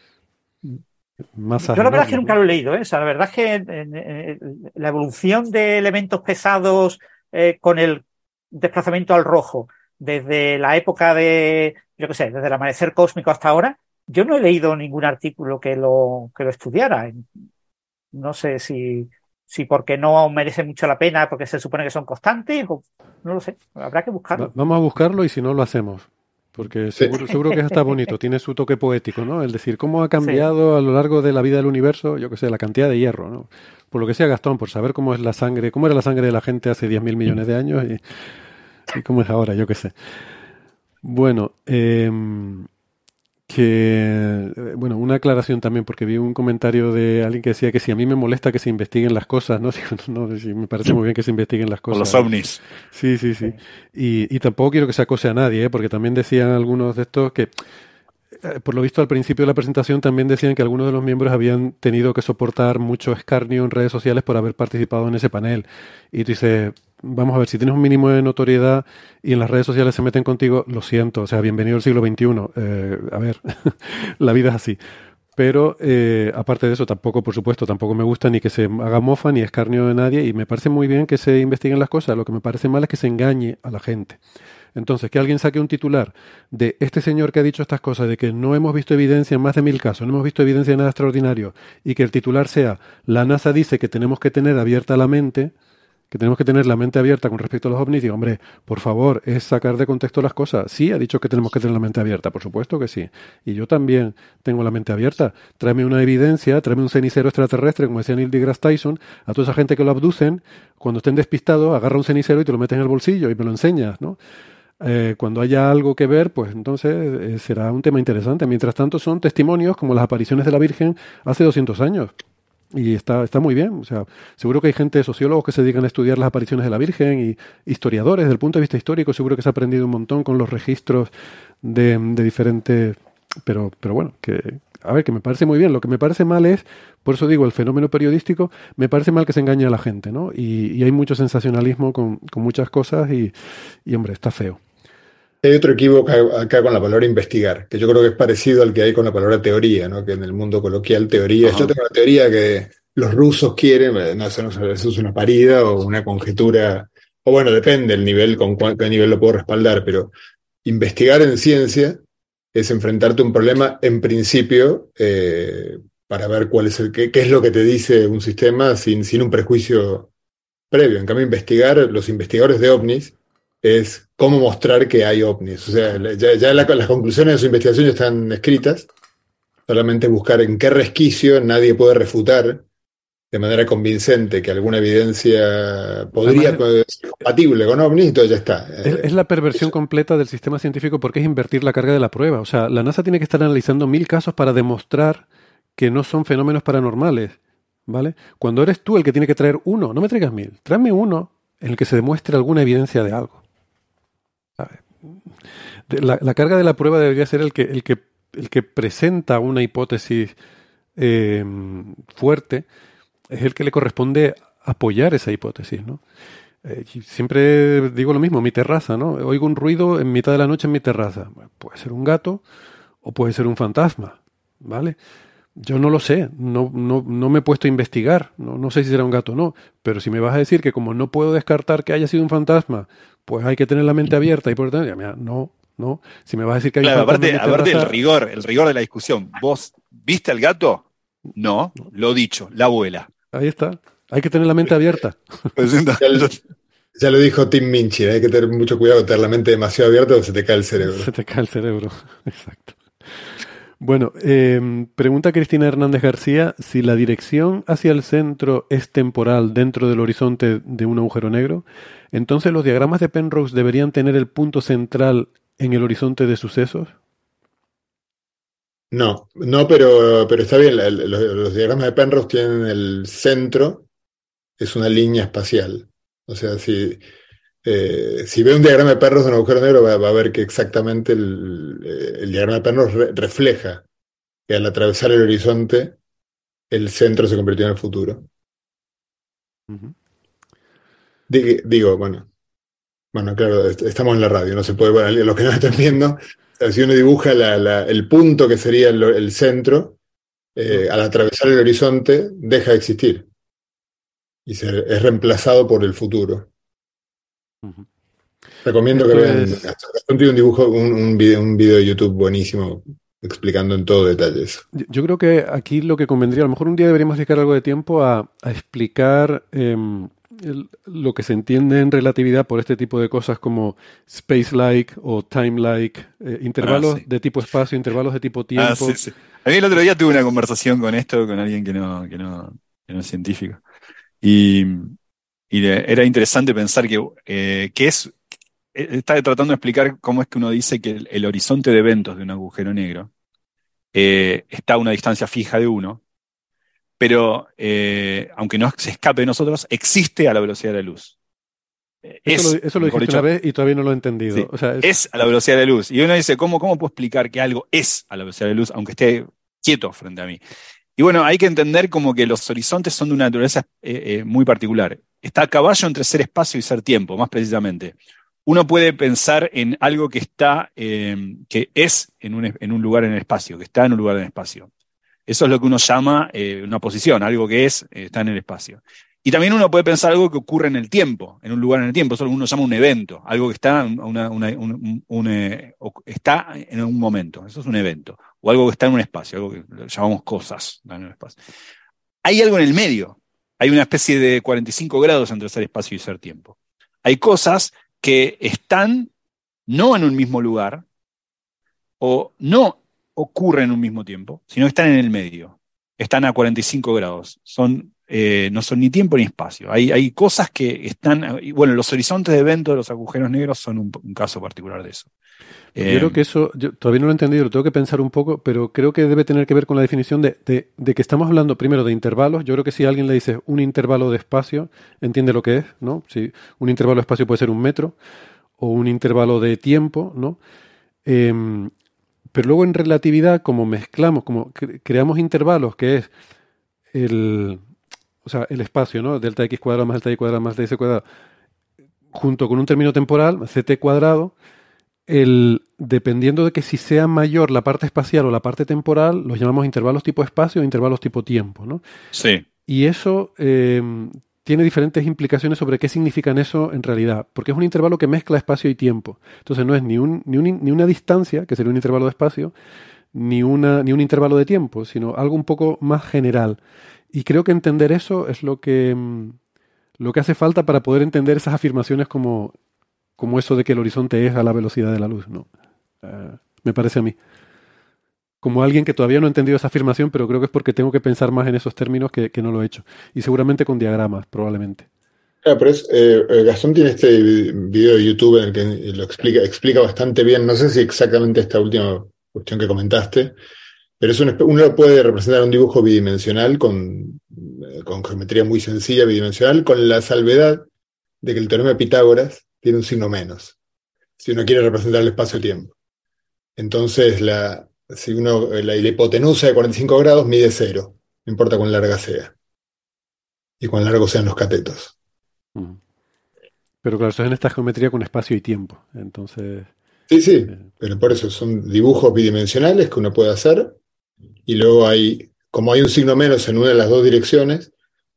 masas Yo la verdad es enormes, que nunca ¿no? lo he leído, ¿eh? O sea, la verdad es que eh, eh, la evolución de elementos pesados eh, con el desplazamiento al rojo, desde la época de, yo qué sé, desde el amanecer cósmico hasta ahora, yo no he leído ningún artículo que lo, que lo estudiara. No sé si, si porque no merece mucho la pena, porque se supone que son constantes, o no lo sé, habrá que Va- buscarlo. vamos a buscarlo y si no lo hacemos. Porque Sí. seguro, seguro que está bonito, tiene su toque poético, ¿no? El decir, ¿cómo ha Sí. cambiado a lo largo de la vida del universo, yo qué sé, la cantidad de hierro, ¿no? Por lo que sea, Gastón, por saber cómo es la sangre, cómo era la sangre de la gente hace diez mil millones de años y, y cómo es ahora, yo qué sé. Bueno, em, que, eh, bueno, una aclaración también, porque vi un comentario de alguien que decía que si a mí me molesta que se investiguen las cosas, ¿no? Digo, no, no, sí, me parece muy bien que se investiguen las Por cosas. los ovnis. Sí, sí, sí. Y, y tampoco quiero que se acose a nadie, ¿eh? Porque también decían algunos de estos que, eh, por lo visto al principio de la presentación también decían que algunos de los miembros habían tenido que soportar mucho escarnio en redes sociales por haber participado en ese panel. Y tú dices, vamos a ver, si tienes un mínimo de notoriedad y en las redes sociales se meten contigo, lo siento, o sea, bienvenido al siglo veintiuno. Eh, a ver, la vida es así. Pero eh, aparte de eso, tampoco, por supuesto, tampoco me gusta ni que se haga mofa ni escarnio de nadie y me parece muy bien que se investiguen las cosas. Lo que me parece mal es que se engañe a la gente. Entonces, que alguien saque un titular de este señor que ha dicho estas cosas, de que no hemos visto evidencia en más de mil casos, no hemos visto evidencia de nada extraordinario, y que el titular sea, la NASA dice que tenemos que tener abierta la mente, que tenemos que tener la mente abierta con respecto a los ovnis, digo, hombre, por favor, es sacar de contexto las cosas. Sí, ha dicho que tenemos que tener la mente abierta, por supuesto que sí. Y yo también tengo la mente abierta. Tráeme una evidencia, tráeme un cenicero extraterrestre, como decía Neil deGrasse Tyson, a toda esa gente que lo abducen, cuando estén despistados, agarra un cenicero y te lo metes en el bolsillo y me lo enseñas, ¿no? Eh, cuando haya algo que ver, pues entonces eh, será un tema interesante. Mientras tanto, son testimonios como las apariciones de la Virgen hace doscientos años. Y está, está muy bien. O sea, seguro que hay gente, sociólogos, que se dedican a estudiar las apariciones de la Virgen y historiadores, desde el punto de vista histórico, seguro que se ha aprendido un montón con los registros de, de diferentes. Pero, pero bueno, que a ver, que me parece muy bien. Lo que me parece mal es, por eso digo, el fenómeno periodístico, me parece mal que se engañe a la gente, ¿no? Y, y hay mucho sensacionalismo con, con muchas cosas y, y, hombre, está feo. Hay otro equívoco acá con la palabra investigar, que yo creo que es parecido al que hay con la palabra teoría, ¿no? Que en el mundo coloquial teoría, Ajá. yo tengo la teoría que los rusos quieren, no, eso, no, eso es una parida o una conjetura, o bueno, depende del nivel, con cuál, qué nivel lo puedo respaldar, pero investigar en ciencia es enfrentarte a un problema en principio eh, para ver cuál es el, qué, qué es lo que te dice un sistema sin, sin un prejuicio previo. En cambio, investigar, los investigadores de ovnis, es cómo mostrar que hay ovnis. O sea, ya, ya la, las conclusiones de su investigación ya están escritas, solamente buscar en qué resquicio nadie puede refutar de manera convincente que alguna evidencia podría Además, ser compatible con ovnis, entonces ya está. Es, es la perversión Eso. completa del sistema científico porque es invertir la carga de la prueba. O sea, la NASA tiene que estar analizando mil casos para demostrar que no son fenómenos paranormales, ¿vale? Cuando eres tú el que tiene que traer uno, no me traigas mil, tráeme uno en el que se demuestre alguna evidencia de algo. ¿Sabes? De- La, la carga de la prueba debería ser el que, el que, el que presenta una hipótesis eh, fuerte, es el que le corresponde apoyar esa hipótesis, ¿no? Eh, y siempre digo lo mismo, mi terraza, ¿no? Oigo un ruido en mitad de la noche en mi terraza. Puede ser un gato o puede ser un fantasma, ¿vale? Yo no lo sé, no, no, no me he puesto a investigar, no, no sé si será un gato o no, pero si me vas a decir que como no puedo descartar que haya sido un fantasma, pues hay que tener la mente abierta y por tanto, ya, mira, no, no. Si me vas a decir que hay Claro, un fantasma aparte, en mi aparte terraza, el rigor, el rigor de la discusión. ¿Vos viste al gato? No, no, lo dicho, la abuela. ahí está. Hay que tener la mente abierta. Presenta- Ya, ya lo dijo Tim Minchin, hay que tener mucho cuidado con tener la mente demasiado abierta o se te cae el cerebro. Se te cae el cerebro. Exacto. Bueno, eh, pregunta Cristina Hernández García si la dirección hacia el centro es temporal dentro del horizonte de un agujero negro. Entonces, ¿los diagramas de Penrose deberían tener el punto central en el horizonte de sucesos? No, no, pero, pero está bien, la- los, los diagramas de Penrose tienen el centro, es una línea espacial. O sea, si, eh, si ve un diagrama de Penrose de un agujero negro, va, va a ver que exactamente el, eh, el diagrama de Penrose re- refleja que al atravesar el horizonte, el centro se convirtió en el futuro. Ujú. Di- Digo, bueno, bueno, claro, est- estamos en la radio, no se puede, bueno, los que no están viendo, o sea, si uno dibuja la- la- el punto que sería el, el centro, eh, al atravesar el horizonte, deja de existir y se, es reemplazado por el futuro. Ujú. Recomiendo que Esto vean, es, Gastón tiene un dibujo, un, un video, un video de YouTube buenísimo explicando en todo detalle eso. yo yo creo que aquí lo que convendría, a lo mejor un día deberíamos dedicar algo de tiempo a, a explicar em, el- lo que se entiende en relatividad por este tipo de cosas como space-like o time-like, eh, Ah, intervalos sí. de tipo espacio, intervalos de tipo Ah, tiempo. sí, sí. A mí el otro día tuve una conversación con esto, con alguien que no, que no, que no es científico. Y, y le- era interesante pensar que, eh, que es, eh, está tratando de explicar cómo es que uno dice que el, el horizonte de eventos de un agujero negro eh, está a una distancia fija de uno, pero eh, aunque no se escape de nosotros, existe a la velocidad de la luz. Eh, Eso lo, Es, eso lo mejor dijiste una dicho, vez y todavía no lo he entendido. sí, O sea, es, es a la velocidad de la luz. Y uno dice, ¿cómo, cómo puedo explicar que algo es a la velocidad de la luz, aunque esté quieto frente a mí? Y bueno, hay que entender como que los horizontes son de una naturaleza eh, eh, muy particular. Está a caballo entre ser espacio y ser tiempo, más precisamente. Uno puede pensar en algo que está, eh, que es en un, en un lugar en el espacio, que está en un lugar en el espacio. Eso es lo que uno llama eh, una posición, algo que es, eh, está en el espacio. Y también uno puede pensar algo que ocurre en el tiempo, en un lugar en el tiempo, eso es lo que uno llama un evento, algo que está, una, una, un, un, un, eh, está en un momento, eso es un evento, o algo que está en un espacio, algo que llamamos cosas en el espacio. Hay algo en el medio, hay una especie de cuarenta y cinco grados entre ser espacio y ser tiempo. Hay cosas que están no en un mismo lugar, o no ocurren en un mismo tiempo, sino que están en el medio, están a cuarenta y cinco grados, son, eh, no son ni tiempo ni espacio. Hay, hay cosas que están, y bueno, los horizontes de evento de los agujeros negros son un, un caso particular de eso. yo Eh, creo que eso, yo todavía no lo he entendido, lo tengo que pensar un poco, pero creo que debe tener que ver con la definición de, de, de que estamos hablando primero de intervalos. Yo creo que si a alguien le dice un intervalo de espacio, entiende lo que es, ¿no? Si un intervalo de espacio puede ser un metro o un intervalo de tiempo, ¿no? Em, pero luego en relatividad, como mezclamos, como cre- creamos intervalos, que es el, o sea, el espacio, ¿no? Delta x cuadrado más delta y cuadrado más ds cuadrado, junto con un término temporal, ct cuadrado, el, dependiendo de que si sea mayor la parte espacial o la parte temporal, los llamamos intervalos tipo espacio o intervalos tipo tiempo, ¿no? sí, Y eso eh, tiene diferentes implicaciones sobre qué significan eso en realidad, porque es un intervalo que mezcla espacio y tiempo. Entonces no es ni, un, ni, un, ni una distancia, que sería un intervalo de espacio, ni, una, ni un intervalo de tiempo, sino algo un poco más general. Y creo que entender eso es lo que, mm, lo que hace falta para poder entender esas afirmaciones como, como eso de que el horizonte es a la velocidad de la luz, ¿no? Eh, me parece a mí. Como alguien que todavía no ha entendido esa afirmación, pero creo que es porque tengo que pensar más en esos términos que, que no lo he hecho. Y seguramente con diagramas, probablemente. Claro, pero es, eh, eh, Gastón tiene este video de YouTube en el que lo explica, explica bastante bien, no sé si exactamente esta última cuestión que comentaste, pero es un, espe- uno puede representar un dibujo bidimensional con, eh, con geometría muy sencilla, bidimensional, con la salvedad de que el teorema de Pitágoras tiene un signo menos, si uno quiere representar el espacio-tiempo. Entonces, la, si uno, la, la hipotenusa de cuarenta y cinco grados mide cero, no importa cuán larga sea, y cuán largos sean los catetos. Mm. Pero claro, eso es en esta geometría con espacio y tiempo. Entonces. Sí, sí, eh, pero por eso son dibujos bidimensionales que uno puede hacer y luego hay, como hay un signo menos en una de las dos direcciones,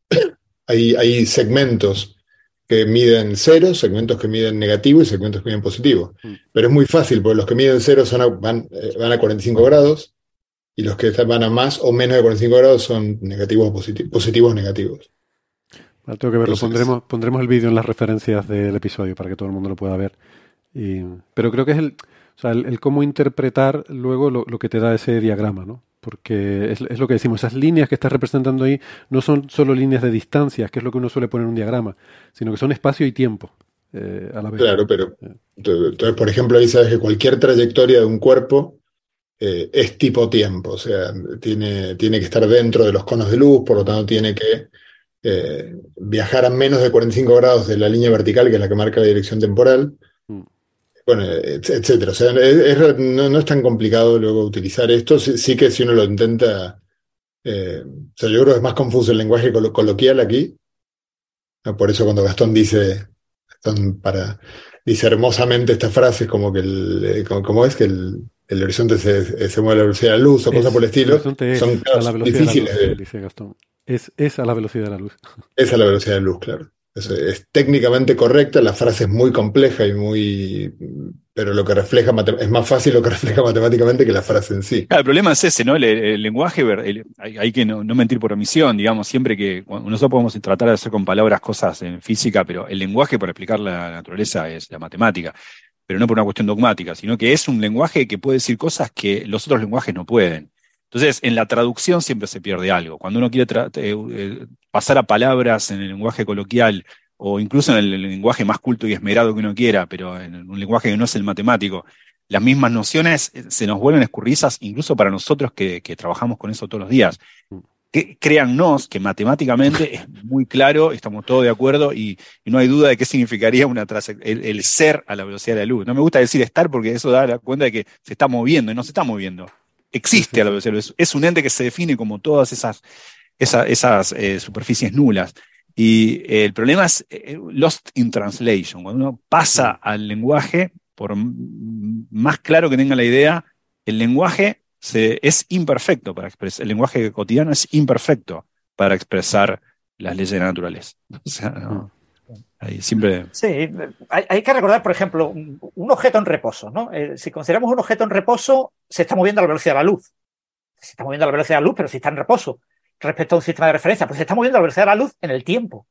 hay, hay segmentos que miden cero, segmentos que miden negativo y segmentos que miden positivo. mm. Pero es muy fácil, porque los que miden cero son a- van, eh, van a cuarenta y cinco grados y los que van a más o menos de cuarenta y cinco grados son negativos o positi- positivos o negativos. Vale, tengo que verlo. Entonces, Pondremos, pondremos el vídeo en las referencias del episodio para que todo el mundo lo pueda ver. Y, pero creo que es el, o sea, el, el cómo interpretar luego lo, lo que te da ese diagrama, ¿no? Porque es, es lo que decimos, esas líneas que estás representando ahí no son solo líneas de distancias, que es lo que uno suele poner en un diagrama, sino que son espacio y tiempo eh, a la vez. claro, pero entonces, por ejemplo, ahí sabes que cualquier trayectoria de un cuerpo eh, es tipo tiempo, o sea, tiene, tiene que estar dentro de los conos de luz, por lo tanto tiene que eh, viajar a menos de cuarenta y cinco grados de la línea vertical, que es la que marca la dirección temporal, Mm. bueno, et- etcétera. O sea, es- es- no, no es tan complicado luego utilizar esto, sí, sí que si uno lo intenta, eh, o sea, yo creo que es más confuso el lenguaje colo- coloquial aquí, ¿no? Por eso cuando Gastón dice, Gastón para, dice hermosamente estas frases como que el, eh, como, como es que el, el horizonte se, se mueve a la velocidad de la luz o cosas por el Es, el estilo, horizonte es son, claro, a la son velocidad de la difíciles luz, de, dice Gastón. Es, es a la velocidad de la luz. es a la velocidad de la luz, claro. Eso es técnicamente correcta, la frase es muy compleja y muy, pero lo que refleja mate- es más fácil lo que refleja matemáticamente que la frase en sí. Claro, el problema es ese, ¿no? El, el lenguaje, ver- el- hay, hay que no, no mentir por omisión, digamos, siempre que cuando nosotros podemos tratar de hacer con palabras cosas en física, pero el lenguaje para explicar la naturaleza es la matemática, pero no por una cuestión dogmática, sino que es un lenguaje que puede decir cosas que los otros lenguajes no pueden. Entonces, en la traducción siempre se pierde algo. Cuando uno quiere tra- eh, eh, pasar a palabras en el lenguaje coloquial, o incluso en el, el lenguaje más culto y esmerado que uno quiera, pero en un lenguaje que no es el matemático, las mismas nociones eh, se nos vuelven escurrizas, incluso para nosotros que, que trabajamos con eso todos los días. Que, créannos que matemáticamente es muy claro, estamos todos de acuerdo y, y no hay duda de qué significaría una trase- el, el ser a la velocidad de la luz. No me gusta decir estar porque eso da la cuenta de que se está moviendo y no se está moviendo. Existe Sí, sí, a la sí. velocidad de la luz. Es un ente que se define como todas esas, esa- esas eh, superficies nulas. Y eh, el problema es eh, lost in translation. Cuando uno pasa Mm. al lenguaje, por m- más claro que tenga la idea, el lenguaje se, es imperfecto para expresar, el lenguaje cotidiano es imperfecto para expresar las leyes de la naturaleza. O sea, no, ahí siempre. Sí, hay, hay que recordar, por ejemplo, un, un objeto en reposo, ¿no? Eh, si consideramos un objeto en reposo, se está moviendo a la velocidad de la luz. Se está moviendo a la velocidad de la luz, pero si está en reposo respecto a un sistema de referencia, pues se está moviendo a la velocidad de la luz en el tiempo.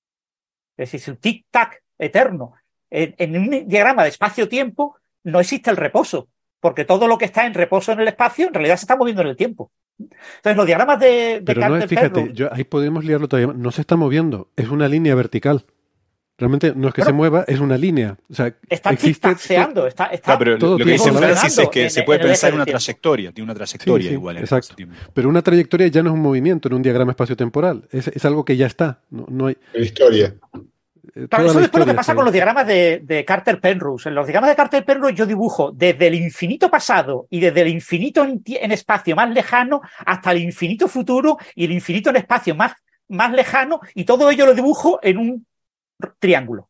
Es decir, su tic-tac eterno. En, en un diagrama de espacio-tiempo no existe el reposo, porque todo lo que está en reposo en el espacio en realidad se está moviendo en el tiempo. Entonces, los diagramas de, de Pero no es, Carter fíjate, Penrose, yo, ahí podemos liarlo todavía más. No se está moviendo, es una línea vertical. Realmente no es que Bueno, se mueva, es una línea. O sea, está existe tic-taceando, está, está Claro, pero todo lo que dice tiempo a la vez. Francis es que en- se puede en el pensar eje en una del tiempo. trayectoria, tiene una Sí, trayectoria sí, igual en el exacto. espacio-tiempo. Pero una trayectoria ya no es un movimiento en un diagrama espacio-temporal. Es, es algo que ya está. No, no hay, En historia. eh, Claro, toda eso la es lo que historia pasa está con ahí. los diagramas de, de Carter Penrose. En los diagramas de Carter Penrose yo dibujo desde el infinito pasado y desde el infinito en, en espacio más lejano hasta el infinito futuro y el infinito en espacio más, más lejano, y todo ello lo dibujo en un triángulo.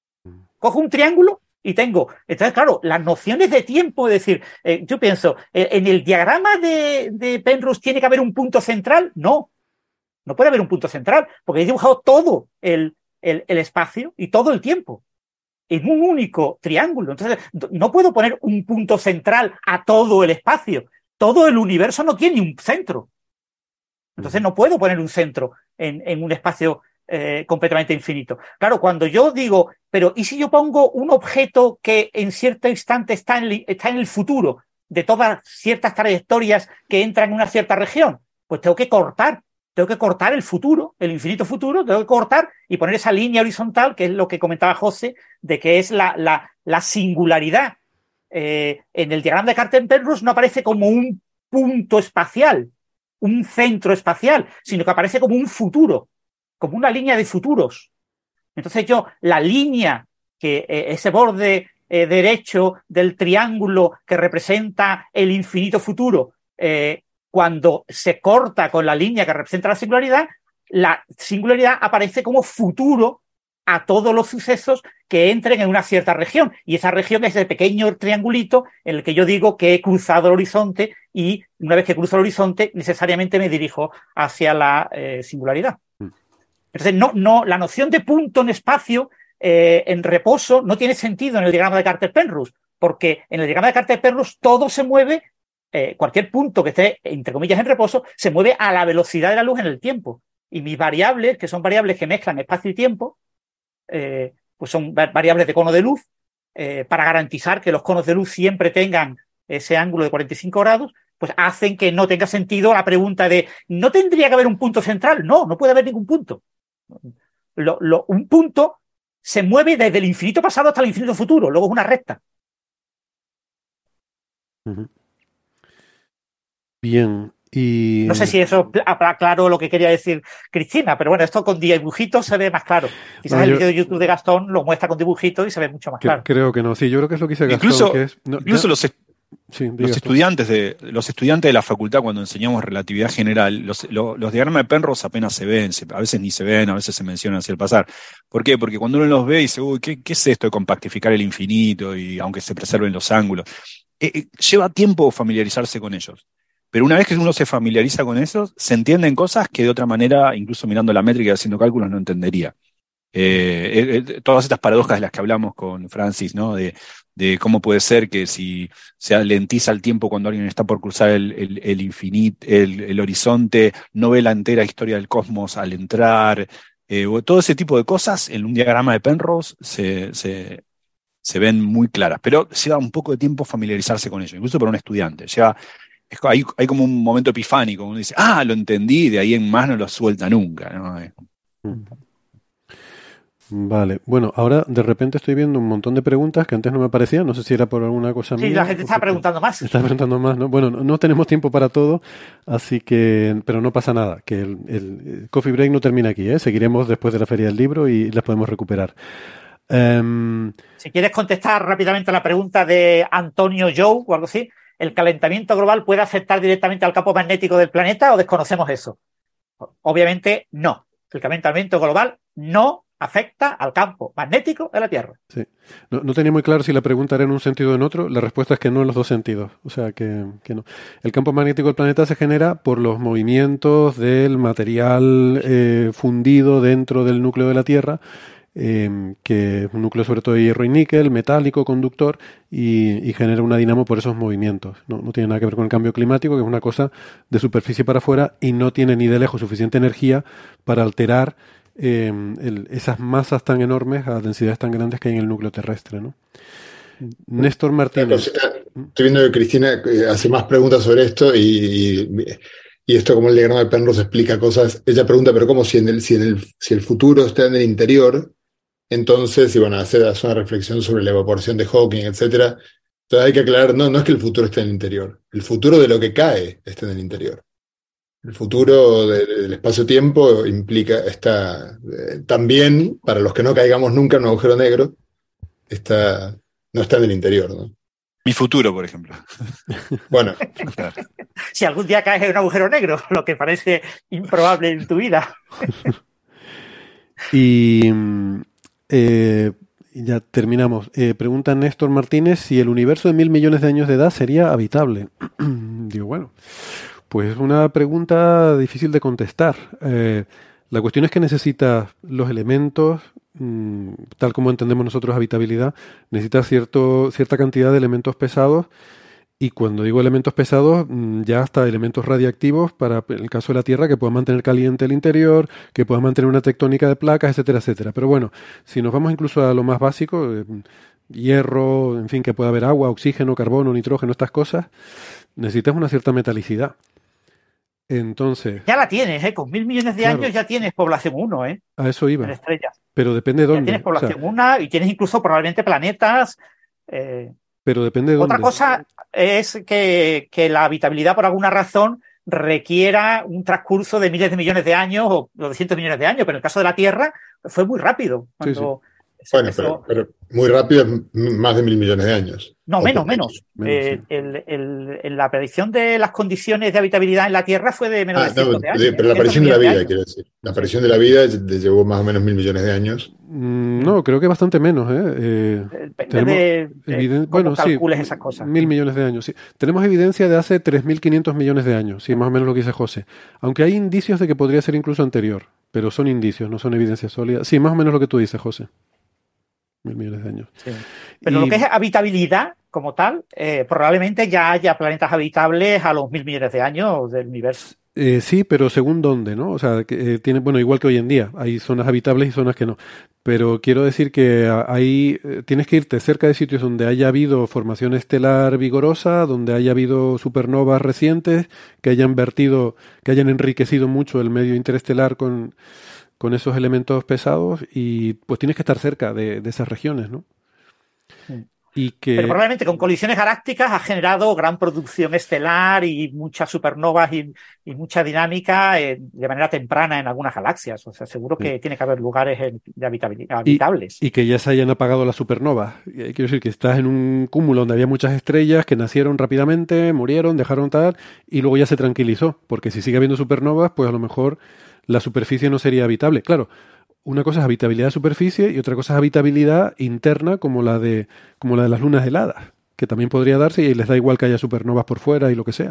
Cojo un triángulo y tengo, entonces claro, las nociones de tiempo, es decir, eh, yo pienso, eh, ¿en el diagrama de, de Penrose tiene que haber un punto central? No, no puede haber un punto central, porque he dibujado todo el, el, el espacio y todo el tiempo en un único triángulo. Entonces, no puedo poner un punto central a todo el espacio. Todo el universo no tiene un centro. Entonces, no puedo poner un centro en, en un espacio eh, completamente infinito. Claro, cuando yo digo, pero ¿y si yo pongo un objeto que en cierto instante está en, está en el futuro de todas ciertas trayectorias que entran en una cierta región? Pues tengo que cortar. Tengo que cortar el futuro, el infinito futuro, tengo que cortar y poner esa línea horizontal, que es lo que comentaba José, de que es la, la, la singularidad. Eh, en el diagrama de Carter Penrose no aparece como un punto espacial, un centro espacial, sino que aparece como un futuro, como una línea de futuros. Entonces yo, la línea, que eh, ese borde eh, derecho del triángulo que representa el infinito futuro, eh, cuando se corta con la línea que representa la singularidad, la singularidad aparece como futuro a todos los sucesos que que entren en una cierta región. Y esa región es el pequeño triangulito en el que yo digo que he cruzado el horizonte y una vez que cruzo el horizonte necesariamente me dirijo hacia la eh, singularidad. Entonces, no, no, la noción de punto en espacio eh, en reposo no tiene sentido en el diagrama de Carter-Penrose, porque en el diagrama de Carter-Penrose todo se mueve, eh, cualquier punto que esté, entre comillas, en reposo, se mueve a la velocidad de la luz en el tiempo. Y mis variables, que son variables que mezclan espacio y tiempo, eh, pues son variables de cono de luz, eh, para garantizar que los conos de luz siempre tengan ese ángulo de cuarenta y cinco grados, pues hacen que no tenga sentido la pregunta de ¿no tendría que haber un punto central? No, no puede haber ningún punto. Lo, lo, un punto se mueve desde el infinito pasado hasta el infinito futuro, luego es una recta. Uh-huh. Bien, y... No sé si eso aclaró lo que quería decir Cristina, pero bueno, esto con dibujitos se ve más claro. Quizás no, yo, el vídeo de YouTube de Gastón lo muestra con dibujitos y se ve mucho más que, claro. Creo que no, sí, yo creo que es lo que dice Gastón. Incluso, que es, no, incluso ya... los... Sí, los estudiantes de los estudiantes de la facultad, cuando enseñamos relatividad general, los, los, los diagramas de Penrose apenas se ven, se, a veces ni se ven, a veces se mencionan hacia el pasar. ¿Por qué? Porque cuando uno los ve y dice, uy, ¿qué, qué es esto de compactificar el infinito? Y aunque se preserven los ángulos, eh, eh, lleva tiempo familiarizarse con ellos. Pero una vez que uno se familiariza con eso, se entienden cosas que de otra manera, incluso mirando la métrica y haciendo cálculos, no entendería. Eh, eh, todas estas paradojas de las que hablamos con Francis, ¿no? De, de cómo puede ser que si se alentiza el tiempo cuando alguien está por cruzar el, el, el infinito, el, el horizonte, no ve la entera historia del cosmos al entrar, eh, todo ese tipo de cosas en un diagrama de Penrose se, se, se ven muy claras, pero lleva un poco de tiempo familiarizarse con ello, incluso para un estudiante. Lleva, es, hay, hay como un momento epifánico, uno dice, ah, lo entendí, de ahí en más no lo suelta nunca, ¿no? Mm. Vale, bueno, ahora de repente estoy viendo un montón de preguntas que antes no me aparecían, no sé si era por alguna cosa mía. Sí, la gente está preguntando más. Está preguntando más, ¿no? Bueno, no, no tenemos tiempo para todo, así que, pero no pasa nada, que el, el Coffee Break no termina aquí, ¿eh? Seguiremos después de la Feria del Libro y las podemos recuperar. Um... Si quieres contestar rápidamente a la pregunta de Antonio Joe o algo así, ¿el calentamiento global puede afectar directamente al campo magnético del planeta o desconocemos eso? Obviamente no. El calentamiento global no afecta al campo magnético de la Tierra. Sí. No, no tenía muy claro si la pregunta era en un sentido o en otro. La respuesta es que no en los dos sentidos. O sea, que, que no. El campo magnético del planeta se genera por los movimientos del material eh, fundido dentro del núcleo de la Tierra, eh, que es un núcleo sobre todo de hierro y níquel, metálico, conductor, y, y genera una dinamo por esos movimientos. No, no tiene nada que ver con el cambio climático, que es una cosa de superficie para afuera y no tiene ni de lejos suficiente energía para alterar Eh, el, esas masas tan enormes a densidades tan grandes que hay en el núcleo terrestre, ¿no? Néstor Martínez. Estoy viendo que Cristina hace más preguntas sobre esto y, y, y esto como el diagrama de Penrose explica cosas. Ella pregunta, pero ¿cómo si, en el, si, en el, si el futuro está en el interior? Entonces, y bueno, hace, hace una reflexión sobre la evaporación de Hawking, etcétera. Entonces hay que aclarar, no, no es que el futuro esté en el interior. El futuro de lo que cae está en el interior. El futuro de, de, del espacio-tiempo implica, está eh, también, para los que no caigamos nunca en un agujero negro, está, no está en el interior, ¿no? Mi futuro, por ejemplo. Bueno. Si algún día caes en un agujero negro, lo que parece improbable en tu vida. Y eh, ya terminamos. Eh, pregunta Néstor Martínez si el universo de mil millones de años de edad sería habitable. Digo, bueno... Pues es una pregunta difícil de contestar. Eh, la cuestión es que necesita los elementos, mmm, tal como entendemos nosotros habitabilidad, necesita cierto, cierta cantidad de elementos pesados, y cuando digo elementos pesados, mmm, ya hasta elementos radiactivos para el caso de la Tierra, que puedan mantener caliente el interior, que puedan mantener una tectónica de placas, etcétera, etcétera. Pero bueno, si nos vamos incluso a lo más básico, eh, hierro, en fin, que pueda haber agua, oxígeno, carbono, nitrógeno, estas cosas, necesitas una cierta metalicidad. Entonces, ya la tienes, ¿eh? Con mil millones de claro, años ya tienes población uno, ¿eh? A eso iba. En estrellas. Pero depende de dónde. Ya tienes población uno, o sea, y tienes incluso probablemente planetas. Eh, pero depende de otra dónde. Otra cosa es que, que la habitabilidad por alguna razón requiera un transcurso de miles de millones de años o de cientos de millones de años, pero en el caso de la Tierra fue muy rápido. Cuando sí, sí. Bueno, pero, pero muy rápido es más de mil millones de años. No, menos, menos. menos Eh, sí. el, el, el, la predicción de las condiciones de habitabilidad en la Tierra fue de menos Ah, de cientos no, de años. de- ¿eh? pero la cientos aparición de la millones vida, años. quiero decir. La Sí. aparición de la vida lle- llevó más o menos mil millones de años. Mm, No, creo que bastante menos. ¿eh? Eh, Depende tenemos de, de eviden- cómo bueno, sí, calcules esas cosas. mil millones de años. Sí. Tenemos evidencia de hace tres mil quinientos millones de años, sí, más o menos lo que dice José. Aunque hay indicios de que podría ser incluso anterior, pero son indicios, no son evidencias sólidas. Sí, más o menos lo que tú dices, José. Mil millones de años. Sí. Pero Y- lo que es habitabilidad como tal, eh, probablemente ya haya planetas habitables a los mil millones de años del universo. Eh, sí, pero según dónde, ¿no? O sea, que, eh, tiene, bueno, igual que hoy en día, hay zonas habitables y zonas que no. Pero quiero decir que a- ahí eh, tienes que irte cerca de sitios donde haya habido formación estelar vigorosa, donde haya habido supernovas recientes, que hayan vertido, que hayan enriquecido mucho el medio interestelar con, con esos elementos pesados, y pues tienes que estar cerca de, de esas regiones, ¿no? Mm. Y que Pero probablemente con colisiones galácticas ha generado gran producción estelar y muchas supernovas y, y mucha dinámica eh, de manera temprana en algunas galaxias. O sea, seguro que Sí. tiene que haber lugares en- de habitabil- y, habitables. y que ya se hayan apagado las supernovas. Eh, Quiero decir que estás en un cúmulo donde había muchas estrellas que nacieron rápidamente, murieron, dejaron tal, y luego ya se tranquilizó, porque si sigue habiendo supernovas, pues a lo mejor la superficie no sería habitable. Claro, una cosa es habitabilidad de superficie y otra cosa es habitabilidad interna, como la de, como la de las lunas heladas, que también podría darse y les da igual que haya supernovas por fuera y lo que sea.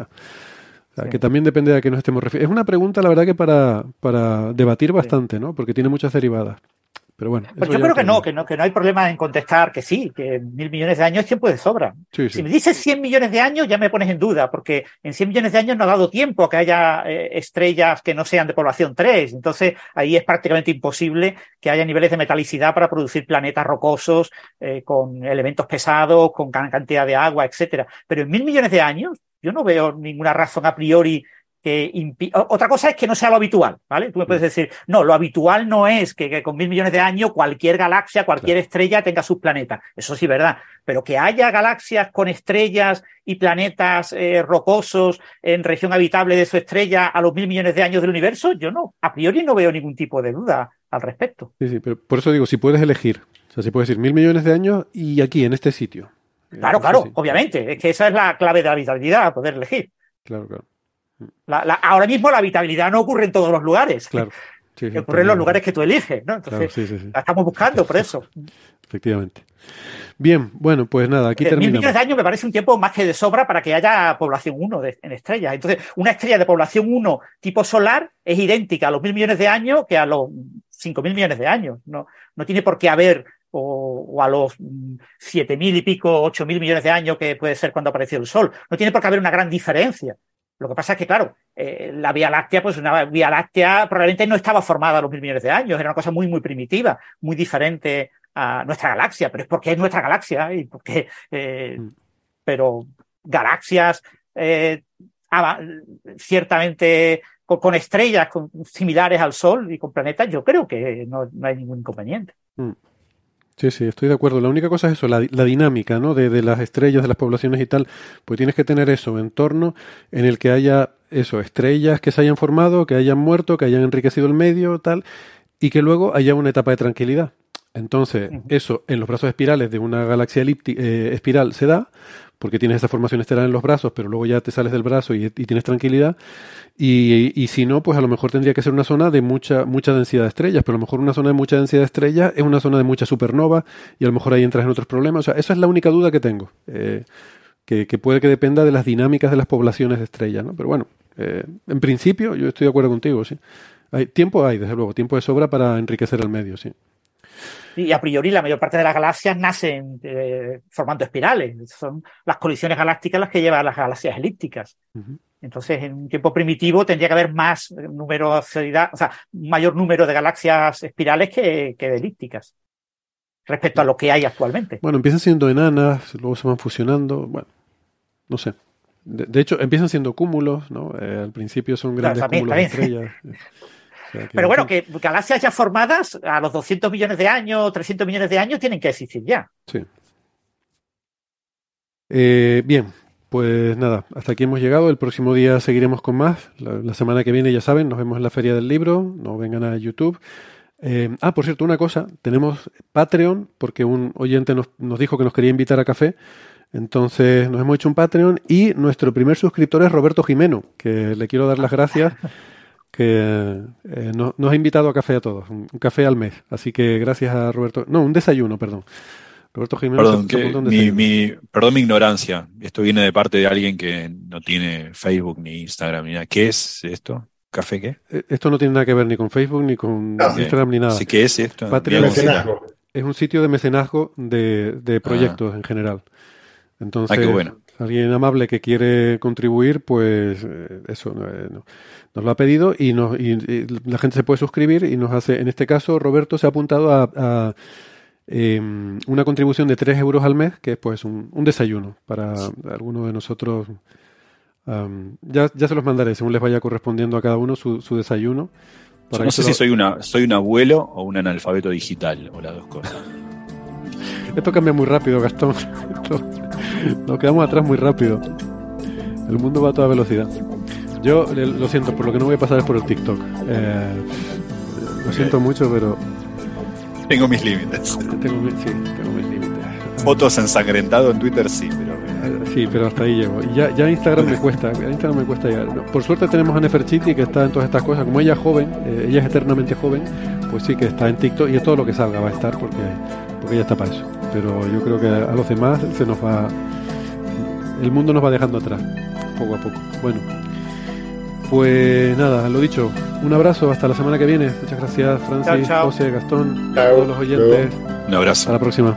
O sea, Sí. que también depende de a qué nos estemos refiriendo. Es una pregunta, la verdad, que para, para debatir bastante, ¿no? Porque tiene muchas derivadas. Pero bueno, Pues eso yo ya creo que otro no, día. que no, que no hay problema en contestar que sí, que mil millones de años es tiempo de sobra. Sí, Si sí. me dices cien millones de años, ya me pones en duda, porque en cien millones de años no ha dado tiempo a que haya eh, estrellas que no sean de población tres. Entonces, ahí es prácticamente imposible que haya niveles de metalicidad para producir planetas rocosos eh, con elementos pesados, con gran cantidad de agua, etcétera. Pero en mil millones de años, yo no veo ninguna razón a priori que impi- Otra cosa es que no sea lo habitual, ¿vale? Tú me puedes decir, no, lo habitual no es que, que con mil millones de años cualquier galaxia, cualquier Claro. estrella tenga sus planetas. Eso sí, verdad. Pero que haya galaxias con estrellas y planetas eh, rocosos en región habitable de su estrella a los mil millones de años del universo, yo no, a priori no veo ningún tipo de duda al respecto. Sí, sí, pero por eso digo, si puedes elegir, o sea, si puedes decir mil millones de años y aquí, en este sitio. Eh, Claro, eso claro, sí. obviamente. Es que esa es la clave de la habitabilidad, poder elegir. Claro, claro. La, la, ahora mismo la habitabilidad no ocurre en todos los lugares. Claro. Sí, sí, Ocurre en los también. lugares que tú eliges, ¿no? Claro, Entonces, sí, sí, sí. la estamos buscando por eso. Efectivamente. Bien, bueno, pues nada, aquí Mil terminamos. millones de años me parece un tiempo más que de sobra para que haya población uno de, en estrellas. Entonces, una estrella de población uno tipo solar es idéntica a los mil millones de años que a los cinco mil millones de años. No, no tiene por qué haber, o, o a los siete mil y pico, ocho mil millones de años que puede ser cuando apareció el Sol. No tiene por qué haber una gran diferencia. Lo que pasa es que, claro, eh, la Vía Láctea, pues una Vía Láctea probablemente no estaba formada a los mil millones de años, era una cosa muy, muy primitiva, muy diferente a nuestra galaxia, pero es porque es nuestra galaxia y porque, eh, Mm. pero galaxias eh, ava- ciertamente con, con estrellas con, similares al Sol y con planetas, yo creo que no, no hay ningún inconveniente. Mm. Sí, sí, estoy de acuerdo. La única cosa es eso, la, la dinámica, ¿no? De, de las estrellas, de las poblaciones y tal. Pues tienes que tener eso, entorno en el que haya eso, estrellas que se hayan formado, que hayan muerto, que hayan enriquecido el medio, tal, y que luego haya una etapa de tranquilidad. Entonces, Ujú. eso en los brazos espirales de una galaxia elíptica, eh, espiral se da, porque tienes esa formación estelar en los brazos, pero luego ya te sales del brazo y, y tienes tranquilidad. Y, y si no, pues a lo mejor tendría que ser una zona de mucha mucha densidad de estrellas, pero a lo mejor una zona de mucha densidad de estrellas es una zona de mucha supernova y a lo mejor ahí entras en otros problemas. O sea, esa es la única duda que tengo, eh, que, que puede que dependa de las dinámicas de las poblaciones de estrellas, ¿no? Pero bueno, eh, en principio yo estoy de acuerdo contigo, sí. Hay, tiempo hay, desde luego, tiempo de sobra para enriquecer el medio, sí. Y a priori la mayor parte de las galaxias nacen eh, formando espirales. Son las colisiones galácticas las que llevan a las galaxias elípticas. Ujú. Entonces, en un tiempo primitivo tendría que haber más numerosidad, o sea, un mayor número de galaxias espirales que, que de elípticas respecto a lo que hay actualmente. Bueno, empiezan siendo enanas, luego se van fusionando, bueno, no sé. De, de hecho, empiezan siendo cúmulos, ¿no? Eh, al principio son grandes Claro, también, cúmulos también. de estrellas. O sea, que, Pero en bueno, fin, que galaxias ya formadas a los doscientos millones de años, trescientos millones de años tienen que existir ya. sí. Eh, bien, pues nada, hasta aquí hemos llegado. El próximo día seguiremos con más. La, la semana que viene, ya saben, nos vemos en la Feria del Libro. No vengan a YouTube. Eh, ah, por cierto, una cosa, tenemos Patreon, porque un oyente nos, nos dijo que nos quería invitar a café, entonces nos hemos hecho un Patreon y nuestro primer suscriptor es Roberto Jimeno, que le quiero dar las gracias, que eh, nos, nos ha invitado a café a todos, un, un café al mes, así que gracias a Roberto, no, un desayuno, perdón. Roberto Jimeno. Perdón, que, mi, mi, perdón mi ignorancia. Esto viene de parte de alguien que no tiene Facebook ni Instagram ni nada. ¿Qué es esto? ¿Café qué? Esto no tiene nada que ver ni con Facebook, ni con no, Instagram, ni nada. Sí, ¿qué es esto? Patreon es un sitio de mecenazgo de, de proyectos ah. en general. Entonces, ah, qué bueno. Alguien amable que quiere contribuir, pues eso eh, no, nos lo ha pedido y, nos, y, y la gente se puede suscribir y nos hace, en este caso, Roberto se ha apuntado a... a Eh, una contribución de tres euros al mes, que es pues un, un desayuno para algunos de nosotros. Um, ya, ya se los mandaré según les vaya correspondiendo a cada uno su, su desayuno. Para no sé lo... si soy, una, soy un abuelo o un analfabeto digital, o las dos cosas. Esto cambia muy rápido, Gastón. Esto, nos quedamos atrás muy rápido. El mundo va a toda velocidad. Yo lo siento, por lo que no voy a pasar es por el TikTok. Eh, lo siento mucho, pero... Tengo mis límites. Tengo, sí, tengo mis límites. Fotos ensangrentado en Twitter, sí, pero... Sí, pero hasta ahí llego. Y ya, ya Instagram me cuesta, Instagram me cuesta llegar. No, por suerte tenemos a Neferchiti, que está en todas estas cosas. Como ella es joven, eh, ella es eternamente joven, pues sí que está en TikTok y es todo lo que salga va a estar porque, porque ella está para eso. Pero yo creo que a los demás se nos va... El mundo nos va dejando atrás, poco a poco. Bueno, pues nada, lo dicho. Un abrazo, hasta la semana que viene. Muchas gracias, Francis, chao, chao. José, Gastón, chao, a todos los oyentes. Chao. Un abrazo. Hasta la próxima.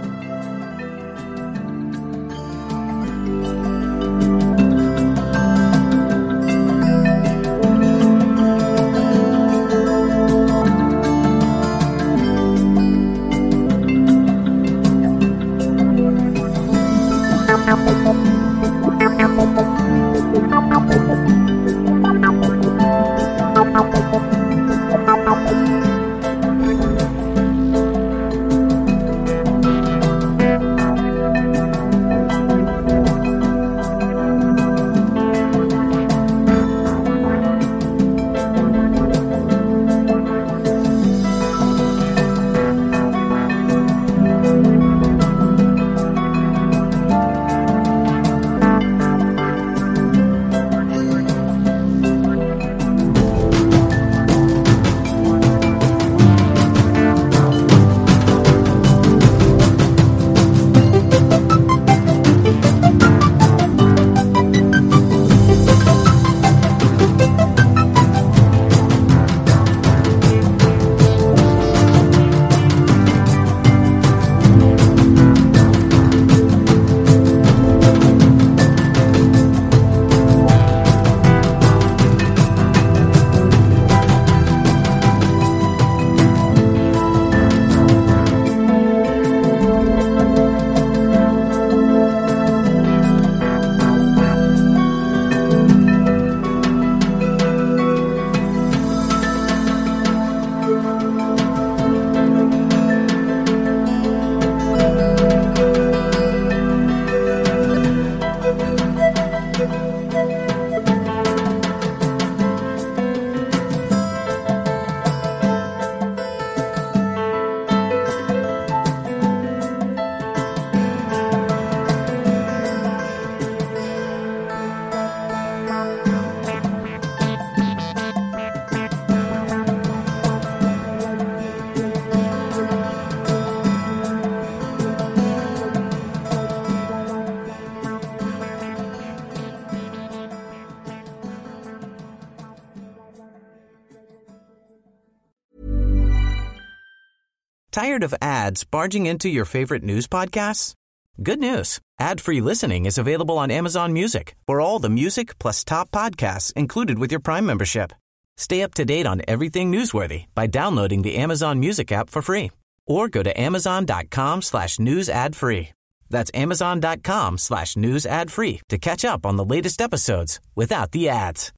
Tired of ads barging into your favorite news podcasts? Good news. Ad-free listening is available on Amazon Music for all the music plus top podcasts included with your Prime membership. Stay up to date on everything newsworthy by downloading the Amazon Music app for free or go to amazon.com slash news ad free. That's amazon.com slash news ad free to catch up on the latest episodes without the ads.